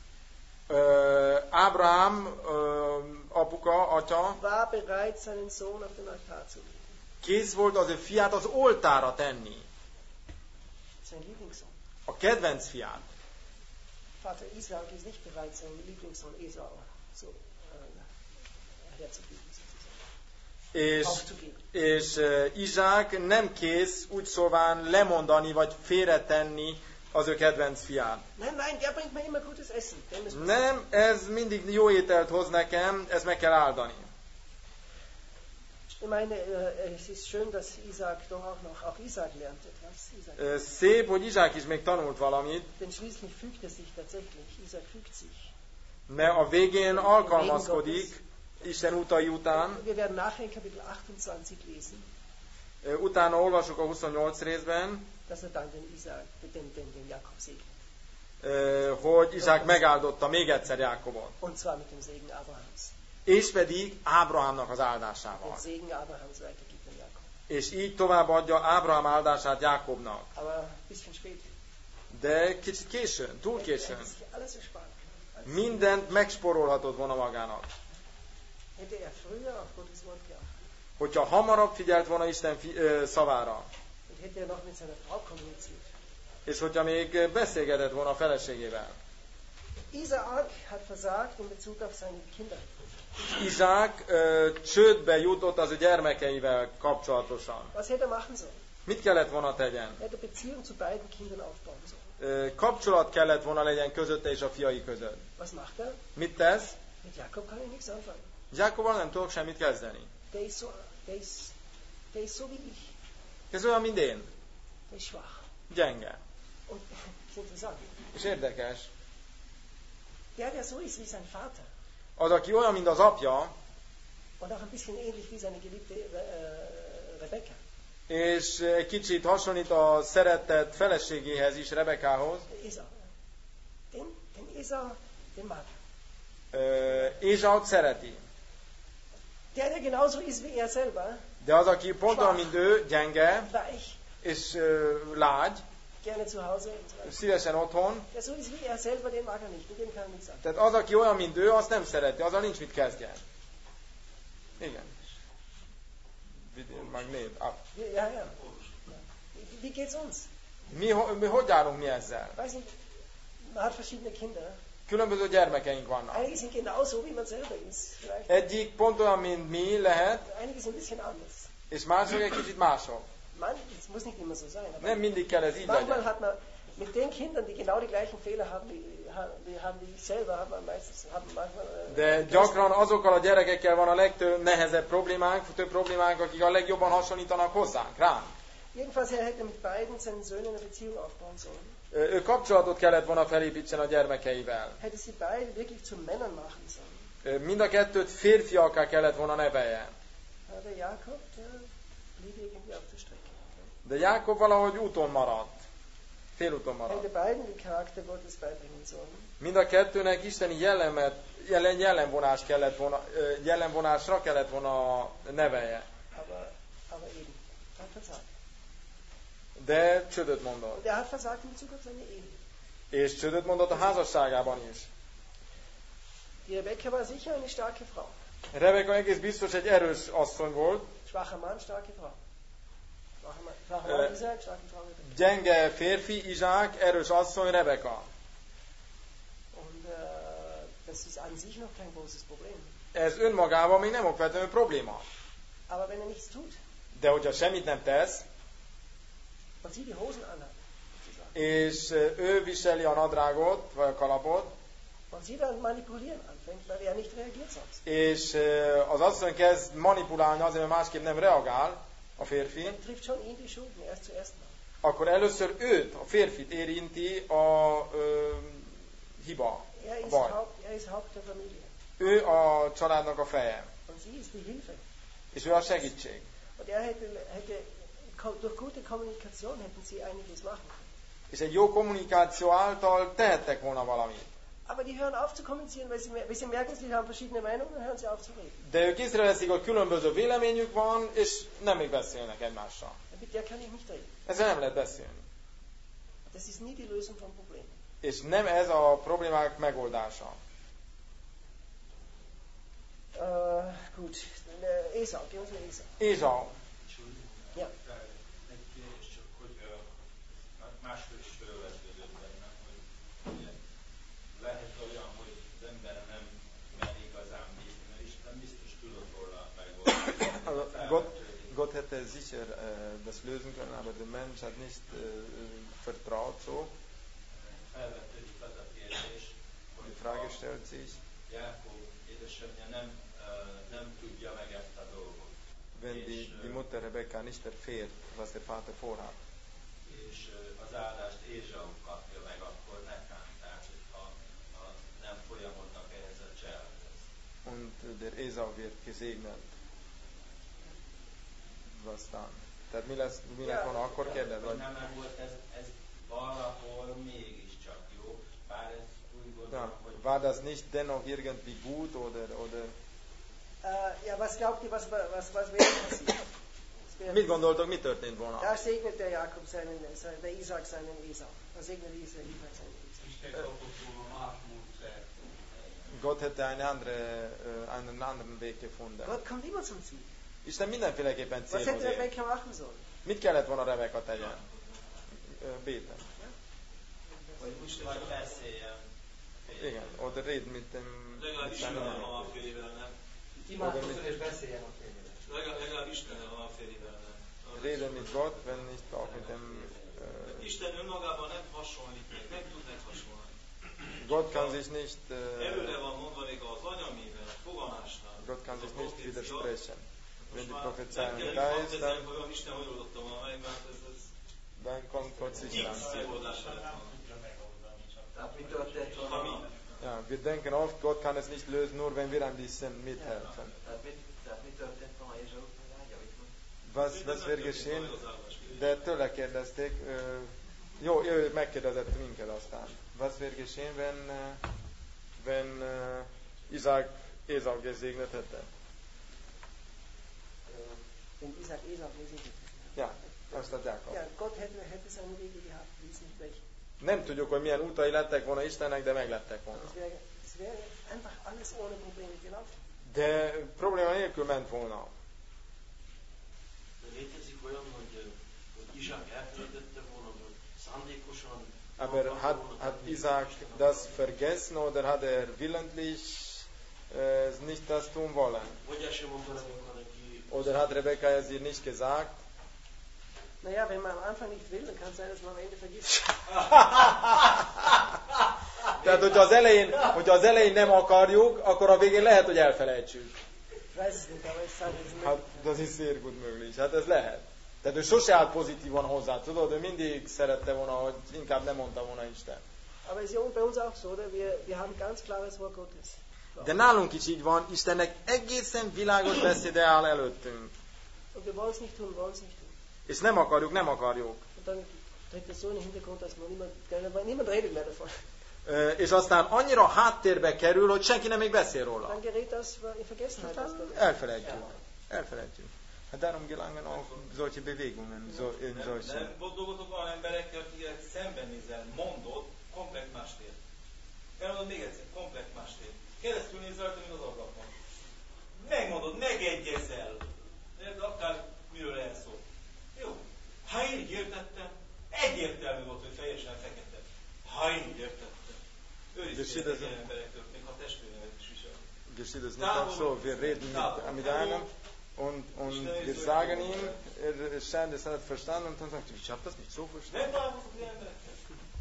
Ö, Ábrahám, ö, apuka, atya, war bereit, seinen Sohn auf den Altar zu legen. kész volt az ő fiát az oltára tenni. Sein Lieblingssohn. A kedvenc fiát. Vater Isaac ist nicht bereit, seinen Lieblingssohn Esau so, äh, herzugeben. És, Aufzugeben. és uh, Izsák nem kész úgy szólván lemondani, vagy félretenni az ő kedvenc fiát. Nein, nein, der bringt mir immer gutes Essen. Dem ist Nem, ez mindig jó ételt hoz nekem, ezt meg kell áldani. Ich meine, äh, es ist schön, dass Isaac doch auch noch, auch Isaac lernt etwas. Isaac. Ö, Szép, hogy Izsák is még tanult valamit, Denn schließlich fügt er sich tatsächlich. Isaac fügt sich. mert a végén alkalmazkodik Isten utai után. Wir werden nachher in Kapitel achtundzwanzig lesen, Ö, Utána olvasok a huszonnyolc részben, dass er dann den Isaac, den, den, den Jakob segnet. ö, hogy Izsák megáldotta még egyszer Jákobot. Und zwar mit dem Segen Abrahams. És pedig Ábrahámnak az Den áldásával. Segen Abrahams weitergibt an Jakob. És így továbbadja Ábrahám áldását Jákobnak. Aber ein bisschen spät. De kicsit későn, túl Er későn. hätte sich alles erspart. Als Mindent megspórolhatott volna magának. hätte er früher auf Gottes Wort geachtet. Hogyha hamarabb figyelt volna Isten fi- ö, szavára, Und hätte er noch mit seiner Frau kommuniziert. és hogyha még beszélgetett volna a feleségével. Isaak hat versagt in Bezug auf seine Kinder. Izsák ö, csődbe jutott az ő gyermekeivel kapcsolatosan. Was hätte er machen sollen? Mit kellett volna tegyen? Er hätte Beziehung zu beiden Kindern aufbauen sollen. Ö, kapcsolat kellett volna legyen közötte és a fiai között. Was macht er? Mit tesz? Mit Jakob kann er nichts anfangen. Jákobbal nem tudok semmit kezdeni. Der ist so, der ist, der ist so wie ich. Ez olyan, mint én. Der ist schwach. Gyenge. Und das ist interessant. És érdekes. Der, der so ist wie sein Vater Az, aki olyan, mint az apja, und auch ein bisschen ähnlich wie seine geliebte äh, Rebecca, és egy kicsit hasonlít a szeretett feleségéhez is, Rebekához, der Esau. Den, den Esau, den mag er. ö, Ézsaut szereti. Der, der genauso ist wie er selber, De az, aki pont olyan, mint ő, gyenge, weich, és ö, lágy, gerne zu Hause und so weiter. szívesen otthon, Der so ist wie er selber, den mag er nicht, mit dem kann er nichts anfangen. tehát az, aki olyan, mint ő, azt nem szereti, azzal nincs mit kezdjen. Igen. Video magnet, up. Ja, ja. Wie geht's uns? Mi, ho- mi hogy állunk mi ezzel? Weiß nicht, man hat verschiedene Kinder. Különböző gyermekeink vannak. Einige sind genauso, wie man selber ist. Vielleicht. Egyik pont olyan, mint mi lehet, Einige sind ein bisschen anders. és mások egy kicsit mások. Man, es muss nicht immer so sein. Aber Nem mindig kell ez így manchmal legyen. hat man mit den Kindern, die genau die gleichen Fehler haben wie, wie haben wie ich selber, hat man meistens haben manchmal. Äh, De gyakran azokkal a gyerekekkel van a legtöbb nehezebb problémánk, több problémánk, akik a legjobban hasonlítanak hozzánk, ránk. Jedenfalls er hätte mit beiden seinen Söhnen eine Beziehung aufbauen sollen. Ö, Ő kapcsolatot kellett volna felépítsen a gyermekeivel. Hätte sie beide wirklich zu Männern machen sollen. Ö, Mind a kettőt férfiakká kellett volna nevelje. Aber Jakob, der blieb irgendwie auf der Strecke. De Jákob valahogy úton maradt. Félúton Hätte maradt. beiden den Charakter Gottes beibringen sollen. Mind a kettőnek isteni jellemet, jelen, jellemvonás kellett volna, ö, jellemvonásra kellett volna nevelje. Aber, aber eben, er hat versagt. De csődöt mondott. Und er hat versagt in Bezug auf seine Ehe. És csődöt mondott a házasságában is. Die Rebecca war sicher eine starke Frau. Rebeka egész biztos egy erős asszony volt. Schwacher Mann, starke Frau. Schwacher Mann, schwacher Äh, Mann Isaac, starke Frau Rebecca. Gyenge férfi, Izsák, erős asszony, Rebeka. Und äh, das ist an sich noch kein großes Problem. Ez önmagában még nem okvetlenül probléma. Aber wenn er nichts tut De hogyha semmit nem tesz, und sie die Hosen anhat, sozusagen, és ő viseli a nadrágot, vagy a kalapot, und sie dann manipulieren anfängt, weil er nicht reagiert sonst, és az asszony kezd manipulálni azért, mert másképp nem reagál, a férfi, dann trifft schon ihn die Schuld, erst zuerst mal. akkor először őt, a férfit érinti a ö, hiba, Er a ist, baj. Haupt, er ist Haupt der Familie. Ő a családnak a feje, Und sie ist die Hilfe. és ő a segítség. Und er hätte, hätte ko- durch gute Kommunikation hätten sie einiges machen können. És egy jó kommunikáció által tehettek volna valamit. Aber die hören auf zu kommunizieren, weil sie, mer- weil sie merken, sie haben verschiedene Meinungen, dann hören sie auf zu reden. De ők észreveszik, hogy különböző véleményük van, és nem még beszélnek egymással. Mit der kann ich nicht reden. Ezzel nem lehet beszélni. Das ist nie die Lösung von Problemen. És nem ez a problémák megoldása. Äh, gut, äh, Esau, gehen wir zu Esau. Ézsau. Ja. Egy kérdés csak, hogy ö, hát máshol is fölvetődött bennem, hogy ugye, lehet olyan, hogy az ember nem mer igazán bízni, mert Isten biztos tudott volna megoldani. Also Gott, Gott hätte sicher äh, das lösen können, aber der Mensch hat nicht äh, vertraut so. Felvetődik az a kérdés, hogy Die Frage stellt sich, Jákob édesanyja nem, ö, nem tudja meg ezt a dolgot. wenn die, die Mutter Rebekka nicht erfährt, was der Vater vorhat. És ö, az áldást Ézsau kapja meg akkor nekán, tehát ha, ha nem folyamodnak ehhez a cselekhez. Und äh, der Esau wird gesegnet. Was dann? Tehát mi lesz, mi lett volna akkor kérdez? Vagy? Nem volt ez, ez valahol mégiscsak jó, bár ez úgy gondolom, Ja, hogy war das nicht dennoch irgendwie gut oder, oder Äh, ja, was glaubt ihr, was, was, was wäre passiert? Was Mit gondoltok, mi történt volna? Da segnet der Jakob seinen, der Isaac seinen Esau. Da segnet Isaac seinen Esau. Isten kapott volna más módszert. Gott hätte eine andere, äh, einen anderen Weg gefunden. Gott kommt immer zum Ziel. Isten mindenféleképpen Was célhoz hätte ér. Rebekka machen sollen? Mit kellett volna Rebeka tegyen? Béten. Vagy most vagy beszéljen. Igen, oda réd mit dem... Legalább Istennel van a félével, nem? Imádkozzon és beszéljen a fényével. Legalább, legalább Istennel van a félével, nem? Reden mit Gott, wenn nicht auch mit dem... Äh, Isten önmagában nem hasonlít meg, nem tud meghasonlítani. Gott kann sich nicht... Előre Äh, van mondva még az anyamében, a foganásnál. Gott kann sich nicht widersprechen. Wenn die Nem Prophezeiung kell da ist, fantazálni, dann, hogy olyan Isten hogy oldotta volna meg, mert ez, ez dann kommt Gott sich ans X Ziel. megoldása lett volna. Tehát mi történt Ha volna? mi? Ja, wir denken oft, Gott kann es nicht lösen, nur wenn wir ein bisschen mithelfen. Tehát mit, tehát mi történt volna Ézsau vágyaiban? Was, was wäre geschehen? De tőle kérdezték, ö, jó, ő megkérdezett minket aztán. Was wäre geschehen, wenn, äh, wenn äh, Isaac Esau gesegnet hätte? Wenn Isaac Esau gesegnet hätte. Ja, azt adják. Ja, Gott hätte, hätte seine Wege gehabt, wir wissen nicht welche. Nem tudjuk, hogy milyen útai lettek volna Istennek, de meglettek volna. Es wäre, es wäre einfach alles ohne Probleme gelaufen. De probléma nélkül ment volna. De létezik olyan, hogy, hogy Izsák elfelejtette volna, hogy szándékosan Aber hat, hat Isaac das vergessen oder hat er willentlich äh, nicht das tun wollen? vagy el sem mondta Rebekka neki, Oder hat Rebekka es ihr nicht gesagt? Naja, wenn man am Anfang nicht will, dann kann es sein, dass man am Ende vergisst. Tehát, hogyha az elején, hogyha az elején nem akarjuk, akkor a végén lehet, hogy elfelejtsük. Ich weiß es nicht, aber ich sage es Hát, das ist sehr gut möglich. Hát ez lehet. Tehát ő sose állt pozitívan hozzá, tudod? Ő mindig szerette volna, hogy inkább nem mondta volna Isten. Aber es ist ja bei uns auch so, oder? Wir, wir haben ganz klares Wort Gottes. De nálunk is így van, Istennek egészen világos beszéde áll előttünk. Und wir wollen es nicht tun, wollen es nicht tun. És nem akarjuk, nem akarjuk. Und dann trägt das so in den Hintergrund, dass man niemand, niemand redet mehr davon. Ö, És aztán annyira háttérbe kerül, hogy senki nem még beszél róla. Dann gerät das in Vergessenheit. was Gott- Elfelejtjük. Elfelejtjük. Hát darum gelangen auch solche Bewegungen so, in solche. Nem volt dolgotok van emberekkel, akikkel szembenézel, mondod, komplet mást ér. Elmondod még egyszer, komplet mást ér. Keresztül nézel rajta, mint az ablakon. Megmondod, megegyezel. De akár miről lehet szó. Jó. Ha én így értettem, egyértelmű volt, hogy fejesen fekete. Ha én így értettem. Őrizték az emberektől, még ha testvéreket is visel. Geschieht es nicht auch so? Wir reden mit, mit einem und, und wir sagen ihm, er scheint es nicht verstanden und dann sagt er, ich habe das nicht so verstanden. Nem találkozunk ilyen emberekkel?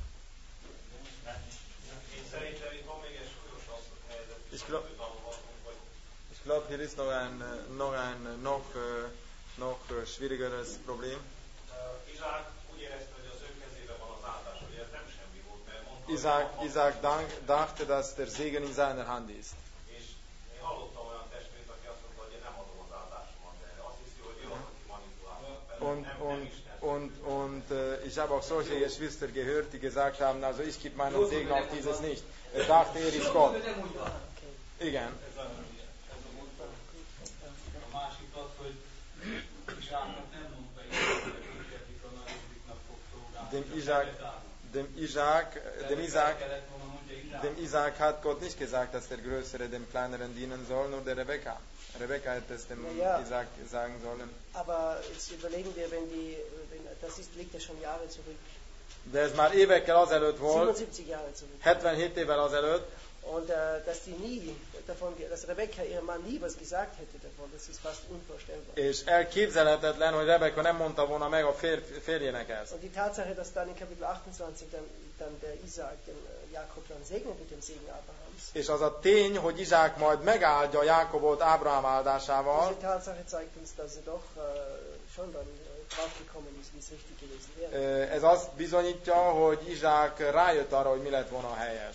Én szerintem itt van még egy súlyosabb helyzet, Ich glaub- amit tanulhatunk, vagy Ich glaube, hier ist noch ein, noch ein noch, äh, noch äh, schwierigeres Problem. uh, Izsák úgy érezte, hogy az ő kezében van az áldás, hogy ez nem semmi volt, mert mondta, Isaac, hogy Isaac dank, dachte, dass der Segen in seiner Hand ist. és én hallottam olyan testvért, aki azt mondta, hogy én nem adom az áldásomat, de azt hiszi, hogy ő az, aki manipulálnak vele, Und, nem, nem und, Isten. und, und äh, ich habe auch solche Geschwister gehört, die gesagt haben, also ich gebe meinen Segen auf dieses nicht. Er dachte, er ist Gott. Nem úgy van. Igen. Ez a, ez a múltban. A másik az, hogy Izsáknak nem mondta Isten, hogy akik a nagyobbiknak fog szolgálni. Dem csak Isaac, Rebekának. dem Isaac, dem Isaac, Kellett volna mondja Izsák. dem Isaac hat Gott nicht gesagt, dass der Größere dem Kleineren dienen soll, nur der Rebekka. Rebekka hätte es dem Ja. Isaac sagen sollen. Aber jetzt überlegen wir, wenn die, wenn, das ist, liegt ja schon Jahre zurück. De ez már évekkel azelőtt volt, siebenundsiebzig Jahre zurück. hetvenhét évvel azelőtt, Und äh, dass die nie davon, dass Rebekka ihrem Mann nie was gesagt hätte davon, das ist fast unvorstellbar. és elképzelhetetlen, hogy Rebekka nem mondta volna meg a férj, férjének ezt. Und die Tatsache, dass dann in Kapitel achtundzwanzig dann, dann der Isaac den äh, Jakob dann segnet mit dem Segen Abrahams. És az a tény, hogy Izsák majd megáldja Jákobot Ábrahám áldásával, Diese Tatsache zeigt uns, dass er doch äh, schon dann äh, draufgekommen ist, wie es richtig gewesen wäre. ez azt bizonyítja, hogy Izsák rájött arra, hogy mi lett volna a helyes.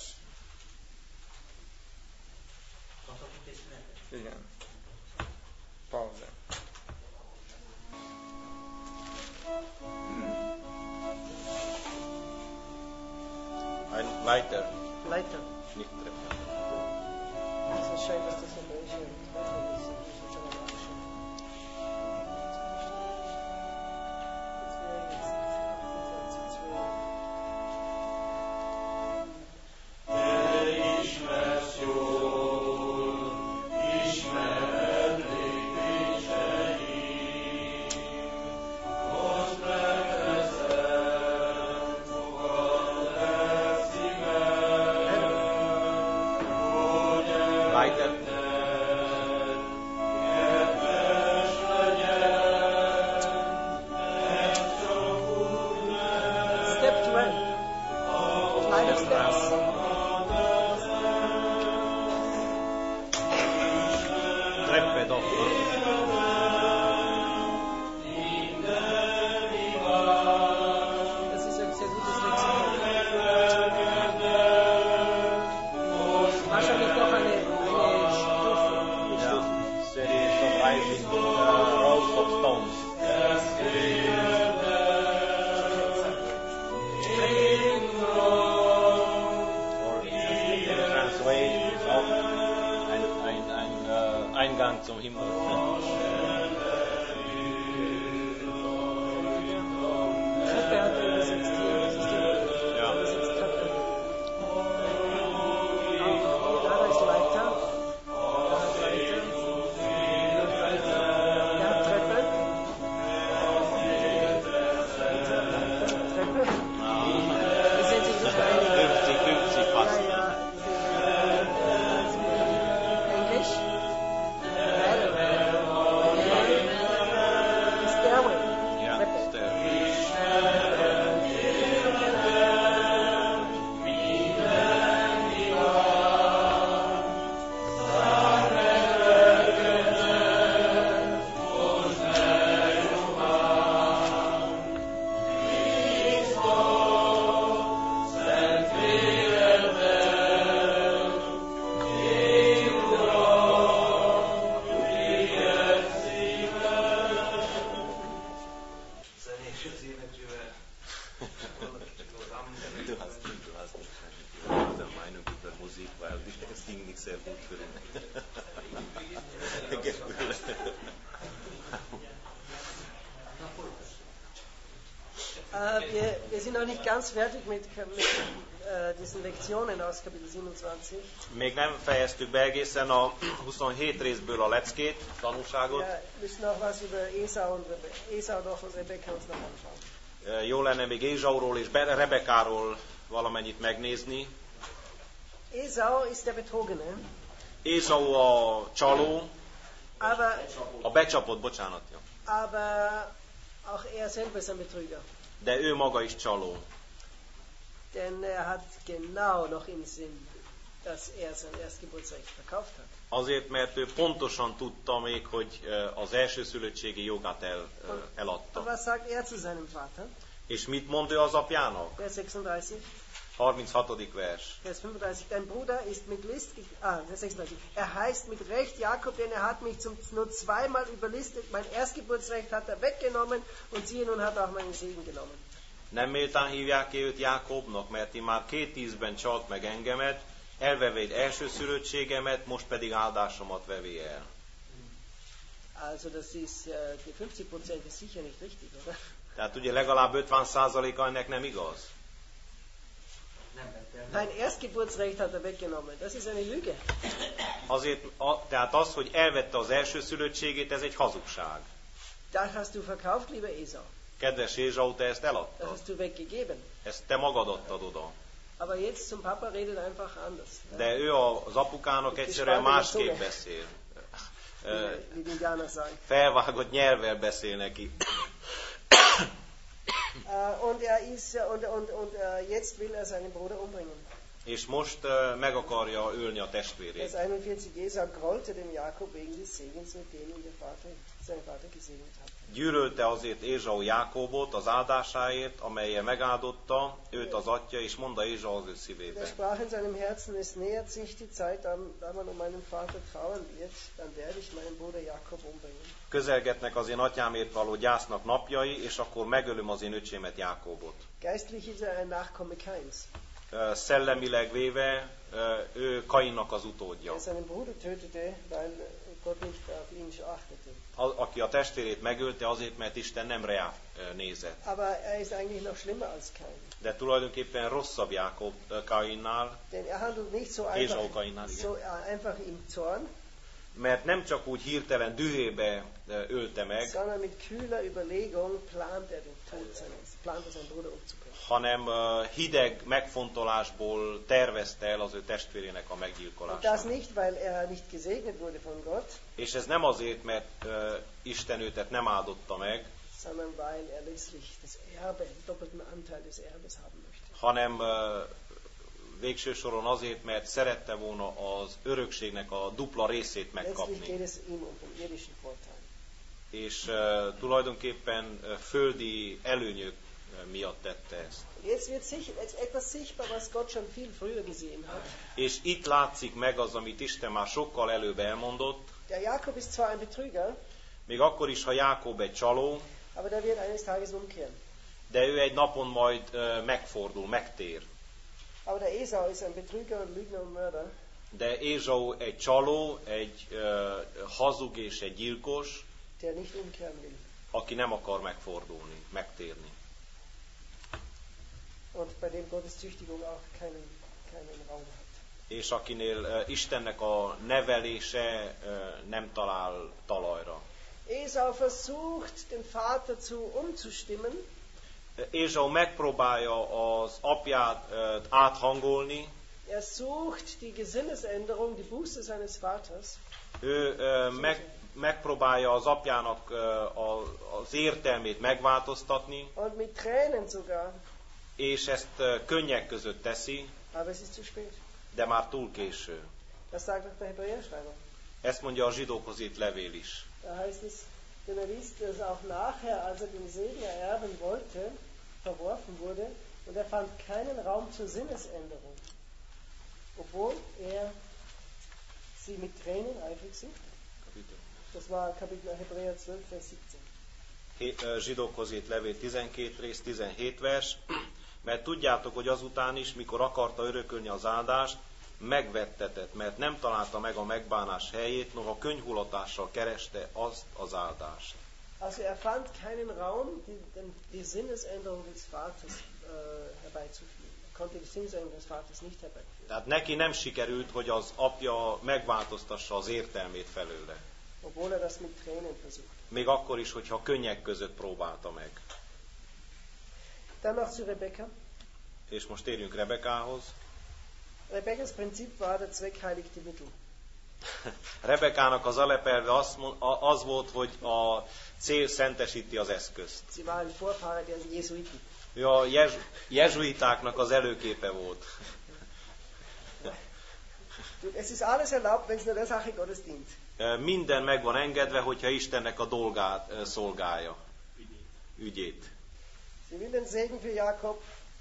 Kaphatunk egy szünetet? Igen. Pauze. Ein Leiter, Leiter. nicht Treppe. Also es scheint, dass das ein Mensch ist. Wir, wir sind noch nicht ganz fertig mit, mit äh, diesen Lektionen aus Kapitel siebenundzwanzig. Még nem fejeztük be egészen a huszonhét részből a leckét, tanulságot. Wir müssen noch was über Esau und Rebe- Esau noch und Rebekka uns noch anschauen. Jó lenne még Ézsauról és Be- Rebekáról valamennyit megnézni. Esau ist der Betrogene, Ézsau a csaló, aber, a becsapott, bocsánat. Jó. aber auch er selber ist ein Betrüger. De ő maga is csaló. Denn er hat genau noch im Sinn, dass er sein Erstgeburtsrecht verkauft hat. Azért, mert ő pontosan tudta még, hogy az elsőszülöttségi jogát el, eladta. Und was sagt er zu seinem Vater? És mit mond ő az apjának? Vers sechsunddreißig. harminchatodik vers. Vers fünfunddreißig. Dein Bruder ist mit List, ah, Vers sechsunddreißig. Er heißt mit Recht Jakob, denn er hat mich zum, nur zweimal überlistet. Mein Erstgeburtsrecht hat er weggenommen und siehe, nun hat er auch meinen Segen genommen. Nem méltán hívják ki őt Jákobnak, mert én már két ízben csalt meg engemet, elvevéd elsőszülöttségemet, most pedig áldásomat vevé el. Also das ist, uh, die fünfzig Prozent ist sicher nicht richtig, oder? Tehát ugye legalább ötven százaléka ennek nem igaz. Dein Erstgeburtsrecht hat er weggenommen. Das ist eine Lüge. Azért, a, tehát az, hogy elvette az elsőszülöttségét, ez egy hazugság. Das hast du verkauft, lieber Esau. Kedves Ézsau, te ezt Das eladtad. hast du weggegeben. Ezt te magad adtad oda. Aber jetzt zum Papa redet einfach anders. De ő az apukának egyszerűen másképp beszél. Wie wie die Indianer sagen. Felvágott nyelvvel beszél neki. Uh, und er ist und, und, und uh, jetzt will er seinen Bruder umbringen. És most uh, meg akarja ölni a testvérét. Vers einundvierzig. Esau grollte dem Jakob wegen des Segens, mit dem ihn der Vater, sein Vater gesegnet hat. Gyűlölte azért Ézsau Jákobot az áldásáért, amellyel megáldotta őt az atya, és mondta Ézsau az ő Er szívébe. sprach in seinem Herzen, es nähert sich die Zeit, da da man um meinen Vater trauern wird, dann werde ich meinen Bruder Jakob umbringen. Közelgetnek az én atyámért való gyásznak napjai, és akkor megölöm az én öcsémet Jákobot. Geistlich ist er ein Nachkomme Kains. Szellemileg véve ő Kainnak az utódja. Er seinen Bruder tötete, weil Gott nicht auf ihn achtete. A, aki a testvérét megölte azért, mert Isten nem rá nézett. Aber er ist eigentlich noch schlimmer als Kain. De tulajdonképpen rosszabb Jákob Kainnál, Denn er handelt nicht so Esau einfach, Kainnál, igen. so äh, einfach im Zorn, mert nem csak úgy hirtelen dühébe ölte meg, sondern mit kühler Überlegung plant er den Tod seines, plant er seinen Bruder umzubringen. hanem hideg megfontolásból tervezte el az ő testvérének a Und das meggyilkolását. nicht, weil er nicht gesegnet wurde von Gott, És ez nem azért, mert uh, Isten őtet nem áldotta meg, sondern weil er letztlich das Erbe, den doppelten Anteil des Erbes haben möchte. hanem uh, végső soron azért, mert szerette volna az örökségnek a dupla részét Letztlich geht megkapni. es ihm um den irdischen Vorteil. És uh, tulajdonképpen uh, földi előnyök uh, miatt tette ezt. Jetzt wird sich, jetzt etwas sichtbar, was Gott schon viel früher gesehen hat. És itt látszik meg az, amit Isten már sokkal előbb elmondott, Der Jakob ist zwar ein Betrüger, még akkor is, ha Jákob egy csaló, aber der wird eines Tages umkehren. de ő egy napon majd uh, megfordul, megtér. Aber der Esau ist ein Betrüger und Lügner und Mörder. De Ézsau egy csaló, egy uh, hazug és egy gyilkos, Der nicht umkehren will. aki nem akar megfordulni, megtérni. Und bei dem Gottes Züchtigung auch keinen, keinen Raum hat. És akinél uh, Istennek a nevelése uh, nem talál talajra. Esau versucht, den Vater zu umzustimmen, Ézsau megpróbálja az apját uh, áthangolni, er sucht die Gesinnesänderung, die Buße seines Vaters, ő uh, meg, megpróbálja az apjának uh, a, az értelmét megváltoztatni, und mit Tränen sogar, és ezt uh, könnyek között teszi, aber es ist zu spät. de már túl késő. Das sagt auch der Hebräerschreiber. Ezt mondja a zsidókhoz írt levél is. Da heißt es, denn er liest, dass auch nachher, als er den Segen ererben wollte, verworfen wurde und er fand keinen Raum zur Sinnesänderung, obwohl er sie mit Tränen eifrig suchte. Das war Kapitel Hebräer zwölf, Vers siebzehn. Zsidókhoz írt levél tizenkét rész, tizenhét vers, mert tudjátok, hogy azután is, mikor akarta örökölni az áldást, megvettetett, mert nem találta meg a megbánás helyét, noha könyhulatással kereste azt az áldást. Also er fand keinen Raum, die, die Sinnesänderung des Vaters äh, herbeizuführen. Er konnte die Sinnesänderung des Vaters nicht herbeiführen. Tehát neki nem sikerült, hogy az apja megváltoztassa az értelmét felőle. Obwohl er das mit Tränen versucht. Még akkor is, hogyha könnyek között próbálta meg. Dann noch zu Rebekka. És most térjünk Rebekához. Rebekkas Prinzip war, der Zweck heiligt die Mittel. Rebekának az alapelve az, az volt, hogy a cél szentesíti az eszközt. Sie war ein Vorfahre der Jesuiten. Ő a jez, jezsuitáknak az előképe volt. Es ist alles erlaubt, wenn es nur der Sache Gottes dient. Minden meg van engedve, hogyha Istennek a dolgát szolgálja. Ügyét. Sie will den Segen für Jakob.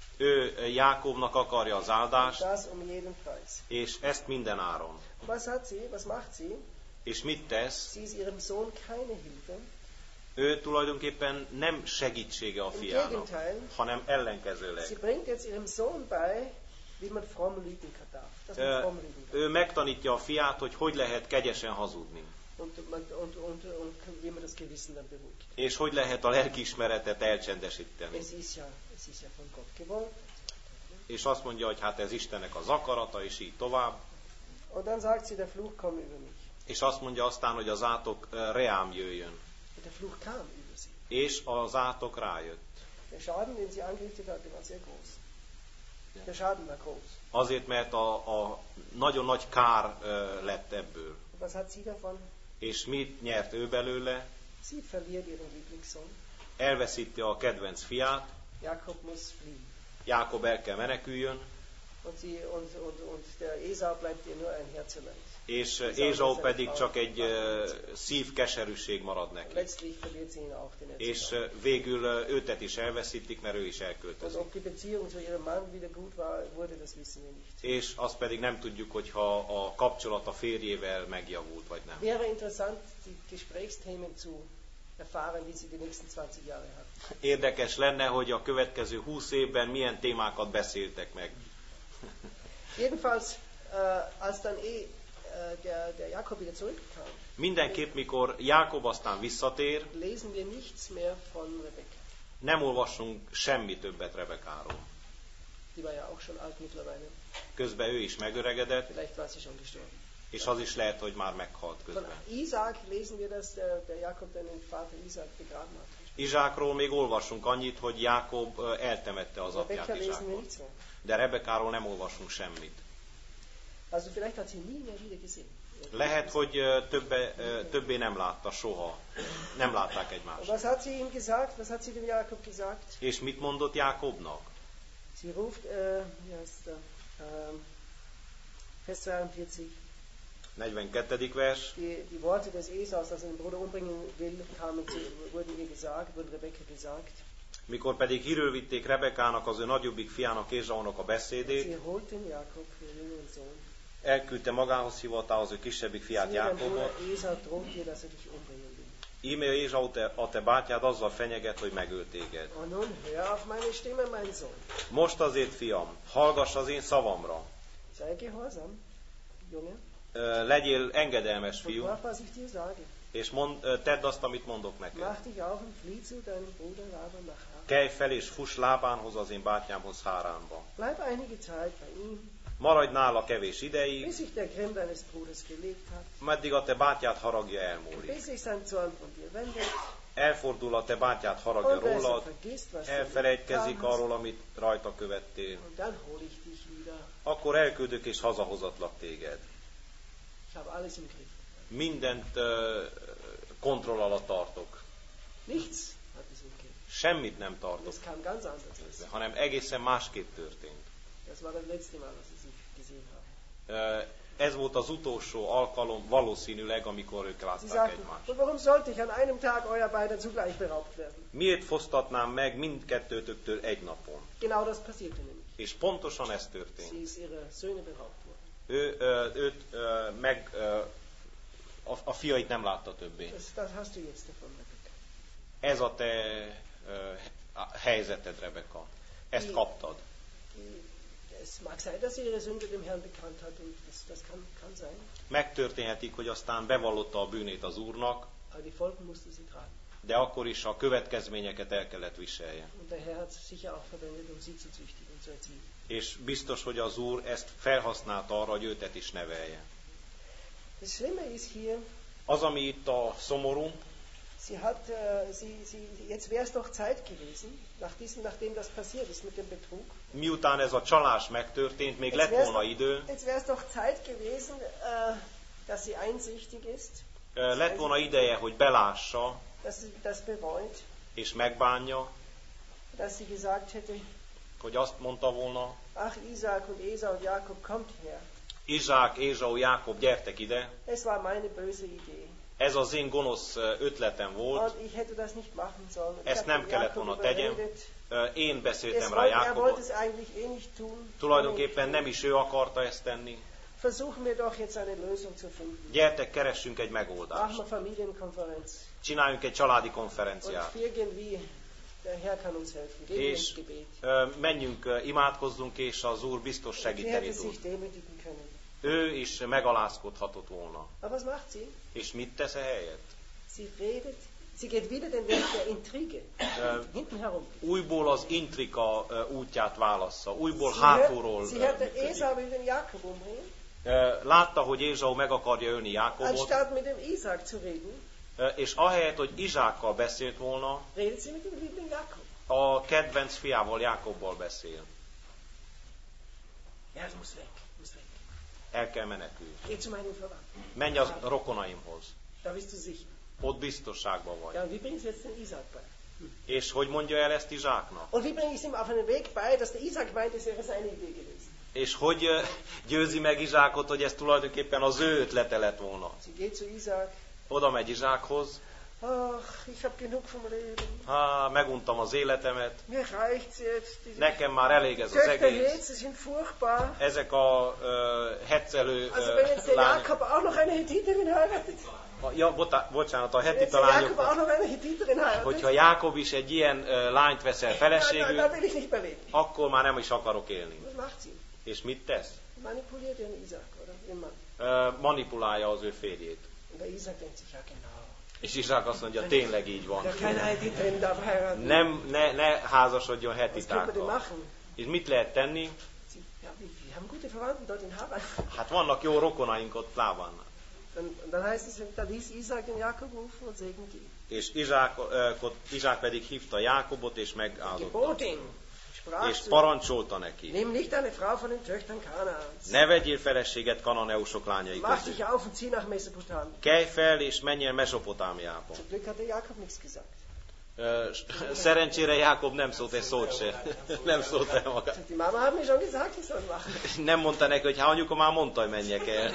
Ő Jákobnak akarja az áldást, Das um jeden Preis. és ezt minden áron. Was hat sie? Was macht sie? És mit tesz? Sie ist ihrem Sohn keine Hilfe. Ő tulajdonképpen nem segítsége a fiának, hanem ellenkezőleg. Sie bringt jetzt ihrem Sohn bei, wie man fromm lügen darf. Dass man fromm lügen darf. Ő megtanítja a fiát, hogy hogy lehet kegyesen hazudni. Und, und, und, und, und wie man das Gewissen dann beruhigt. És hogy lehet a lelkiismeretet elcsendesíteni. Es ist ja, es ist ja von Gott gewollt. És azt mondja, hogy hát ez Istennek az akarata, és így tovább. Und dann sagt sie, der Fluch komme über mich. És azt mondja aztán, hogy az átok reám jöjjön. Der Fluch kam über sie. És az átok rájött. Der Schaden, den sie angerichtet hat, der war sehr groß. Der Schaden war groß. Azért, mert a, a nagyon nagy kár lett ebből. Was hat sie davon? És mit nyert ő belőle? Sie verliert ihren Lieblingssohn. Elveszíti a kedvenc fiát. Jakob muss fliehen. Jákob el kell meneküljön. Und, sie, und, und, und der Esau bleibt ihr nur ein Herzeleid. És Ézsau pedig csak egy uh, szívkeserűség marad neki. Letztlich verliert sie ihn auch, den És uh, végül uh, őtet is elveszítik, mert ő is Und elköltözik. ob die Beziehung zu ihrem Mann wieder gut war, wurde, das wissen wir nicht. És azt pedig nem tudjuk, hogyha a kapcsolat a férjével megjavult, vagy nem. Wäre interessant, die Gesprächsthemen zu erfahren, die sie die nächsten zwanzig Jahre hat. Érdekes lenne, hogy a következő húsz évben milyen témákat beszéltek meg. Jedenfalls, äh, als dann eh äh, der, der Jakob wieder zurückkam, Mindenképp, mikor Jákob aztán visszatér, lesen wir nichts mehr von Rebekka. nem olvassunk semmi többet Rebekáról. Die war ja auch schon alt mittlerweile. Közben ő is megöregedett, Vielleicht war sie schon gestorben. És az is lehet, hogy már meghalt Von közben. Isaac lesen wir, dass der, der Jakob den Vater Isaac begraben hat. Izsákról még olvasunk annyit, hogy Jákob ö, eltemette az apját Rebekka lesen wir Izsákot. nichts mehr. De Rebekáról nem olvasunk semmit. Also vielleicht hat sie nie mehr wieder gesehen. Lehet, hogy ö, többe, ö, többé nem látta soha. Nem látták Und egymást. was hat sie ihm gesagt? Was hat sie dem Jakob gesagt? És mit mondott Jákobnak? Sie ruft, äh, wie heißt der? Ähm, Vers zweiundvierzig. negyvenkettedik vers. Die, die Worte des Esaus, dass er den Bruder umbringen will, kamen zu, wurden ihr gesagt, wurden Rebekka gesagt. Mikor pedig hírül vitték Rebekának, az ő nagyobbik fiának Ézsaunak a beszédét, Sie holten Jakob, den jüngeren Sohn. elküldte magához hivatta az ő kisebbik fiát Siehe, dein Bruder Jákobot. Esau droht dir, dass er dich umbringen will. Íme Ézsau te, a te bátyád azzal fenyeget, hogy megöl téged. Und nun, hör auf meine Stimme, mein Sohn. Most azért, fiam, hallgass az én szavamra. Sei gehorsam, Junge, Ö, Legyél engedelmes und fiú, mach, was ich dir sage. és mond, ö, tedd azt, amit mondok neked. Mach dich auf und flieh zu deinem Bruder Laban nach Haran. Kelj fel és fuss Lábánhoz, az én bátyámhoz Háránba. Bleib einige Zeit bei ihm, Maradj nála kevés ideig, bis sich der Grimm deines Bruders gelegt hat, meddig a te bátyád haragja elmúlik. bis sich sein Zorn von dir wendet, Elfordul a te bátyád haragja und er rólad, vergisst, was du elfelejtkezik getan hast, arról, amit rajta követtél. und dann hol ich dich wieder. Akkor elküldök és hazahozatlak téged. Ich habe alles im Griff. Mindent uh, kontroll alatt tartok. Nichts hat es im Griff. Semmit nem Und tartok, es kam ganz anders aus. hanem egészen másképp történt. Das war das letzte Mal, dass sie sich gesehen haben. Uh, ez volt az utolsó alkalom valószínűleg, amikor ők Sie látták sagten, egymást. und warum sollte ich an einem Tag euer beiden zugleich beraubt werden? Miért fosztatnám meg mindkettőtöktől egy napon? Genau das passierte nämlich. És pontosan ez történt. Sie ist ihre Söhne beraubt worden. Ő, ö, őt ö, meg ö, a, a fiait nem látta többé. Das, das hast du jetzt davon, Rebekka. Ez a te ö, a helyzeted, Rebeka. Ezt kaptad. Die- Es mag sein, dass sie ihre Sünde dem Herrn bekannt hat, und das, das kann, kann sein. Megtörténhetik, hogy aztán bevallotta a bűnét az Úrnak, Aber die Folgen musste sie tragen. de akkor is a következményeket el kellett viselje. Und der Herr hat es sicher auch verwendet, um sie zu züchtigen und zu erziehen. És biztos, hogy az Úr ezt felhasználta arra, hogy őtet is nevelje. Das Schlimme ist hier, Az, ami itt a szomorú, sie hat, äh, sie, sie, jetzt wäre es doch Zeit gewesen, nach diesem, nachdem das passiert ist mit dem Betrug. miután ez a csalás megtörtént, még Jetzt lett wäre es volna doch, idő, jetzt wär's doch Zeit gewesen, äh, dass sie einsichtig ist, ö, lett volna ideje, hogy belássa dass sie das bereut, és megbánja, dass sie gesagt hätte, hogy azt mondta volna, ach Isaac und Esau und Jakob, kommt her. Izsák, Ézsau, Jákob, gyertek ide, Es war meine böse Idee. ez az én gonosz ötletem volt, Und ich hätte das nicht machen sollen. Ich ezt habe nem den kellett Jakob volna tegyem, überredet. Ö, én Es beszéltem rá wollte, er wollte Jákobot, es eigentlich eh nicht tun. tulajdonképpen nem is ő akarta ezt tenni. Versuchen wir doch jetzt eine Lösung zu finden. Gyertek, keressünk egy Machen megoldást. wir Familienkonferenz. Csináljunk egy családi Und konferenciát. irgendwie, der Herr kann uns helfen. Gehen wir ins És Gebet. ö, menjünk, ö, imádkozzunk, és az Úr biztos Sie hätte segíteni tud. sich demütigen können. Ő is megalázkodhatott volna. Aber was macht sie? És mit tesz helyett? Sie redet, sie geht wieder den Weg der Intrige. Ö, Hinten herum. Újból az intrika ö, útját válassza, újból Sie, hátulról hört, sie ö, hörte, működik. Esau will den Jakob umbringen, Ö, Látta, hogy Ézsau meg akarja ölni Jákobot, anstatt mit dem Isaac zu reden, ö, és ahelyett, hogy Izsákkal beszélt volna, redet sie mit dem liebling Jakob. a kedvenc fiával, Jákobbal beszél. Ja, es muss weg, muss weg. El kell menekülni. Geh zu meinen Verwandten. Menj a rokonaimhoz. Da bist du sicher. Ott biztonságban vagy. Ja, und wie bringe ich jetzt den Isaac bei? És hogy mondja el ezt Izsáknak? Und wie bringe ich es ihm auf einen Weg bei, dass der Isaac meint, es wäre seine Idee gewesen? És hogy ö, győzi meg Izsákot, hogy ez tulajdonképpen az ő ötlete lett volna? Sie geht zu Isaac. Oda megy Izsákhoz, Ach, ich habe genug vom Leben. há, meguntam az életemet, Mir reicht's jetzt. Diese nekem már elég ez az egész. Töchter jetzt, sie sind furchtbar. Ezek a ö, heccelő Also ö, wenn jetzt der lányok. Jakob auch noch eine Hethiterin heiratet, A- Ja, bota, bocsánat, a wenn jetzt hetita der Jakob auch lányok. noch eine Hethiterin heiratet, Hogyha Jákob is egy ilyen ö, lányt veszel dann, dann, dann feleségül, will ich nicht mehr leben. akkor már nem is akarok élni. Was macht sie? És mit tesz? Manipuliert ihren Isaac, oder? Ihren Mann. Ö, Manipulálja az ő férjét. Und der Isaac denkt sich, ja genau. És Izsák azt mondja, tényleg így van. Der keine Hethiterin darf heiraten. Nem, ne, ne házasodjon Was könnte man denn hetitákkal. machen? És mit lehet tenni? Sie, ja, wir, wir haben gute gute Verwandten dort in Haran. Hát vannak jó rokonaink ott Lábánnál. Und dann heißt es, da ließ Isaac den Jakob rufen und segnete ihn. És Izsákot, Izsák pedig hívta Jákobot, és megáldotta. Gebot ihm, sprach És zu ihm, parancsolta neki. nimm nicht eine Frau von den Töchtern Kanaans. Ne vegyél feleséget kananeusok lányai Mach közül. dich auf und zieh nach Mesopotamien. Kelj fel, és menj el Mesopotámiába. Zum Glück hat der Jakob nichts gesagt. Ö, Szerencsére Jákob nem szólt egy szót se. Nem szólt el magát. Die Mama hat mir schon gesagt, ich soll machen. Nem mondta neki, hogy hát anyuka már mondta, hogy menjek el.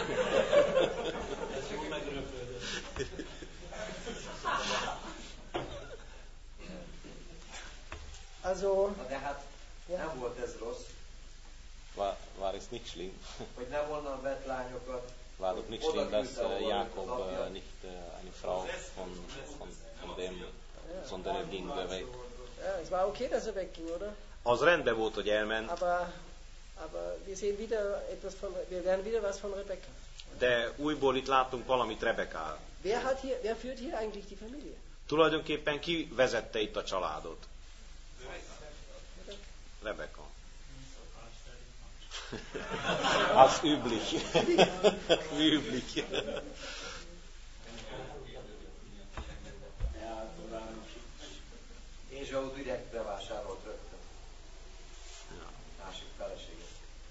Also, Na de hát nem volt ez rossz, War, war es nicht schlimm? hogy nem onnan vett lányokat. War doch nicht schlimm, dass äh, Jakob äh, nicht äh, eine Frau von, von, von dem, sondern er ging weg. ja, es war okay, dass er wegging, oder? Az rendben volt, hogy elment, Aber, aber wir sehen wieder etwas von, wir lernen wieder was von Rebekka. de újból itt látunk valamit Rebekáról. Wer hat hier, wer führt hier eigentlich die Familie? Tulajdonképpen ki vezette itt a családot? Rebeka. Az üblich. Üblich. Ézsau direkt bevásárolt rögtön. Másik feleséget.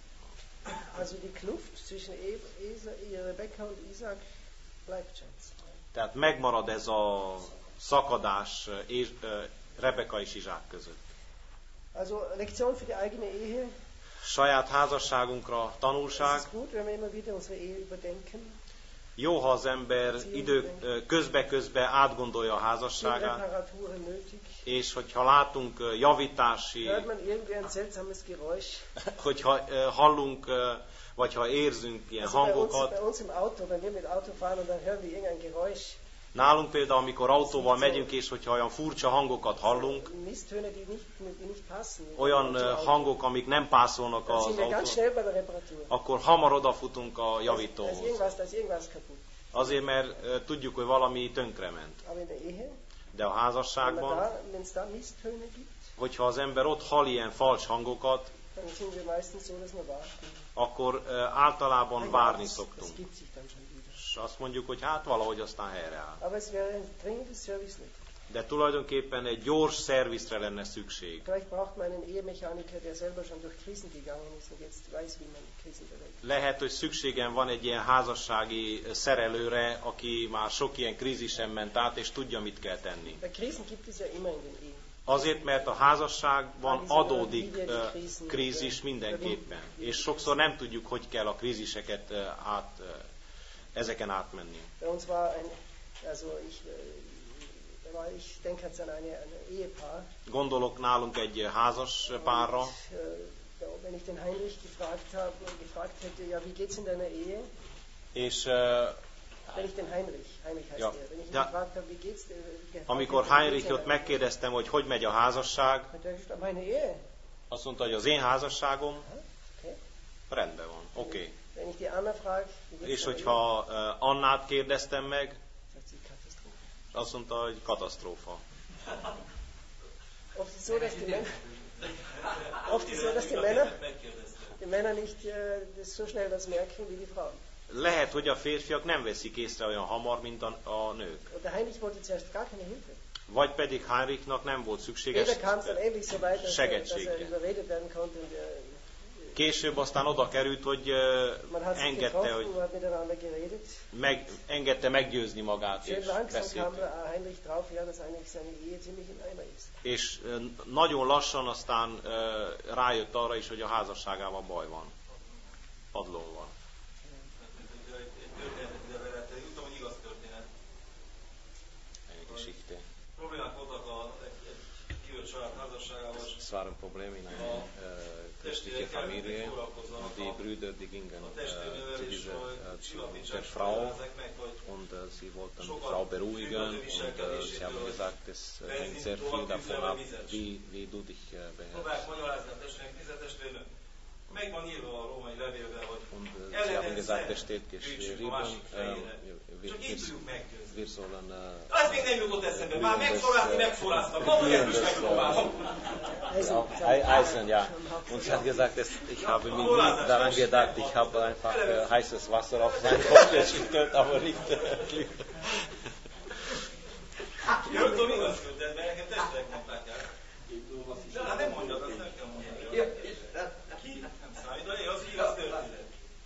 Also die Kluft zwischen E- Esa- Rebekka und Isaac bleibt, Schatz. Tehát megmarad ez a szakadás és, Rebeka és Izsák között. Also Lektion für die eigene Ehe. Saját házasságunkra Es tanulság. ist gut, wenn wir immer wieder unsere Ehe überdenken. Jó, ha az ember idő közbe-közbe átgondolja a Sind házasságát, Reparaturen nötig? és hogyha látunk javítási, Hört man irgendwie ein seltsames Geräusch? hogyha hallunk, vagy ha érzünk ilyen Also bei uns, hangokat. bei uns im Auto, wenn wir mit Auto fahren und dann hören wir irgendein Geräusch. Nálunk például, amikor autóval megyünk, és hogyha olyan furcsa hangokat hallunk, Misstöne, die nicht, die nicht passen. olyan ö, hangok, amik nem pászolnak Dann az sind wir ganz autó, schnell bei der Reparatur. akkor hamar odafutunk a Da ist javítóhoz. irgendwas, da ist irgendwas kaputt. Azért, mert ö, tudjuk, hogy valami tönkrement. Aber in der Ehe, De a wenn man házasságban, da, wenn es da Misstöne gibt, hogyha az ember ott hall ilyen fals hangokat, dann sind wir meistens so, dass wir warten. akkor ö, általában várni das, das szoktunk. gibt sich dann schon wieder. És azt mondjuk, hogy hát valahogy aztán helyreáll. Aber es wäre ein dringendes Service nötig. De tulajdonképpen egy gyors szervizre lenne szükség. Vielleicht braucht man einen Ehemechaniker, der selber schon durch Krisen gegangen ist und jetzt weiß, wie man Krisen bewältigt. Lehet, hogy szükségem van egy ilyen házassági szerelőre, aki már sok ilyen krízisen ment át, és tudja, mit kell tenni. Bei Krisen gibt es ja immer in den Ehen. Azért, mert a házasságban adódik uh, krízis mindenképpen. És sokszor nem tudjuk, hogy kell a kríziseket uh, át, uh, ezeken átmenni. Bei uns war ein, also ich, äh, war, ich denke jetzt an eine, ein Ehepaar. Gondolok nálunk egy házas párra, Und, äh, wenn ich den Heinrich gefragt habe, gefragt hätte, ja, wie geht's in deiner Ehe? és uh, Wenn ich den Heinrich, Heinrich heißt Ja. er, wenn ich ihn Ja. gefragt habe, wie geht's dir? gefragt amikor hätte, wie geht's Heinrichot deiner megkérdeztem, hogy hogy megy a házasság, Ehe? Hat er gesagt, meine Ehe? azt mondta, hogy az én házasságom Okay. rendben van, oké. Okay. Wenn ich die Anna frage, wie geht's És deiner hogyha uh, Annát kérdeztem meg, Ehe? Sagt sie, Katastrophe. azt mondta, hogy katasztrófa. Oft ist es so, dass die Männer, oft ist es so, dass die Männer, die Männer nicht äh, das so schnell das merken wie die Frauen. Lehet, hogy a férfiak nem veszik észre olyan hamar, mint a, a nők. Und der Heinrich wollte zuerst gar keine Hilfe. Vagy pedig Heinrichnak nem volt szükséges Später kam es dann endlich so weit, dass er, dass er segítségre. überredet werden konnte. Und, äh, Később aztán oda került, hogy ö, man hat sich engedte, getroffen, hogy man hat miteinander geredet. meg, engedte meggyőzni magát, Schön és langsam kam beszélt. der Heinrich drauf, ja, dass eigentlich seine Ehe ziemlich im Eimer ist. És ö, nagyon lassan aztán ö, rájött arra is, hogy a házasságában baj van. Padlóval. Tudtam, hogy igaz történet. Eine Geschichte. Problémák voltak a, egy, egy kijött család házasságával, és Es waren Probleme in einer äh, christlichen Familie und die Brüder, die gingen äh, zu, dieser, äh, zu der Frau und äh, sie wollten die Frau beruhigen und äh, sie haben gesagt, es äh, hängt sehr viel davon ab, wie, wie du dich äh, próbálják beherrschst. magyarázni a testvérek, nézetestvérnő. Meg van írva a római levélben, hogy Und äh, sie haben gesagt, es steht geschrieben, äh, wir, csak wir, így tudjuk meggyőzni. wir sollen äh, Az még nem jutott eszembe, már megszólázni megszóláztam, mondom, ezt is megpróbálom. Eisen, ja. Und sie hat gesagt, dass ich habe mir nie daran gedacht, ich habe einfach äh, heißes Wasser auf seinen Kopf geschüttet, aber nicht... Äh, Jön tudom igazkodni, mert nekem testvérek mondták. De hát nem mondjad, azt nem kell mondani. Ki? Nem számít, de az igaz történet.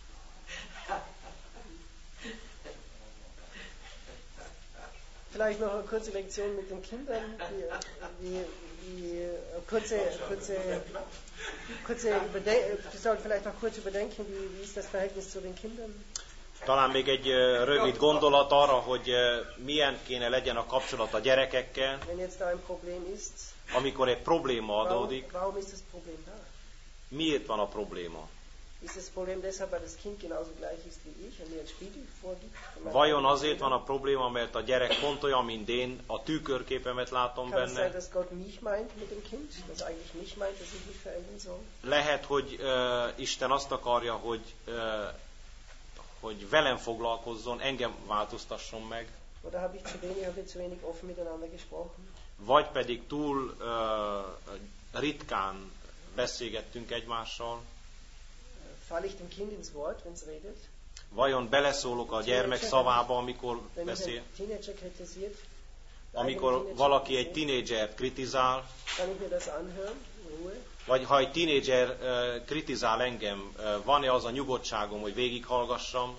Vielleicht noch eine kurze Lektion mit den Kindern. Die, die, die, kurze, kurze, kurze überden- wir sollten vielleicht noch kurz überdenken, wie, wie ist das Verhältnis zu den Kindern. Talán még egy uh, rövid gondolat arra, hogy uh, milyen kéne legyen a kapcsolat a gyerekekkel, Wenn jetzt da ein Problem ist, amikor egy probléma warum, adódik. warum ist das Problem da? Miért van a probléma? Ist das Problem deshalb, weil das Kind genauso gleich ist wie ich und mir einen Spiegel vorgibt? Vajon azért van a probléma, mert a gyerek pont olyan, mint én, a tükörképemet látom Kann es sein, benne? dass Gott mich meint mit dem Kind, dass eigentlich mich meint, dass ich mich verändern soll? Lehet, hogy uh, Isten azt akarja, hogy, uh, hogy velem foglalkozzon, engem változtasson meg, Oder habe ich zu wenig, haben wir zu wenig offen miteinander gesprochen? vagy pedig túl uh, ritkán beszélgettünk egymással. Falle ich dem Kind ins Wort, wenn es redet? Vajon beleszólok a gyermek szavába, amikor Wenn mich beszél? ein Teenager kritisiert, Amikor valaki egy tinédzsert kritizál, kann ich mir das anhören, in Ruhe? vagy ha egy tinédzser uh, kritizál engem, uh, van-e az a nyugodtságom, hogy végighallgassam?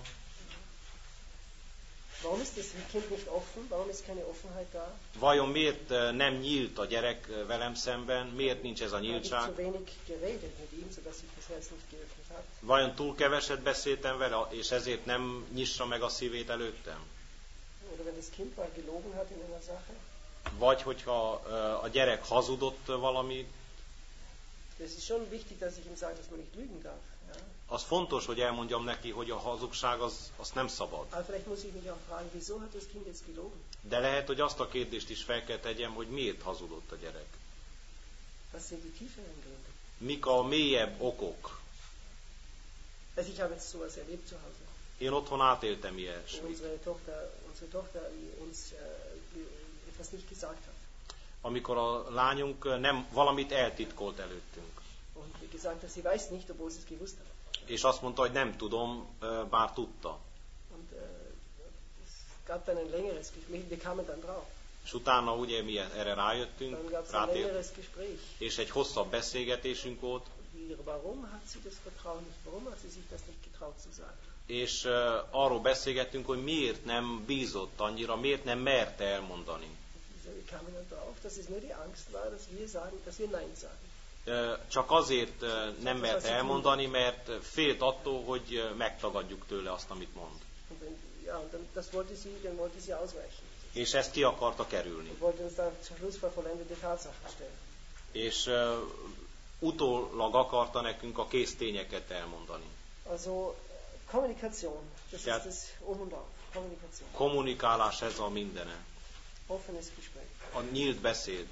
Warum ist das Kind nicht offen? Warum ist keine Offenheit da? Vajon miért uh, nem nyílt a gyerek uh, velem szemben? Miért nincs ez a Habe ich nyíltság? zu wenig geredet mit ihm, sodass sich das Herz nicht geöffnet hat? Vajon túl keveset beszéltem vele, és ezért nem nyissa meg a szívét előttem? Oder wenn das Kind mal gelogen hat in einer Sache? Vagy hogyha uh, a gyerek hazudott uh, valami, Das ist schon wichtig, dass ich ihm sage, dass man nicht lügen darf. Ja? az fontos, hogy elmondjam neki, hogy a hazugság az, az nem szabad. Aber vielleicht muss ich mich auch fragen, wieso hat das Kind jetzt gelogen? De lehet, hogy azt a kérdést is fel kell tegyem, hogy miért hazudott a gyerek. Was sind die tieferen Gründe? Mik a mélyebb okok? Also ich habe jetzt sowas erlebt zu Hause. Én otthon átéltem ilyesmit. Unsere Tochter, unsere Tochter die uns äh, etwas nicht gesagt hat. Amikor a lányunk nem valamit eltitkolt előttünk. Und wie gesagt hat, sie weiß nicht, obwohl sie es gewusst hat. És azt mondta, hogy nem tudom, bár tudta. Und äh, es gab dann ein längeres Gespräch, wir kamen dann drauf. És utána ugye mi erre Dann rájöttünk, gab es ein rátért, längeres Gespräch. és egy hosszabb beszélgetésünk volt, Wie, warum hat sie das Vertrauen nicht? Warum hat sie sich das nicht getraut zu sagen? és uh, arról beszélgettünk, hogy miért nem bízott annyira, miért nem merte elmondani. Wir kamen dann drauf, dass es nur die Angst war, dass wir sagen, dass wir Nein sagen. Uh, csak azért uh, nem merte elmondani, mert félt attól, hogy uh, megtagadjuk tőle azt, amit mond. Und wenn, ja, und dann, das wollte sie, dann wollte sie ausweichen. És ezt ki akarta kerülni. Und wollte uns dann zum Schluss vor vollendete Tatsachen stellen. És uh, utólag akarta nekünk a kész tényeket elmondani. Also Kommunikation, das Ja. ist das Um und Auf. Kommunikation. Kommunikálás ez a mindene. Offenes Gespräch. A nyílt beszéd.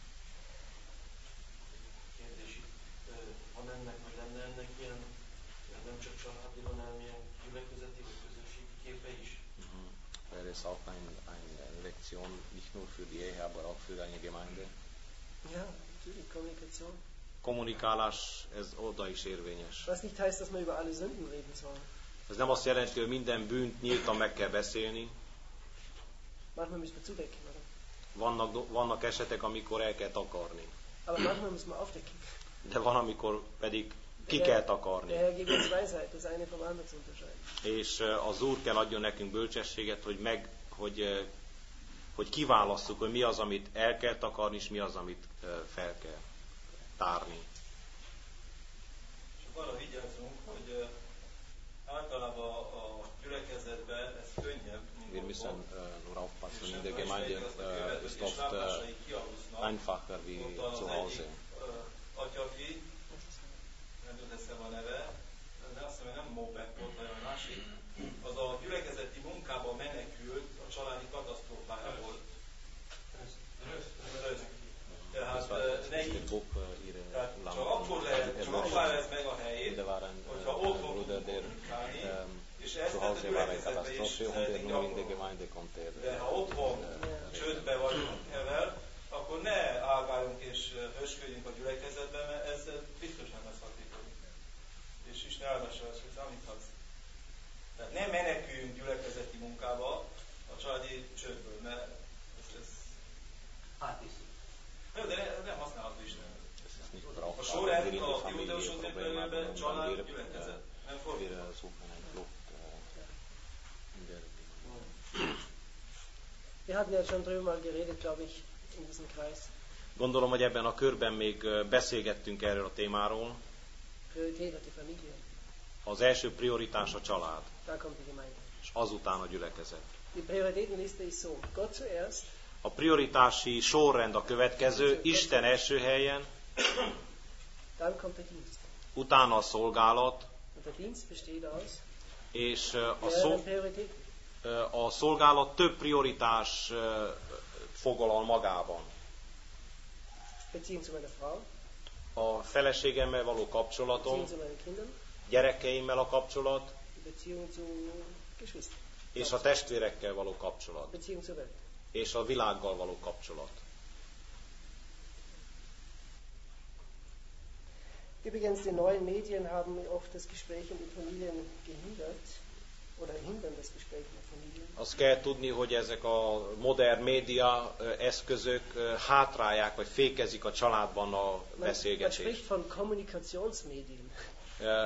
Kérdés itt, ö, van ennek, vagy lenne ennek ilyen, nem csak családi, hanem ilyen gyülekezeti vagy közösségi képe is? Wäre es auch ein, eine Lektion, nicht nur für die Ehe, aber auch für eine Gemeinde. Ja, natürlich, Kommunikation. Kommunikálás, ez oda is érvényes. Was nicht heißt, dass man über alle Sünden reden soll. Ez nem azt jelenti, hogy minden bűnt nyíltan meg kell beszélni. Manchmal müssen wir zudecken, oder? Vannak, do- vannak esetek, amikor el kell takarni. Aber manchmal müssen wir aufdecken. De van, amikor pedig ki Der- kell takarni. Der Herr gibt uns Weisheit, das eine vom anderen zu unterscheiden. És eh, az Úr kell adjon nekünk bölcsességet, hogy, meg, hogy, eh, hogy kiválasszuk, hogy mi az, amit el kell takarni, és mi az, amit eh, fel kell tárni. Csak arra vigyázzunk, hogy ö, általában a gyülekezetben ez könnyebb, mint Wir müssen otthon. äh, nur aufpassen, És in der akkor Gemeinde ismerjük azt a äh, követ, ist hogy oft lámpásai äh, kialusznak. einfacher wie Ott van zu az Hause. egyik ö, atyafi, nem jut eszembe a neve, de azt hiszem, hogy nem Móbek volt, hanem a másik. Az a gyülekezeti munkába menekült a családi katasztrófájából. Rözt. Tehát Das war ö, das ne ist így, der Buch äh, ihre tehát Lampen. csak akkor lehet, csak akkor áll ez meg a helyét, Da war ein hogyha äh, otthon Bruder, tudunk der kommunikálni, ähm, és ezt zu a Hause war eine gyülekezetbe is Katastrophe und der szeretnénk nur in der gyakorolni. Gemeinde kommt er. De ha otthon csődbe vagyunk evel, akkor ne állváljunk és hösködjünk a gyülekezetben, mert ez biztos nem lesz szögből, mert ez, ez... Átviszi. Jó, de nem használható Isten. Es ist nicht brauchbar, A sorrend wenn a die Timoteus Familie Levelében Probleme haben, dann család, wir, gyülekezet. Nem äh, fordítva. wir suchen eine Flucht äh, in der Wir hatten ja schon drüber mal geredet, glaube ich, in diesem Kreis. Gondolom, hogy ebben a körben még ö, beszélgettünk erről a témáról. Priorität hat die Familie. Az első prioritás a család, Da kommt die Gemeinde. és azután a gyülekezet. Die Prioritätenliste ist so: Gott zuerst, A prioritási sorrend a következő, Isten első helyen, dann kommt der Dienst. utána a szolgálat, Und der Dienst besteht aus és ö, a, mehreren szol, Prioritäten. ö, a szolgálat több prioritás ö, foglal magában. Beziehung zu meiner Frau, A feleségemmel való kapcsolatom, Beziehung zu meinen Kindern, gyerekeimmel a kapcsolat, die Beziehung zu Geschwistern, és a testvérekkel való kapcsolat, Beziehung zur Welt. és a világgal való kapcsolat. Übrigens, die neuen Medien haben oft das Gespräch in den Familien gehindert oder hindern das Gespräch in den Familien. Azt kell tudni, hogy ezek a modern média ö, eszközök ö, hátrálják, vagy fékezik a családban a Man, man beszélgetést. spricht von Kommunikationsmedien. Ö,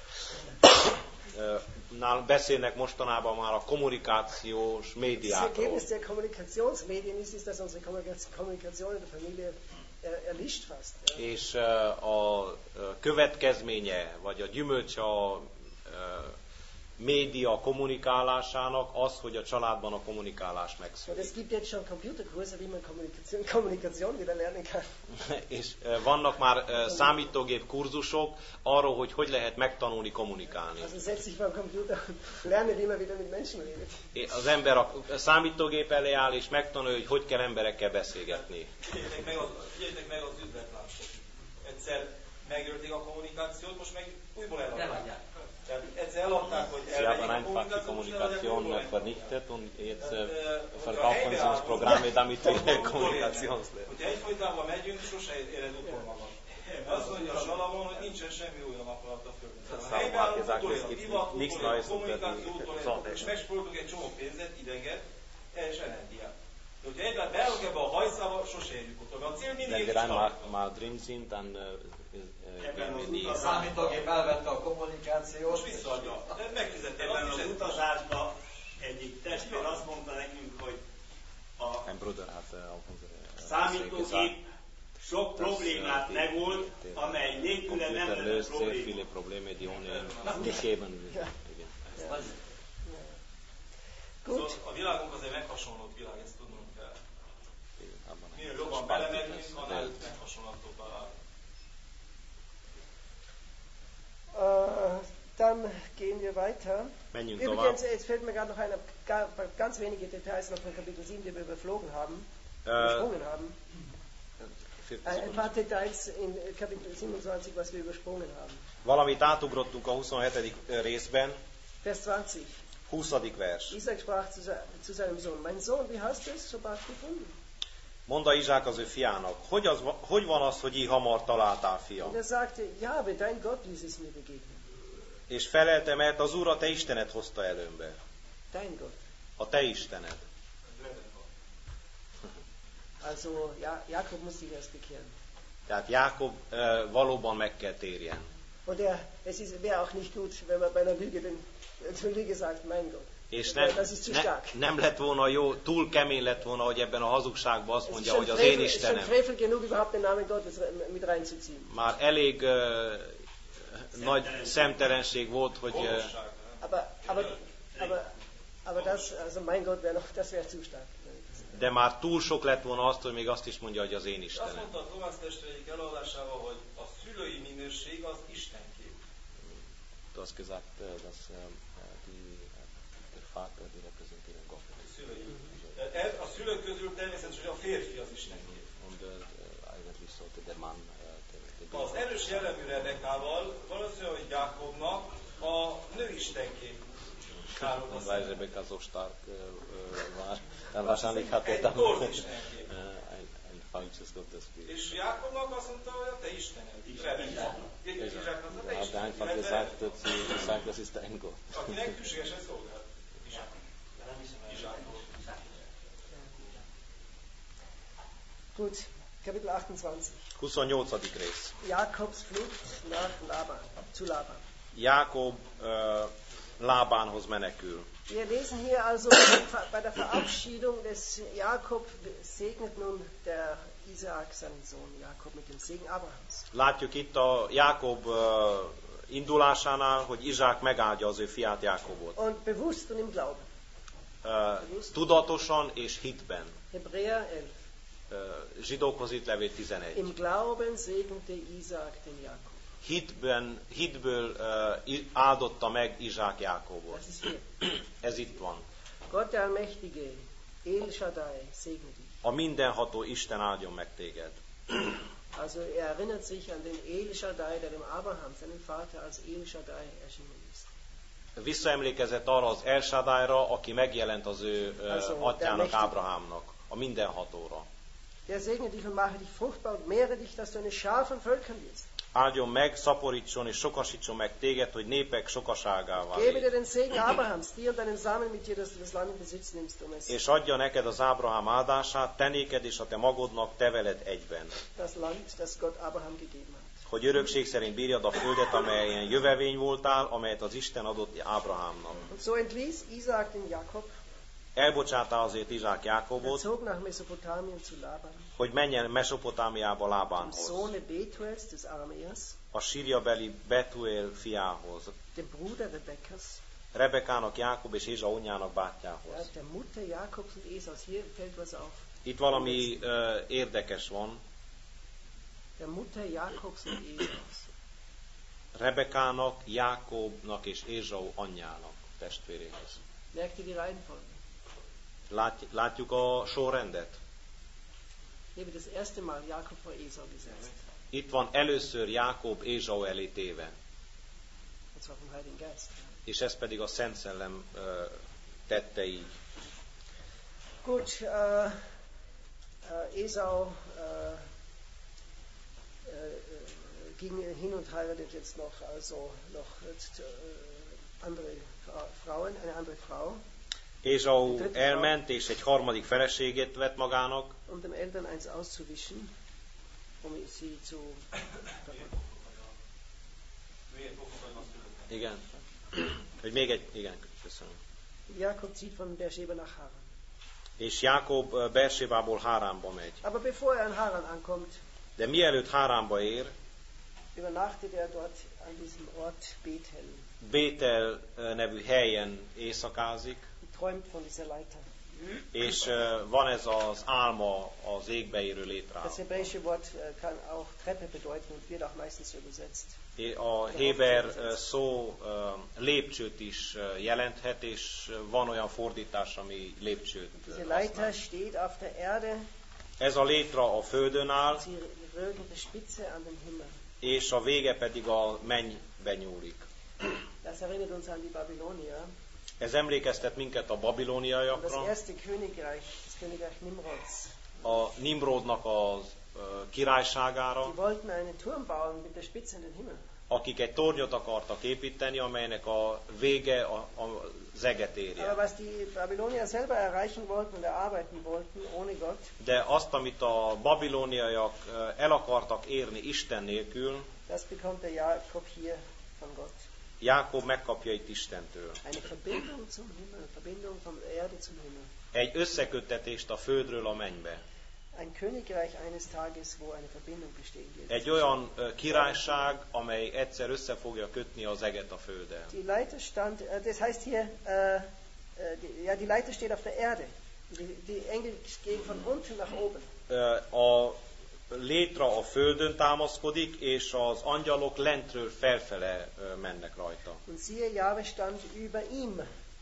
ö, nál beszélnek mostanában már a kommunikációs Das médiákról. Ergebnis der Kommunikationsmedien ist, ist dass unsere Kommunikation in der Familie er, erlischt fast. Ja. És ö, a ö, következménye, vagy a gyümölcs a ö, média kommunikálásának az, hogy a családban a kommunikálás Und megszűnik. es gibt jetzt schon Computerkurse, wie man Kommunikation, Kommunikation wieder lernen kann. És ö, vannak már ö, számítógép kurzusok arról, hogy hogy lehet megtanulni kommunikálni. Also setz dich vor den Computer und lerne, wie man wieder mit Menschen redet. Az ember a számítógép elé áll, és megtanulja, hogy hogy kell emberekkel beszélgetni. Figyeljetek meg az, figyeljetek meg az üzletláncot. Egyszer megölték a kommunikációt, most meg újból eladják. Eladják. Tehát egyszer eladták, hogy Sie haben elvegyék a einfach die kommunikációt, most eladják, Kommunikation újból vernichtet und jetzt äh, hogyha verkaufen sie uns Programme, damit wir Kommunikations lernen. Hogyha egyfolytában megyünk, sose éred utol magad. Azt mondja a Salamon, hogy nincsen semmi új a nap alatt a földön. Ha Salomon helyben állunk, gesagt, utolér es a gibt divat, nichts utolér a Neues unter kommunikáció, die utolér, Sonne. és megspóroltunk egy csomó pénzet, ideget, és energiát. De hogyha egyben beállunk ebbe a hajszába, sose érjük utol. Mert a cél mindig Wenn egy wir einmal start. mal drin sind, dann äh, äh, gehen wir nie. A számítógép elvette a kommunikációt. Most visszaadja. Megfizettem Ebben azt az is. utazásban egyik testvér azt mondta nekünk, hogy a Ein Bruder hat äh, auf unsere äh, számítógép sok problémát megold, amely nélküle nem Computer lenne löst sehr probléma. viele Probleme, die ohne ihn nicht geben Ja. würden. Gut, Szóval a világunk azért meghasonlott világ, ezt tudnunk kell. Wir haben ein Minél jobban belemegyünk, gespaltenes annál Welt. meghasonlatobbá válik. äh, dann gehen wir weiter. Menjünk tovább. Übrigens, jetzt fällt mir gerade noch ein, gar- ganz wenige Details noch von Kapitel sieben, die wir überflogen haben, Äh, übersprungen haben. vierzig Ein, ein Sekunden. paar Details in Kapitel siebenundzwanzig, was wir übersprungen haben. Valamit átugrottunk a huszonhetedik részben, Vers zwanzig. huszadik vers. Isaac sprach zu, se- zu seinem Sohn: Mein Sohn, wie hast du es so bald gefunden? Mondta Izsák az ő fiának, hogy, az, hogy van az, hogy így hamar találtál, Und fiam? er sagte: Jahwe, dein Gott ließ es mir begegnen. És feleltem, mert az Úr a te Istened hozta előmbe. Dein Gott. A te Istened. Also ja, Jakob muss sich erst bekehren. Tehát Jákob uh, valóban meg kell térjen. Und er, es ist- wäre auch nicht gut, wenn man bei einer Lüge den, zur Lüge sagt: Mein Gott. És Weil nem, das ist zu ne, stark. nem lett volna jó, túl kemény lett volna, hogy ebben a hazugságban azt Es ist mondja, schon hogy az én Frevel, es ist schon Istenem. Frevel genug, überhaupt den Namen Gottes mit reinzuziehen. Már elég uh, nagy szemtelenség volt, hogy uh, Aber, aber, aber, aber das, also mein Gott, wäre noch, das wäre zu stark. de már túl sok lett volna azt, hogy még azt is mondja, hogy az én És azt Istenem. mondta a Tomás testvér egyik előadásával, hogy a szülői minőség az Istenkép. Du hast gesagt, äh, dass äh, die, der Vater, die repräsentieren Gott. Szülői. Ez, a szülők közül természetesen a férfi az Istenkép. Und äh, eigentlich sollte der Mann äh, der, der Az erős jellemű Rebekával valószínű, hogy Jákobnak a nő Istenkép károd a Und weil szemben. Rebecca so stark äh, äh, war, dann wahrscheinlich hat er Egy dann torz äh, Istenkép. ein, ein falsches Gottesbild. És Jákobnak azt mondta, hogy a te Istened. Rebekka. Izsáknak a te Er hat Istened. einfach Illetve gesagt, dass sie gesagt, das ist dein Gott. akinek hűségesen szolgál. Izsák. Izsákról. Gut, Kapitel achtundzwanzig. huszonnyolcadik rész. Jakobs Flucht nach Laban, zu Laban. Jákob uh, Lábánhoz menekül. Wir lesen hier also, bei der Verabschiedung des Jakob segnet nun der Isaak seinen Sohn Jakob mit dem Segen Abrahams. Látjuk itt a Jákob uh, indulásánál, hogy Izsák megáldja az ő fiát Jákobot. Und bewusst und im Glauben. Uh, tudatosan és hitben. Hebräer elf. Uh, Zsidókhoz itt levél tizenegy. Im Glauben segnete Isaak den Jakob. Hitben, hitből uh, áldotta meg Izsák Jákobot. Das ist hier. Ez itt van. Gott der Allmächtige, El Shaddai, segne dich. A mindenható Isten áldjon meg téged. Also er erinnert sich an den El Shaddai, der dem Abraham, seinem Vater, als El Shaddai erschienen ist. Visszaemlékezett arra az El Shaddai-ra, aki megjelent az ő uh, Also, atyának, Ábrahámnak, a mindenhatóra. Der segne dich und mache dich fruchtbar und mehre dich, dass du eine Schar von Völkern wirst. Áldjon meg, szaporítson és sokasítson meg téged, hogy népek sokaságává Gebe dir légy. den Segen Abrahams, dir und deinen Samen mit dir, dass du das Land in Besitz nimmst, um es És adja neked az Ábrahám áldását, te néked és a te magodnak, te veled egyben. das Land, das Gott Abraham gegeben hat. Hogy örökség szerint bírjad a földet, amelyen jövevény voltál, amelyet az Isten adott Ábrahámnak. Und so entließ Isaak den Jakob, Elbocsátá azért Izsák er Jákobot, zog nach Mesopotamien zu Laban, hogy menjen Mesopotámiába dem Lábánhoz, Sohne Betuels des Aramäers, a Sírjabeli Betuel fiához, dem Bruder Rebekkas, Rebekának, Jákob és Ézsau anyjának ja, bátyjához. der Mutter Jakobs und Esaus. Hier fällt was auf. Itt valami uh, érdekes van. Der Mutter Jakobs und Esaus. Rebekának, Jákobnak és Ézsau anyjának, testvéréhez. Merkt ihr die Reihenfolge? Lát, látjuk a sorrendet? Hier wird das erste Mal Jakob vor Esau gesetzt. Itt van először Jákob Ézsau elé téve, Und zwar vom Heiligen Geist. és ez pedig a Szent Szellem uh, tette így. Gut, äh, äh, Esau äh, äh, ging hin und heiratet jetzt noch, also noch äh, andere Frauen, eine andere Frau. Ézsau elment, és egy harmadik feleségét vett magának, Um dem Eltern eins auszuwischen, um sie zu... igen, hogy még egy, igen, köszönöm. Jakob zieht von Beersheba nach Haran. És Jákob Beersébából Háránba megy. Aber bevor er in Haran ankommt, De mielőtt Háránba ér, übernachtet er dort an diesem Ort Bethel. Bétel nevű helyen éjszakázik, Träumt von dieser Leiter. és van ez az álma az égbe érő létrával. Das hebräische Wort äh, kann auch Treppe bedeuten und wird auch meistens so übersetzt. A héber szó lépcsőt is jelenthet, és van olyan fordítás, ami lépcsőt Diese Leiter használ. steht auf der Erde, Ez a létra a földön áll, sie rögende Spitze an den Himmel. és a vége pedig a mennybe nyúlik. Das erinnert uns an die Babylonier. Ez emlékeztet minket a Das babiloniaiakra, erste Königreich, das Königreich Nimrods. a Nimrodnak az királyságára, Die wollten einen Turm bauen mit der Spitze in den Himmel. akik egy tornyot akartak építeni, amelynek a vége a, a zeget Aber érje. was die Babylonier selber erreichen wollten und erarbeiten wollten, ohne Gott, De azt, amit a babiloniaiak el akartak érni Isten nélkül, das bekommt der Jakob hier von Gott. Jákob megkapja itt Istentől. Eine Verbindung zum Himmel, Verbindung von der Erde zum Himmel. Egy összeköttetést a földről a mennybe. Ein Königreich eines Tages, wo eine Verbindung bestehen wird. Egy olyan ö, királyság, amely egyszer össze fogja kötni az eget a földdel. Die Leiter stand, äh, das heißt hier, äh, äh, die, ja, die Leiter steht auf der Erde. Die, die Engel gehen von unten nach oben. Ö, A létra a földön támaszkodik, és az angyalok lentről felfele ö, mennek rajta. Und siehe, Jahwe stand über ihm.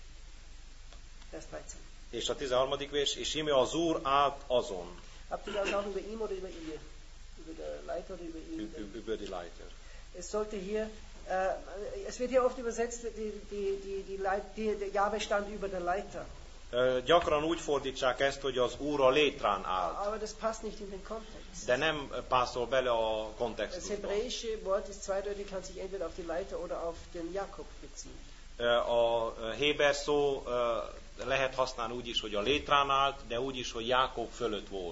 Vers dreizehn. És a tizenharmadik vers, és íme az Úr állt azon, Habt ihr das auch über ihm oder über ihr? Über der Leiter oder über ihn? Ü- über die Leiter. Es sollte hier, äh, es wird hier oft übersetzt, die, die, die, die, Leit, die, der Jahwe stand über der Leiter. Ö, Gyakran úgy fordítsák ezt, hogy az Úr a létrán állt, Aber das passt nicht in den Kontext. de nem pászol bele a Das kontextusba. hebräische Wort ist zweideutig, kann sich entweder auf die Leiter oder auf den Jakob beziehen. Ö, A héber szó ö, lehet használni úgy is, hogy a létrán állt, de úgy is, hogy Jákob fölött volt.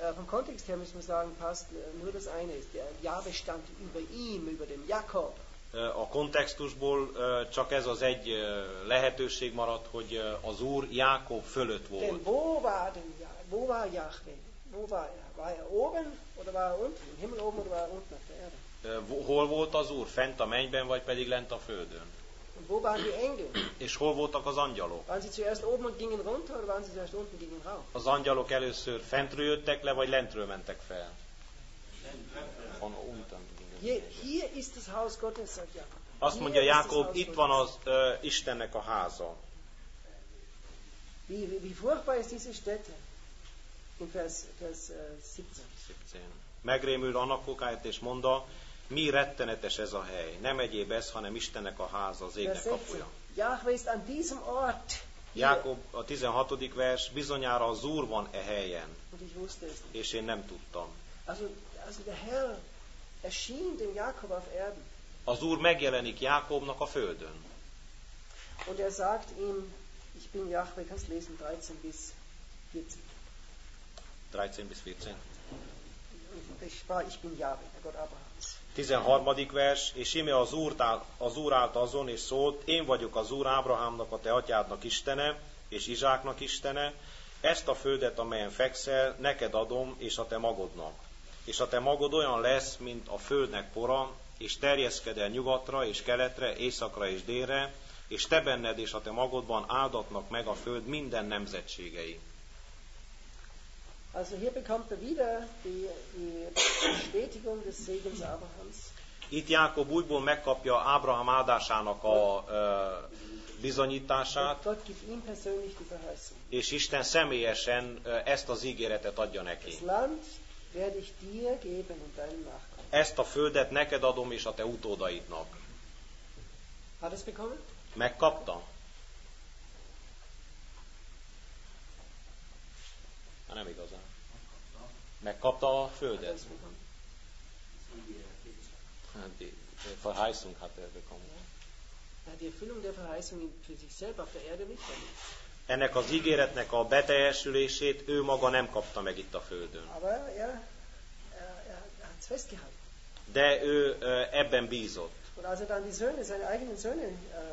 äh, vom Kontext her müssen wir sagen, passt äh, nur das eine. Der Jahwe stand über ihm, über dem Jakob. A kontextusból csak ez az egy lehetőség maradt, hogy az Úr Jákob fölött Denn volt. wo war denn Ja- wo war Jahwe? Wo war er? War er oben oder war er unten? Im Himmel oben oder war er unten auf der Erde? Hol volt az Úr? Fent a mennyben, vagy pedig lent a földön? Und wo waren die Engel? És hol voltak az angyalok? Waren sie zuerst oben und gingen runter oder waren sie zuerst unten und gingen rauf? Az angyalok először fentről jöttek le, vagy lentről mentek fel? Van unten. Hier, hier ist das Haus Gottes, sagt Jakob. Azt Hier mondja ist das Jákob, Haus itt Gottes. van az uh, Istennek a háza. Wie, wie, wie furchtbar ist diese Stätte? In Vers, Vers äh, siebzehn. Megrémül annak okáért, és mondta, mi rettenetes ez a hely. Nem egyéb ez, hanem Istennek a háza, az égnek Vers sechzehn. kapuja. Jahwe ist an diesem Ort. Hier. Jákob a tizenhatodik vers, bizonyára az Úr van e helyen, Und ich wusste es nicht. és én nem tudtam. Also, also der Herr erschien dem Jakob auf Erden. Az Úr megjelenik Jákobnak a földön. Und er sagt ihm, ich bin Jahwe, kannst lesen, dreizehn bis vierzehn. dreizehn bis vierzehn. Ich war, ich bin Jahwe, der Gott Abrahams. tizenharmadik vers, és ime az Úr, áll, az Úr állt azon, és szólt, én vagyok az Úr Ábrahámnak, a te atyádnak Istene, és Izsáknak Istene, ezt a földet, amelyen fekszel, neked adom, és a te magodnak. És a te magod olyan lesz, mint a földnek pora, és terjeszked el nyugatra, és keletre, északra és délre, és te benned és a te magodban áldatnak meg a föld minden nemzetségei. Also hier bekommt er wieder die, die Bestätigung des Segens Abrahams. Itt Jákob újból megkapja Ábrahám áldásának a uh, bizonyítását, Gott gibt ihm persönlich die Verheißung. és Isten személyesen uh, ezt az ígéretet adja neki. Das Land werde ich dir geben und deinen Nachkommen. Ezt a földet neked adom, és a te utódaidnak. Hat es bekommen? Megkapta? Hát nem igazán. Megkapta a Hat földet? es bekommen? Hát, die Verheißung hat er bekommen. Er hat die Erfüllung der Verheißung für sich selber auf der Erde nicht erlebt. Ennek az ígéretnek a beteljesülését ő maga nem kapta meg itt a földön. Aber er, er, er, er hat es festgehalten. De ő ö, ebben bízott. Und als er dann die Söhne, seine eigenen Söhne äh,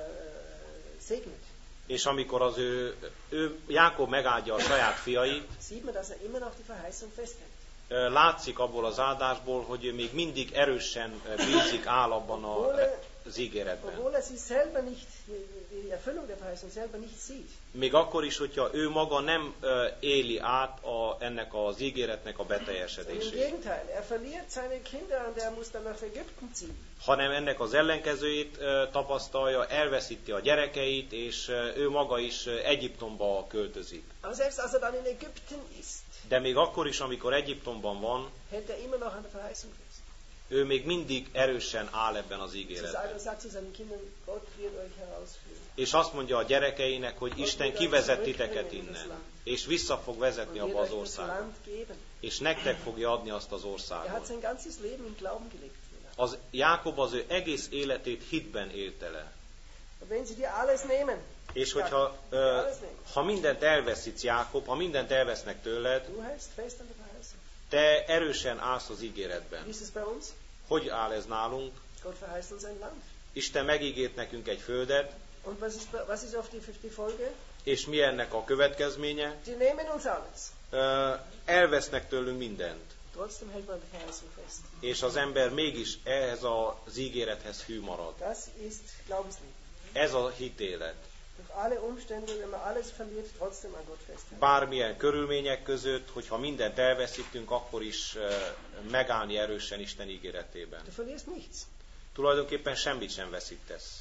segnet, És amikor az ő, ő Jákob megáldja a saját fiait, sieht man, dass er immer noch die Verheißung festhält. ö, látszik abból az áldásból, hogy ő még mindig erősen ö, bízik, áll abban a, az ígéretben. Obwohl er sie selber nicht, die Erfüllung der Verheißung selber nicht sieht. Még akkor is, hogyha ő maga nem ö, éli át a, ennek az ígéretnek a Im beteljesedését, Gegenteil, er verliert seine Kinder und er muss dann nach Ägypten ziehen. hanem ennek az ellenkezőjét ö, tapasztalja, elveszíti a gyerekeit, és ö, ő maga is ö, Egyiptomba költözik. Aber selbst als er dann in Ägypten ist, De még akkor is, amikor Egyiptomban van, hält er immer noch an der Verheißung fest. ő még mindig erősen áll ebben az Er ígéretben. sagt zu seinen Kindern, Gott wird euch herausführen. És azt mondja a gyerekeinek, hogy Isten kivezet titeket innen, és vissza fog vezetni Und abba wird az euch das országba, Land geben. és nektek fogja adni azt az Er hat országot. sein ganzes Leben im Glauben gelebt. Az Jákob az ő egész életét hitben élte le. Und wenn sie dir alles nehmen, És hogyha ö, ha mindent elveszítsz, Jákob, ha mindent elvesznek tőled, du hältst fest an der Verheißung. te erősen állsz az Wie ígéretben. ist es bei uns? Hogy áll ez nálunk? Gott verheißt uns ein Land. Isten megígért nekünk egy földet, Und was ist, was ist oft die, die Folge? és mi ennek a következménye? Die nehmen uns alles. Ö, elvesznek tőlünk mindent. Trotzdem hält man die Verheißung fest. És az ember mégis ehhez az ígérethez hű marad. Das ist Glaubensleben. Ez a hitélet. Durch alle Umstände, wenn man alles verliert, trotzdem an Gott festhalten. Bármilyen körülmények között, hogyha mindent elveszítünk, akkor is uh, megállni erősen Isten ígéretében. Du verlierst nichts. Tulajdonképpen semmit sem veszítesz.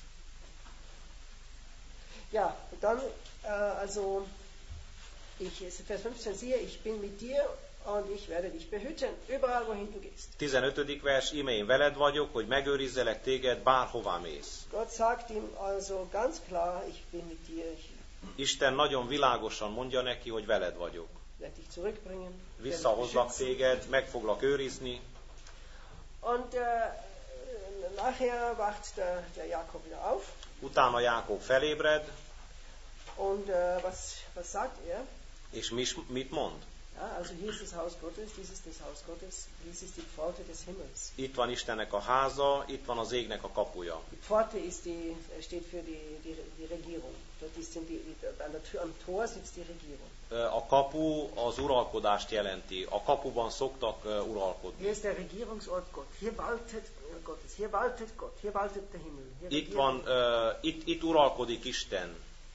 Ja, und dann, äh, also, ich, Vers fünfzehn, siehe, ich bin mit dir und ich werde dich behüten, überall wohin du gehst. tizenötödik vers, íme én veled vagyok, hogy megőrizzelek téged, bárhová mész. Gott sagt ihm also ganz klar, ich bin mit dir, ich Isten nagyon világosan mondja neki, hogy veled vagyok. werde dich zurückbringen, werde dich Visszahozzak beschützen. téged, meg foglak őrizni. Und äh, nachher wacht der, der Jakob wieder auf. Utána Jákob felébred, Und äh, was, was sagt er? és mi, mit mond? Ja, also hier ist das Haus Gottes, dies ist das Haus Gottes, dies ist die Pforte des Himmels. Itt van Istennek a háza, itt van az égnek a kapuja. Die Pforte ist die, steht für die, die, die Regierung. Dort ist die, die, an der Tür, am Tor sitzt die Regierung. A kapu az uralkodást jelenti. A kapuban szoktak uralkodni. Hier ist der Regierungsort Gott. Hier waltet Gottes. Hier waltet Gott. Hier waltet der Himmel. Hier itt van, uh, itt, itt uralkodik Isten.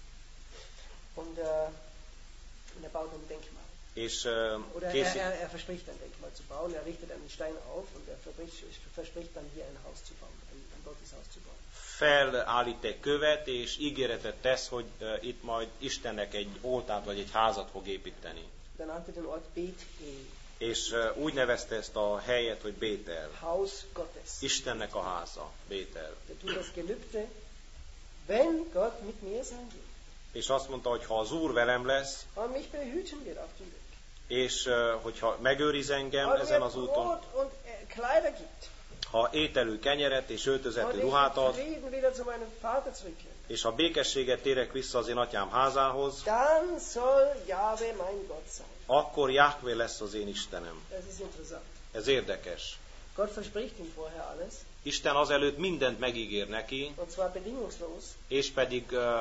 Und, uh, und er baut ein Denkmal. És, uh, Oder készít... er, er, er verspricht ein Denkmal zu bauen. Er richtet einen Stein auf und er verspricht, verspricht dann hier ein Haus zu bauen, ein, ein Gotteshaus zu bauen. Felállít egy követ, és ígéretet tesz, hogy uh, itt majd Istennek egy oltárt vagy egy házat fog építeni. Dann nannte den Ort Bethel. És uh, úgy nevezte ezt a helyet, hogy Bétel. Haus Gottes. Istennek a háza, Bétel. Der tut das Gelübde, wenn Gott mit mir sein will. És azt mondta, hogy ha az Úr velem lesz, Und mich behüten wird auf dem Weg. és uh, hogyha megőriz engem ezen az úton, Brot und äh, Kleider gibt. ha ételű kenyeret és öltözetű ruhát ad, és ha békességet térek vissza az én atyám házához, dann soll Jahwe mein Gott sein. akkor Jahve lesz az én Istenem. Das ist interessant. Ez érdekes. Gott verspricht ihm vorher alles. Isten azelőtt mindent megígér neki, Und zwar bedingungslos. és pedig uh,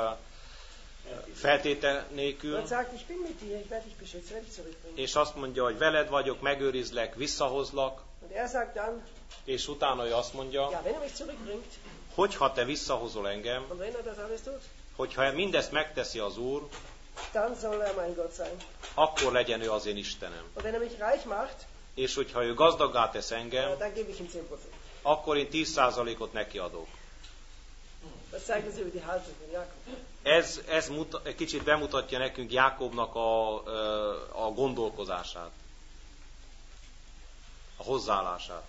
feltétel nélkül, Gott sagt, ich bin mit dir, ich werde dich beschützen, werde dich zurückbringen. és azt mondja, hogy veled vagyok, megőrizlek, visszahozlak, Und er sagt dann, és utána ő azt mondja, ja, wenn er mich zurückbringt, hogyha te visszahozol engem, und wenn er das alles tut, hogyha mindezt megteszi az Úr, dann soll er mein Gott sein. akkor legyen ő az én Istenem. Und wenn er mich reich macht, És hogyha ő gazdaggá tesz engem, dann gebe ich ihm zehn Prozent. akkor én tíz százalékot neki adok. Das zeigt uns über die Haltung von Jakob. Ez, ez muta, egy kicsit bemutatja nekünk Jákobnak a, a gondolkozását, a hozzáállását.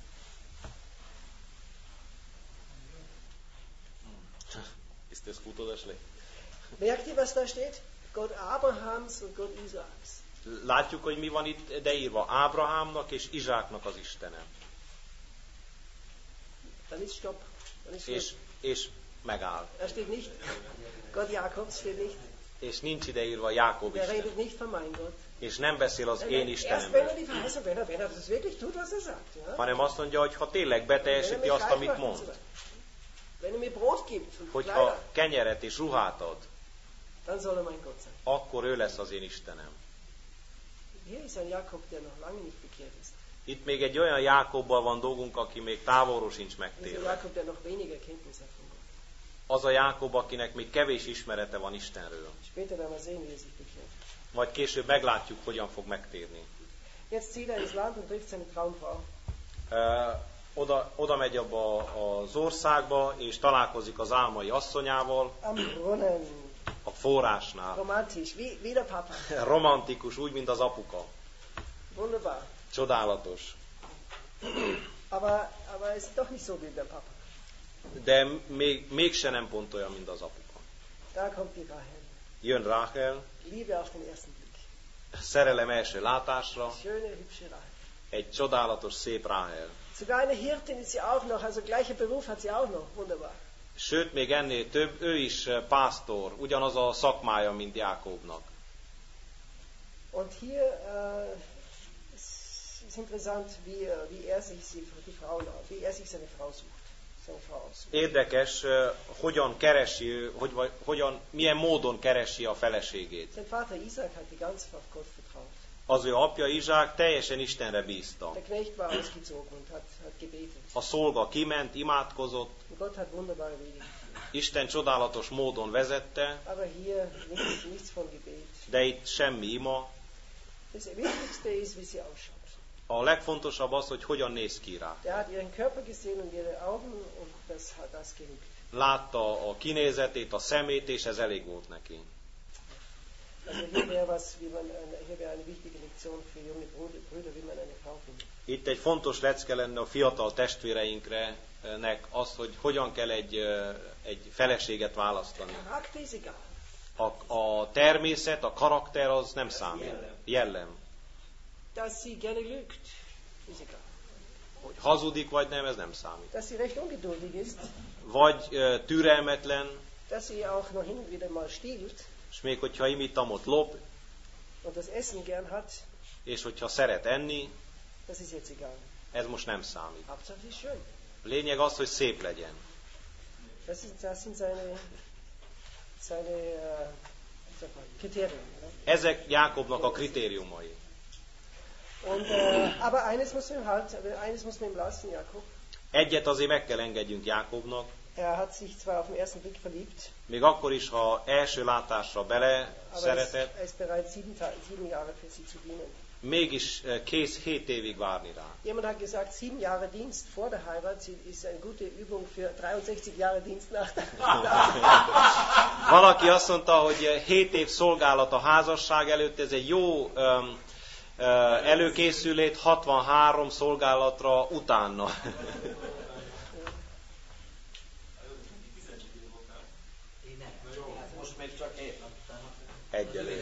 Ist das gut oder schlecht? Merkt ihr, was da steht? Gott Abrahams und Gott Isaaks. Látjuk, hogy mi van itt leírva. Ábrahámnak és Izsáknak az Istene. Dann ist Stopp. Dann ist és, és megáll. Er steht nicht, Gott Jakobs steht nicht. És nincs ideírva Jákob Er Isten. redet nicht von mein Gott. És nem beszél az én Erst wenn Istenemről. er die Verheißung, wenn er, wenn er das wirklich tut, was er sagt. Ja? Hanem azt mondja, hogy ha tényleg beteljesíti azt, amit mond. Wenn er mir Brot gibt und Hogyha Kleider, kenyeret és ruhát ad, dann soll er mein Gott sein. akkor ő lesz az én Istenem. Hier ist ein Jakob, der noch lange nicht bekehrt ist. Itt még egy olyan Jákobbal van dolgunk, aki még távolról sincs Das ist ein megtérve. Jakob, der noch weniger Kenntnis hat von Gott. Az a Jákob, akinek még kevés ismerete van Istenről. Später werden wir sehen, wie er sich bekehrt. Vagy később meglátjuk, hogyan fog megtérni. Jetzt zieht er ins Land und trifft seine Traumfrau. Uh, oda, oda megy abba az országba, és találkozik az álmai asszonyával, Am Brunnen. a forrásnál. Romantisch, wie, wie der Papa. Romantikus, úgy, mint az apuka. Wunderbar. Csodálatos. Aber, aber es ist doch nicht so wie der Papa. De még, mégse nem pont olyan, mint az apuka. Da kommt die Rahel. Jön Ráhel, Liebe auf den ersten Blick. szerelem első látásra, Schöne, hübsche Rahel. egy csodálatos, szép Ráhel. Sogar eine Hirtin ist sie auch noch, also gleicher Beruf hat sie auch noch. Wunderbar. Sőt, még ennél több, ő is pásztor, ugyanaz a szakmája, mint Jákobnak. Und hier äh, ist, ist interessant, wie, wie er sich die Frau, wie er sich seine Frau sucht. Seine Frau aussucht. Érdekes, hogyan keresi ő, hogy, vagy, hogyan, milyen módon keresi a feleségét. Sein Vater Isaac hat die ganz auf Gott vertraut. Az ő apja Izsák teljesen Istenre bízta. Der Knecht war ausgezogen und hat, hat gebetet. A szolga kiment, imádkozott, Und Gott hat wunderbare Wege geführt. Isten csodálatos módon vezette, Aber hier nichts, nichts von Gebet. de itt semmi ima. Das Wichtigste ist, wie sie ausschaut. A legfontosabb az, hogy hogyan néz ki rá. Der hat ihren Körper gesehen und ihre Augen und das hat das genügt. Látta a kinézetét, a szemét, és ez elég volt neki. Also hier wäre was, wie man eine, hier wäre eine wichtige Lektion für junge Brüder, wie man eine Frau findet. Itt egy fontos lecke lenne a fiatal testvéreinknek az, hogy hogyan kell egy, egy feleséget választani. Charakter ist egal. A, a természet, a karakter az nem számít. Jellem. Dass sie gerne lügt, ist egal. Hogy hazudik vagy nem, ez nem számít. Dass sie recht ungeduldig ist, Vagy uh, türelmetlen, dass sie auch noch hin und wieder mal stiehlt, és még hogyha imitamot lop, und das Essen gern hat, és hogyha szeret enni, das ist jetzt egal. ez most nem számít. Hauptsache es ist schön. Lényeg az, hogy szép legyen. Das, ist, das sind seine, seine äh, sag mal, Kriterien. Ne? Ezek Jákobnak a kritériumai. Und, äh, aber eines muss man halt, eines muss man ihm lassen, Jakob. Egyet azért meg kell engedjünk Jákobnak, Er hat sich zwar auf den ersten Blick verliebt, még akkor is, ha első látásra bele aber er ist, szeretett, er ist bereit, sieben, Ta- sieben Jahre für sie zu dienen. mégis kész hét évig várni rá. Jemand hat gesagt, sieben Jahre Dienst vor der Heirat ist eine gute Übung für dreiundsechzig Jahre Dienst nach der Heirat. Valaki azt mondta, hogy hét év szolgálat a házasság előtt, ez egy jó um, uh, előkészülét hatvanhárom szolgálatra utána. Most még csak hét nap. Egyelőre.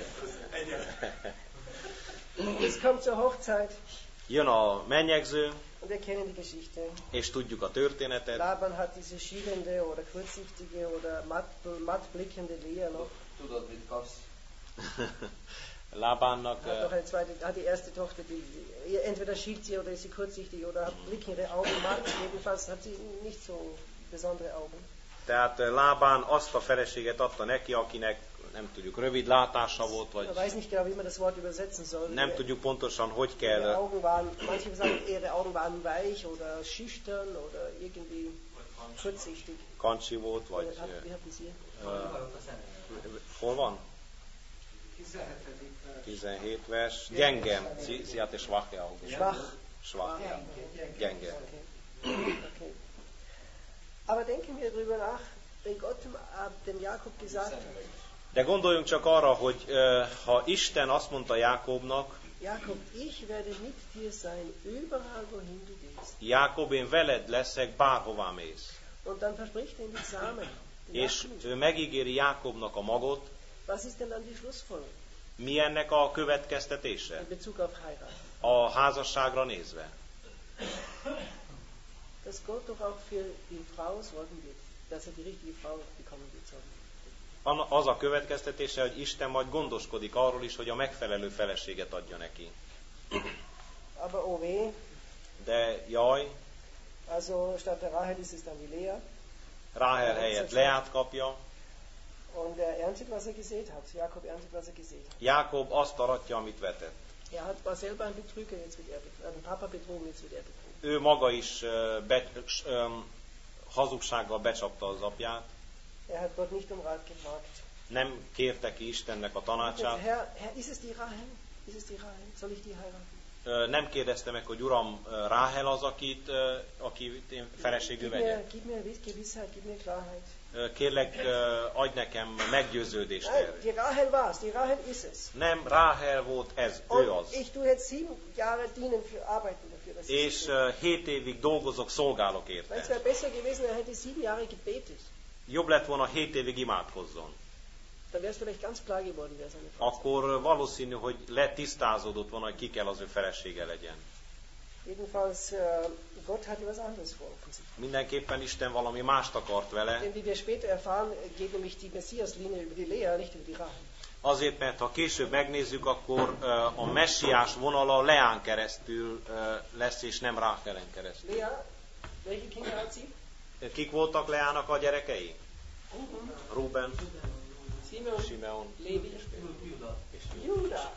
Es kommt zur Hochzeit Jön a mennyegző, und wir kennen die Geschichte. és tudjuk a történetet. Laban hat diese schielende oder kurzsichtige oder matt, matt blickende Lea noch. Tudod, mit kapsz? Lábánnak Hat noch eine zweite, hat die erste Tochter, die entweder schielt sie oder ist sie kurzsichtig oder hat blicken ihre Augen matt. Jedenfalls hat sie nicht so besondere Augen. Tehát Lábán azt a feleséget adta neki, akinek nem tudjuk, rövid látása volt, vagy Man weiß nicht genau, wie man das Wort übersetzen soll. nem tudjuk pontosan, hogy Ihre kell. Augen waren, manche sagen, ihre Augen waren weich oder schüchtern oder irgendwie kurzsichtig. Kancsi volt, vagy Wie hat- wie hatten Sie? uh, hol van? tizenhetedik vers. tizenhét vers. Gyenge. Sie, sie hatte schwache Augen. Schwach. Schwach. Gyenge. Okay. Aber denken wir darüber nach, wenn Gott dem, dem Jakob gesagt hat, De gondoljunk csak arra, hogy uh, ha Isten azt mondta Jákobnak, Jakob, ich werde mit dir sein, überall wohin du gehst. Jákob, én veled leszek, bárhová mész. Und dann verspricht er ihm die Samen. die És Nachkommen. ő megígéri Jákobnak a magot. Was ist denn dann die Schlussfolgerung Mi ennek a következtetése? in Bezug auf Heirat? A házasságra nézve. Dass Gott doch auch für die Frau sorgen wird, dass er die richtige Frau bekommen wird. Sorgen. Az a következtetése, hogy Isten majd gondoskodik arról is, hogy a megfelelő feleséget adja neki. Aber oh weh, De jaj, also statt der Rahel ist es dann die Lea. Ráhel helyett Leát kapja, Und er erntet, was er gesät hat. Jakob erntet, was er gesät hat. Jákob azt aratja, amit vetett. Er hat, war selber ein Betrüger, jetzt wird er betrogen. Er hat den Papa betrogen, jetzt wird er betrogen. Ő maga is ö, be, s- öm, hazugsággal becsapta az apját, Er hat Gott nicht um Rat gefragt. nem kérte ki Istennek a Jetzt, tanácsát, Herr, Herr, ist es die Rahel? Ist es die Rahel? Soll ich die heiraten? Ö, nem kérdezte meg, hogy Uram, ö, Ráhel az, akit, ö, akit én feleségül Gib mir, vegyek. gib mir Gewissheit, gib mir Klarheit. Ö, Kérlek, ö, adj nekem meggyőződést Nein, erre. die Rahel war es, die Rahel ist es. Nem, Ráhel volt ez, ő Und az. ich tue jetzt sieben Jahre dienen für arbeiten dafür. Dass És es ö, hét évig dolgozok, szolgálok Weil es érte. wäre besser gewesen, er hätte sieben Jahre gebetet. Jobb lett volna hét évig imádkozzon. Dann wäre es vielleicht ganz klar geworden, wer seine Frau ist. Akkor valószínű, hogy letisztázódott volna, hogy ki kell az ő felesége legyen. Jedenfalls, äh, Gott hatte was anderes vor. offensichtlich. Mindenképpen Isten valami mást akart vele, Denn wie wir später erfahren, geht nämlich die Messias-Linie über die Lea, nicht über die Rahel. azért, mert ha később megnézzük, akkor ö, a messiás vonala Leán keresztül ö, lesz, és nem Ráhelen keresztül. Lea, welche Kinder hat sie? Kik voltak Leának a gyerekei? Ruben, Ruben, Simeon, Simeon Levi, és Juda.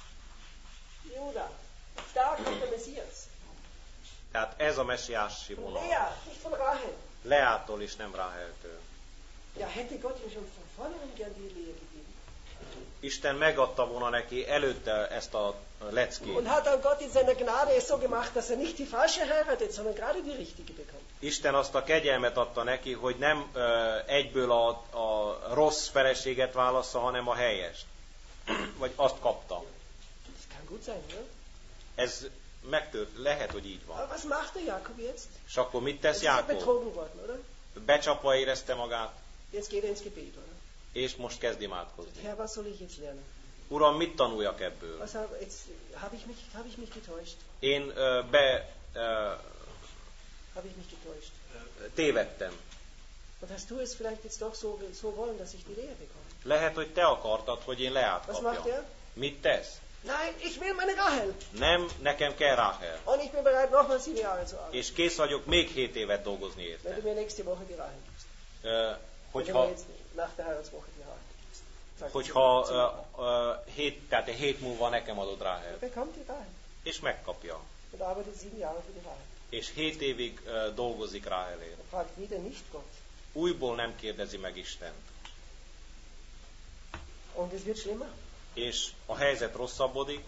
Juda. Da kommt der Messias. Tehát ez a messiási vonal. Lea, nicht von Rahel. Leától és nem Ráheltől. Ja, hätte Gott ihm schon von vornherein gern die Lea gegeben. Isten megadta volna neki előtte ezt a leckét. Und hat dann Gott in seiner Gnade es so gemacht, dass er nicht die falsche heiratet, sondern gerade die richtige bekommt. Isten azt a kegyelmet adta neki, hogy nem ö, egyből a, a rossz feleséget válassza, hanem a helyest. Vagy azt kapta. Das kann gut sein, ne? Ez megtört, lehet, hogy így van. Aber was macht der Jakob jetzt? És akkor mit Es tesz ist ja Jákob? betrogen worden, oder? Becsapva érezte magát, Jetzt geht er ins Gebet, oder? és most kezd imádkozni. Herr, was soll ich jetzt lernen? Uram, mit tanuljak ebből? Was hab, jetzt habe ich mich, habe ich mich getäuscht? Én ö, be ö, Habe ich mich getäuscht? tévedtem. Und hast du es vielleicht jetzt doch so, so wollen, dass ich die Lehre bekomme? Lehet, hogy te akartad, hogy én Leát Was macht kapjam. er? Mit tesz? Nein, ich will meine Rahel. Nem, nekem kell Ráhel. Und ich bin bereit, nochmal sieben Jahre zu arbeiten. És kész vagyok még hét évet dolgozni Wenn érte. du mir nächste Woche die Rahel gibst. Ö, Wenn du hogyha mir jetzt nach der Heiratswoche die Rahel gibst. Sagt hogyha sie zu ö, mir. ö, hét, tehát egy hét múlva nekem adod Ráhel. Er bekommt die Rahel. És megkapja. Und arbeitet sieben Jahre für die Rahel. És hét évig ö, dolgozik Ráhelért. Er fragt wieder nicht Gott. Újból nem kérdezi meg Istent. Und es wird schlimmer. És a helyzet rosszabbodik.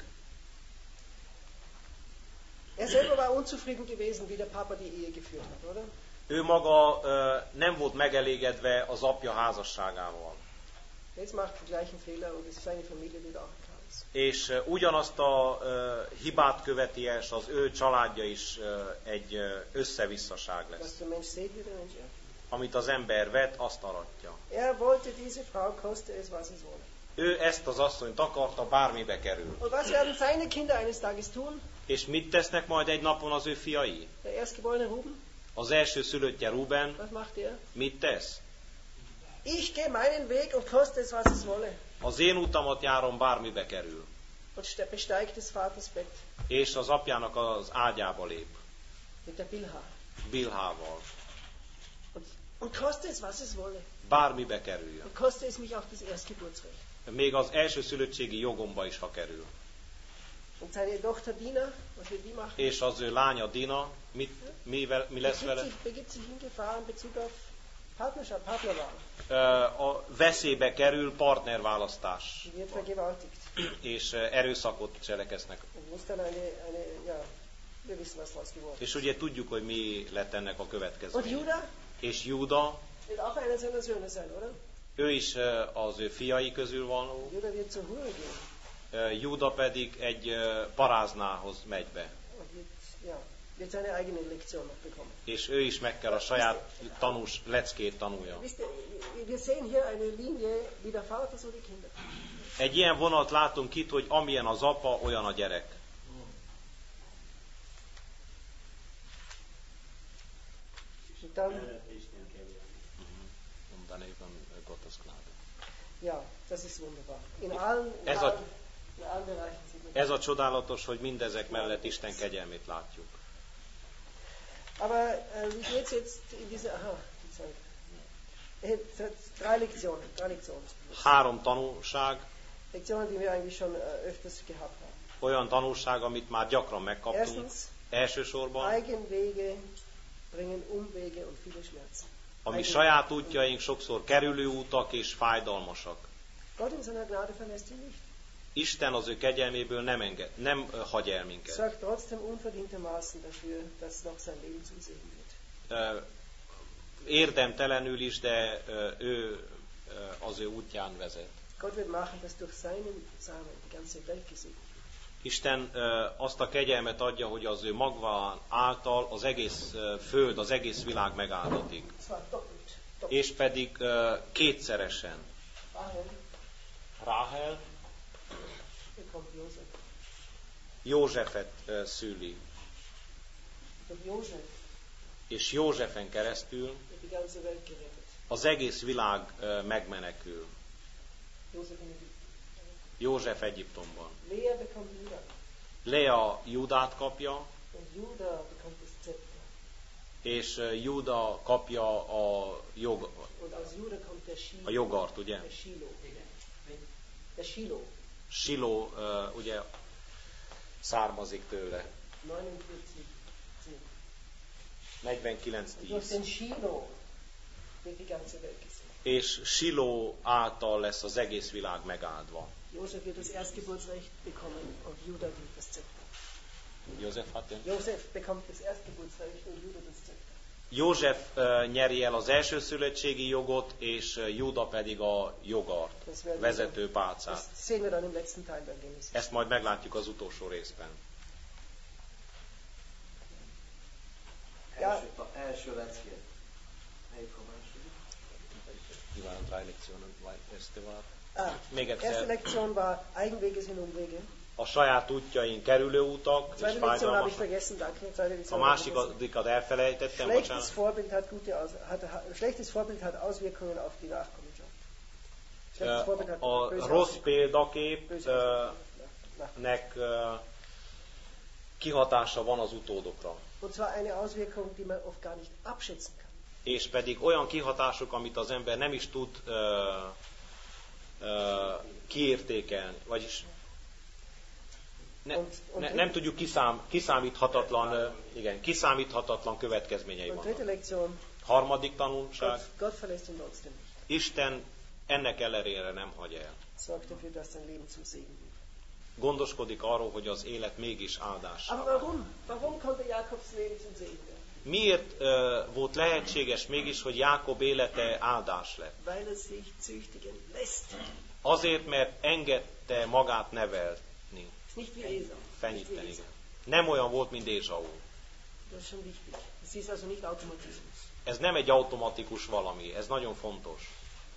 Er selber war unzufrieden gewesen, wie der Papa die Ehe geführt hat, oder? Ő maga ö, nem volt megelégedve az apja házasságával. Jetzt macht er den gleichen Fehler und ist seine Familie wieder auch Chaos. És ö, ugyanazt a ö, hibát követi el, és az ő családja is ö, egy ö, összevisszaság Was lesz. der Mensch sät, wird der Mensch ernten. Amit az ember vet, azt aratja. Er wollte diese Frau, koste es, was es wolle. Ő ezt az asszonyt akarta, bármibe kerül. Und was werden seine Kinder eines Tages tun? És mit tesznek majd egy napon az ő fiai? Der erstgeborene Ruben, Az első szülöttje Ruben was macht er? mit tesz? Ich gehe meinen Weg und koste es, was es wolle. Az én utamat járom, bármibe kerül. Und ste- besteigt des Vaters Bett És az apjának az ágyába lép, mit der Bilha. Bilhával. Und, und koste es, was es wolle. Bármibe kerüljön. Und koste es mich auch das Erstgeburtsrecht. Még az első szülöttségi jogomba is, ha kerül. Und seine Tochter Dina, was wird die machen? És az ő lánya Dina, mit, mivel, mi lesz Begibt vele? sich, begibt sich in Gefahr in Bezug auf Partnerschaft, Partnerwahl. Ö, A veszélybe kerül partnerválasztás, Sie wird vergewaltigt. és ö, erőszakot cselekesznek. Und muss dann eine, eine, ja, wir wissen, was daraus geworden ist. És ugye tudjuk, hogy mi lett ennek a Und következménye. Judah És Júda, wird auch einer seiner Söhne sein, oder? ő is ö, az ő fiai közül való, Judah wird zur Hure gehen. Ö, Júda pedig egy ö, paráznához megy be. Und wird, ja, wird seine eigene Lektion noch bekommen. És ő is meg kell a saját tanús leckét tanulja. Wisst ihr, wir sehen hier eine Linie, wie der Vater, so die Kinder. Egy ilyen vonalat látunk itt, hogy amilyen az apa, olyan a gyerek. Und dann, Mondanében Gottes Gnade. ja, das ist wunderbar. In allen, in Ez a- allen, in allen Bereichen sieht man Ez a csodálatos, hogy mindezek mellett Isten kegyelmét látjuk. Aber äh, wie geht es jetzt in diese, aha, die Zeit. Äh, Drei Lektionen, drei Lektionen. Három tanulság, Lektionen, die wir eigentlich schon äh, öfters gehabt haben. olyan tanulság, amit már gyakran megkaptunk. Erstens, Elsősorban, Eigenwege bringen Umwege und viele Schmerzen. a mi Eigen- saját útjaink sokszor kerülő útak és fájdalmasak. Gott in seiner Gnade verlässt ihn nicht. Isten az ő kegyelméből nem, enged, nem ö, hagy el minket. Sorgt trotzdem unverdientermaßen dafür, dass noch sein Leben zusehen wird. Ö, Érdemtelenül is, de ö, ő ö, az ő útján vezet. Gott wird machen, dass durch seinen Samen die ganze Welt gesegnet wird. Isten ö, azt a kegyelmet adja, hogy az ő magván által az egész ö, föld, az egész világ megáldatik. Zwar doppelt. doppelt. És pedig ö, kétszeresen. Rahel Ráhel bekommt Josef. Józsefet ö, szüli. Durch Josef És Józsefen keresztül wird die ganze Welt gerettet. az egész világ ö, megmenekül. Josef in Ägypten. József Egyiptomban. Lea bekommt Judah. Lea Júdát kapja, Und Judah bekommt das Zepter. és ö, Júda kapja a, jog, Und aus Judah kommt der Shiloh. a jogart, ugye? Der Shiloh. Der Shiloh. Siló, ö, ugye, származik tőle. neunundvierzig zehn. negyvenkilenc Und durch tíz. den Shiloh wird die ganze Welt gesegnet. És Siló által lesz az egész világ megáldva. Josef wird das Erstgeburtsrecht bekommen und Judah wird das Zepter. József, hát én- Josef bekommt das Erstgeburtsrecht und Judah das Zepter. József ö, nyeri el az elsőszülöttségi jogot, és ö, Júda pedig a jogart, Das werden wir- vezető pálcát. Das sehen wir dann im letzten Teil beim Genesis. Ezt majd meglátjuk az utolsó részben. Ja. Első, a első leckét. Melyik a második? Kívánok rá lekciónak, vagy fesztivál. Ah, Még erste egyszer, Lektion war Eigenwege sind Umwege. a saját útjaink kerülő utak és Zweite Lektion habe ich fájdalmasak. vergessen, danke. Zweite A Lektion habe ich vergessen. másodikat elfelejtettem, Schlechtes bocsánat. Vorbild hat gute Aus hat, hat, schlechtes Vorbild hat Auswirkungen auf die Nachkommenschaft. a rossz példaképnek kihatása van az utódokra. Und zwar eine Auswirkung, die man oft gar nicht abschätzen kann. És pedig olyan kihatások, amit az ember nem is tud uh, uh, kiértékelni, vagyis ne, ne, nem tudjuk kiszám, kiszámíthatatlan, uh, igen, kiszámíthatatlan következményei vannak. Harmadik tanulság. Gott verlässt ihn trotzdem nicht. Isten ennek ellenére nem hagy el. Sorgt dafür, dass sein Leben zum Segen wird. Gondoskodik arról, hogy az élet mégis áldás. Aber warum? Warum konnte Jakobs Leben zum Segen werden? Miért uh, volt lehetséges mégis, hogy Jákob élete áldás lett? Weil er sich züchtigen lässt. Azért, mert engedte magát nevelni. Nicht wie Esau. Fenyíteni. Nem olyan volt, mint Ézsau. Das ist schon wichtig. Es ist also nicht Automatismus. Ez nem egy automatikus valami, ez nagyon fontos.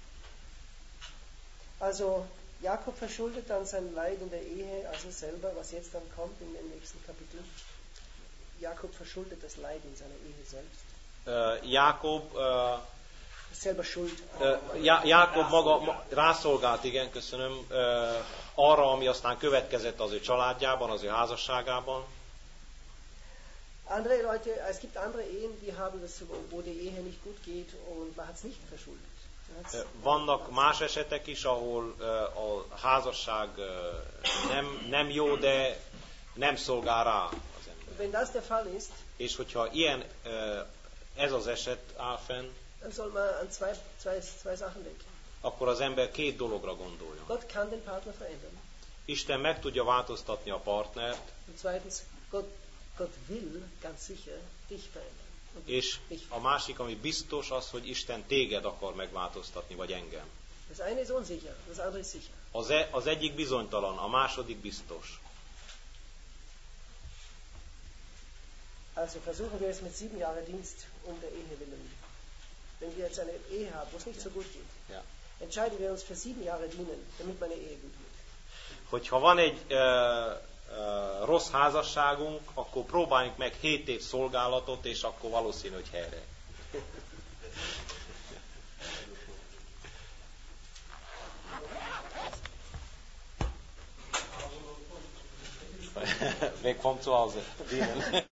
Also Jakob verschuldet dann sein Leid in der Ehe, also selber, was jetzt dann kommt in dem nächsten Kapitel. Jakob verschuldet das Leid in seiner Ehe selbst. Uh, Jákob uh, selber schuld. Uh, Já- Jákob maga ma, rászolgált, igen, köszönöm, uh, arra, ami aztán következett az ő családjában, az ő házasságában. Andere Leute, es gibt andere Ehen, die haben das, wo die Ehe nicht gut geht und man hat es nicht verschuldet. Vannak más esetek is, ahol uh, a házasság uh, nem, nem jó, de nem szolgál rá az ember. Wenn das der Fall ist, és hogyha ilyen uh, ez az eset áll fenn, dann soll man an zwei, zwei, zwei Sachen denken. Akkor az ember két dologra gondoljon. Gott kann den Partner verändern. Isten meg tudja változtatni a partnert. Und zweitens, Gott, Gott will ganz sicher dich verändern. És a másik, ami biztos, az, hogy Isten téged akar megváltoztatni, vagy engem. Das eine ist unsicher, das andere ist sicher. Az, e, az egyik bizonytalan, a második biztos. Also versuchen wir es mit sieben Jahren Dienst um der Ehe willen. Wenn wir jetzt eine Ehe haben, wo es nicht so gut geht, ja. entscheiden wir uns für sieben Jahre dienen, damit meine Ehe gut wird. Hogyha van egy uh, uh, rossz házasságunk, akkor próbáljunk meg hét év szolgálatot, és akkor valószínű, hogy helyre. Weg vom Zuhause.